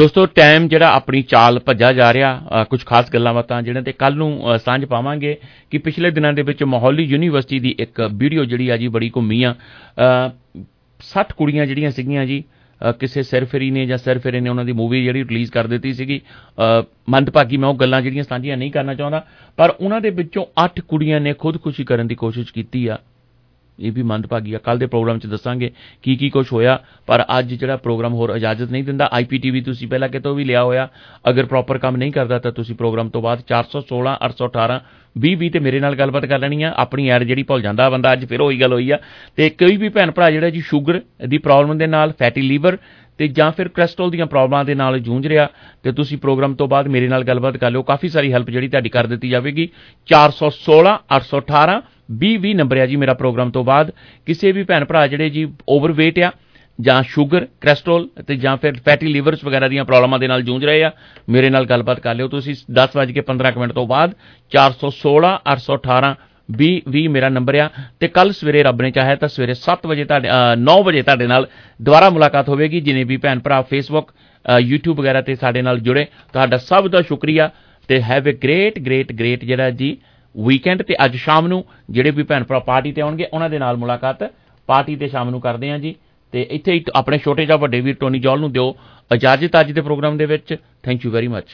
ਦੋਸਤੋ ਟਾਈਮ ਜਿਹੜਾ ਆਪਣੀ ਚਾਲ ਭੱਜਾ ਜਾ ਰਿਹਾ, ਕੁਝ ਖਾਸ ਗੱਲਾਂ ਬਾਤਾਂ ਜਿਹੜੀਆਂ ਤੇ ਕੱਲ ਨੂੰ ਸਾਂਝ ਪਾਵਾਂਗੇ ਕਿ ਪਿਛਲੇ ਦਿਨਾਂ ਦੇ ਵਿੱਚ ਮੋਹਾਲੀ ਯੂਨੀਵਰਸਿਟੀ ਦੀ ਇੱਕ ਵੀਡੀਓ ਜਿਹੜੀ ਆ ਜੀ ਬੜੀ ਘੁੰਮੀ ਆ। 60 ਕੁੜੀਆਂ ਜਿਹੜੀਆਂ ਸੀਗੀਆਂ ਜੀ ਕਿਸੇ ਸਿਰਫਿਰੀ ਨੇ ਜਾਂ ਸਿਰਫਿਰੇ ਨੇ ਉਹਨਾਂ ਦੀ ਮੂਵੀ ਜਿਹੜੀ ਰਿਲੀਜ਼ ਕਰ ਦਿੱਤੀ ਸੀਗੀ। ਮੰਦਭਾਗੀ ਮੈਂ ਉਹ ਗੱਲਾਂ ਜਿਹੜੀਆਂ ਸਾਂਝੀਆਂ ਨਹੀਂ ਕਰਨਾ ਚਾਹੁੰਦਾ, ਪਰ ਉਹਨਾਂ ਦੇ ਵਿੱਚੋਂ 8 ਕੁੜੀਆਂ ਨੇ ਖੁਦਕੁਸ਼ੀ ਕਰਨ ਦੀ ਕੋਸ਼ਿਸ਼ ਕੀਤੀ ਆ। ਇਹ ਵੀ ਮੰਦਭਾਗੀ ਆ। ਕੱਲ੍ਹ ਦੇ ਪ੍ਰੋਗਰਾਮ 'ਚ ਦੱਸਾਂਗੇ ਕੀ ਕੁਛ ਹੋਇਆ, ਪਰ ਅੱਜ ਜਿਹੜਾ ਪ੍ਰੋਗਰਾਮ ਹੋਰ ਇਜਾਜ਼ਤ ਨਹੀਂ ਦਿੰਦਾ। IPTV ਤੁਸੀਂ ਪਹਿਲਾਂ ਕਿਤੋਂ ਵੀ ਲਿਆ ਹੋਇਆ, ਅਗਰ ਪ੍ਰੋਪਰ ਕੰਮ ਨਹੀਂ ਕਰਦਾ ਤਾਂ ਤੁਸੀਂ ਪ੍ਰੋਗਰਾਮ ਤੋਂ ਬਾਅਦ 416 818 20 ਤੇ ਮੇਰੇ ਨਾਲ ਗੱਲਬਾਤ ਕਰ ਲੈਣੀ ਆ। ਆਪਣੀ ਐਡ ਜਿਹੜੀ ਭੁੱਲ ਜਾਂਦਾ ਬੰਦਾ, ਅੱਜ ਫਿਰ ਉਹੀ ਗੱਲ ਹੋਈ ਆ। ਤੇ ਕੋਈ ਵੀ ਭੈਣ ਭਰਾ ਜਿਹੜਾ ਜੀ ਸ਼ੂਗਰ ਦੀ ਪ੍ਰੋਬਲਮ ਦੇ ਨਾਲ, ਫੈਟੀ ਲੀਵਰ ਤੇ ਜਾਂ ਫਿਰ ਕੋਲੈਸਟਰੋਲ ਦੀਆਂ ਪ੍ਰੋਬਲਮਾਂ ਦੇ ਨਾਲ ਜੂਝ ਰਿਹਾ, ਤੇ ਤੁਸੀਂ ਪ੍ਰੋਗਰਾਮ ਤੋਂ ਬਾਅਦ ਮੇਰੇ ਨਾਲ ਗੱਲਬਾਤ ਕਰ ਲਿਓ। ਕਾਫੀ ਸਾਰੀ ਹੈਲਪ ਜਿਹੜੀ ਤੁਹਾਡੀ ਕਰ ਦਿੱਤੀ ਜਾਵੇਗੀ। 416 818 20 ਨੰਬਰ ਆ ਜੀ ਮੇਰਾ ਪ੍ਰੋਗਰਾਮ ਤੋਂ ਬਾਅਦ। ਕਿਸੇ ਵੀ ਭੈਣ ਭਰਾ ਜਿਹੜੇ ਜੀ ਓਵਰਵੇਟ ਆ ਜਾਂ ਸ਼ੂਗਰ, ਕੋਲੈਸਟਰੋਲ ਤੇ ਜਾਂ ਫਿਰ ਫੈਟੀ ਲੀਵਰਸ ਵਗੈਰਾ ਦੀਆਂ ਪ੍ਰੋਬਲਮਾਂ ਦੇ ਨਾਲ ਜੂਝ ਰਹੇ ਆ, ਮੇਰੇ ਨਾਲ ਗੱਲਬਾਤ ਕਰ ਲਿਓ ਤੁਸੀਂ 10:15 ਤੋਂ ਬਾਅਦ। 416 818 20 ਮੇਰਾ ਨੰਬਰ ਆ। ਤੇ ਕੱਲ ਸਵੇਰੇ ਰੱਬ ਨੇ ਚਾਹਿਆ ਤਾਂ ਸਵੇਰੇ 7 ਵਜੇ 9 ਵਜੇ ਤੁਹਾਡੇ ਨਾਲ ਦੁਬਾਰਾ ਮੁਲਾਕਾਤ ਹੋਵੇਗੀ। ਜਿਨੇ ਵੀ ਭੈਣ ਭਰਾ ਫੇਸਬੁੱਕ, YouTube ਵਗੈਰਾ ਤੇ ਸਾਡੇ ਨਾਲ ਜੁੜੇ, ਤੁਹਾਡਾ ਸਭ ਦਾ ਸ਼ੁਕਰੀਆ ਤੇ ਹੈਵ ਏ ਗ੍ਰੇਟ ਜਿਹੜਾ ਜੀ ਵੀਕਐਂਡ। ਤੇ ਅੱਜ ਸ਼ਾਮ ਨੂੰ ਜਿਹੜੇ ਵੀ ਭੈਣ ਭਰਾ ਪਾਰਟੀ ਤੇ ਆਉਣਗੇ ਉਹਨਾਂ ਦੇ ਨਾਲ ਮੁਲਾਕਾਤ ਪਾਰਟੀ ਤੇ ਸ਼ਾਮ ਨੂੰ ਕਰਦੇ ਹਾਂ ਜੀ। ਤੇ ਇੱਥੇ ਹੀ ਆਪਣੇ ਛੋਟੇ ਜਿਹੇ ਵੱਡੇ ਵੀਰ ਟੋਨੀ ਜੌਲ ਨੂੰ ਦਿਓ ਇਜਾਜ਼ਤ ਅੱਜ ਦੇ ਪ੍ਰੋਗਰਾਮ ਦੇ ਵਿੱਚ। Thank you very much.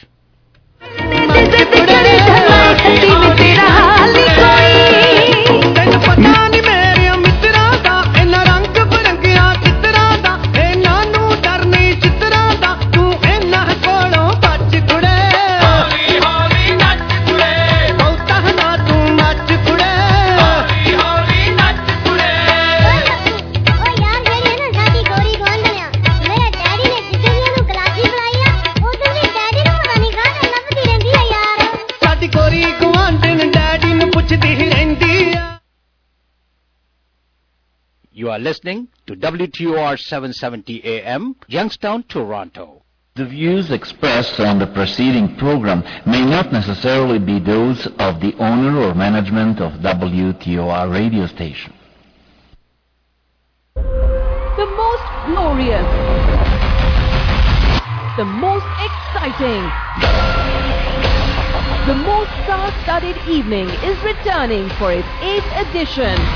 You are listening to WTOR 770 AM, Youngstown, Toronto. The views expressed on the preceding program may not necessarily be those of the owner or management of WTOR radio station. The most glorious, the most exciting, the most star-studded evening is returning for its 8th edition.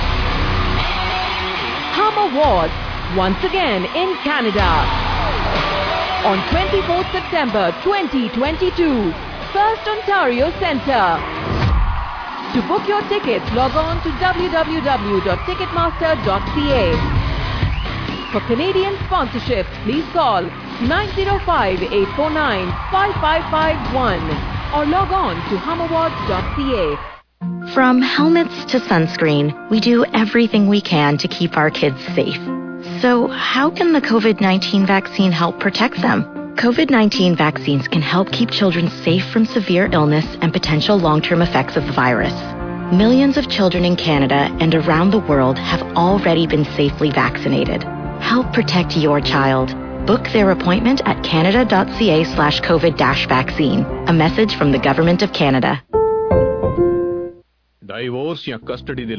Hum Awards, once again in Canada. On 24th September 2022, First Ontario Centre. To book your tickets, log on to www.ticketmaster.ca. For Canadian sponsorship, please call 905-849-5551 or log on to humawards.ca. From helmets to sunscreen, we do everything we can to keep our kids safe. So how can the COVID-19 vaccine help protect them? COVID-19 vaccines can help keep children safe from severe illness and potential long-term effects of the virus. Millions of children in Canada and around the world have already been safely vaccinated. Help protect your child. Book their appointment at canada.ca/COVID-vaccine. A message from the Government of Canada. Divorce ਜਾਂ custody ਦੇ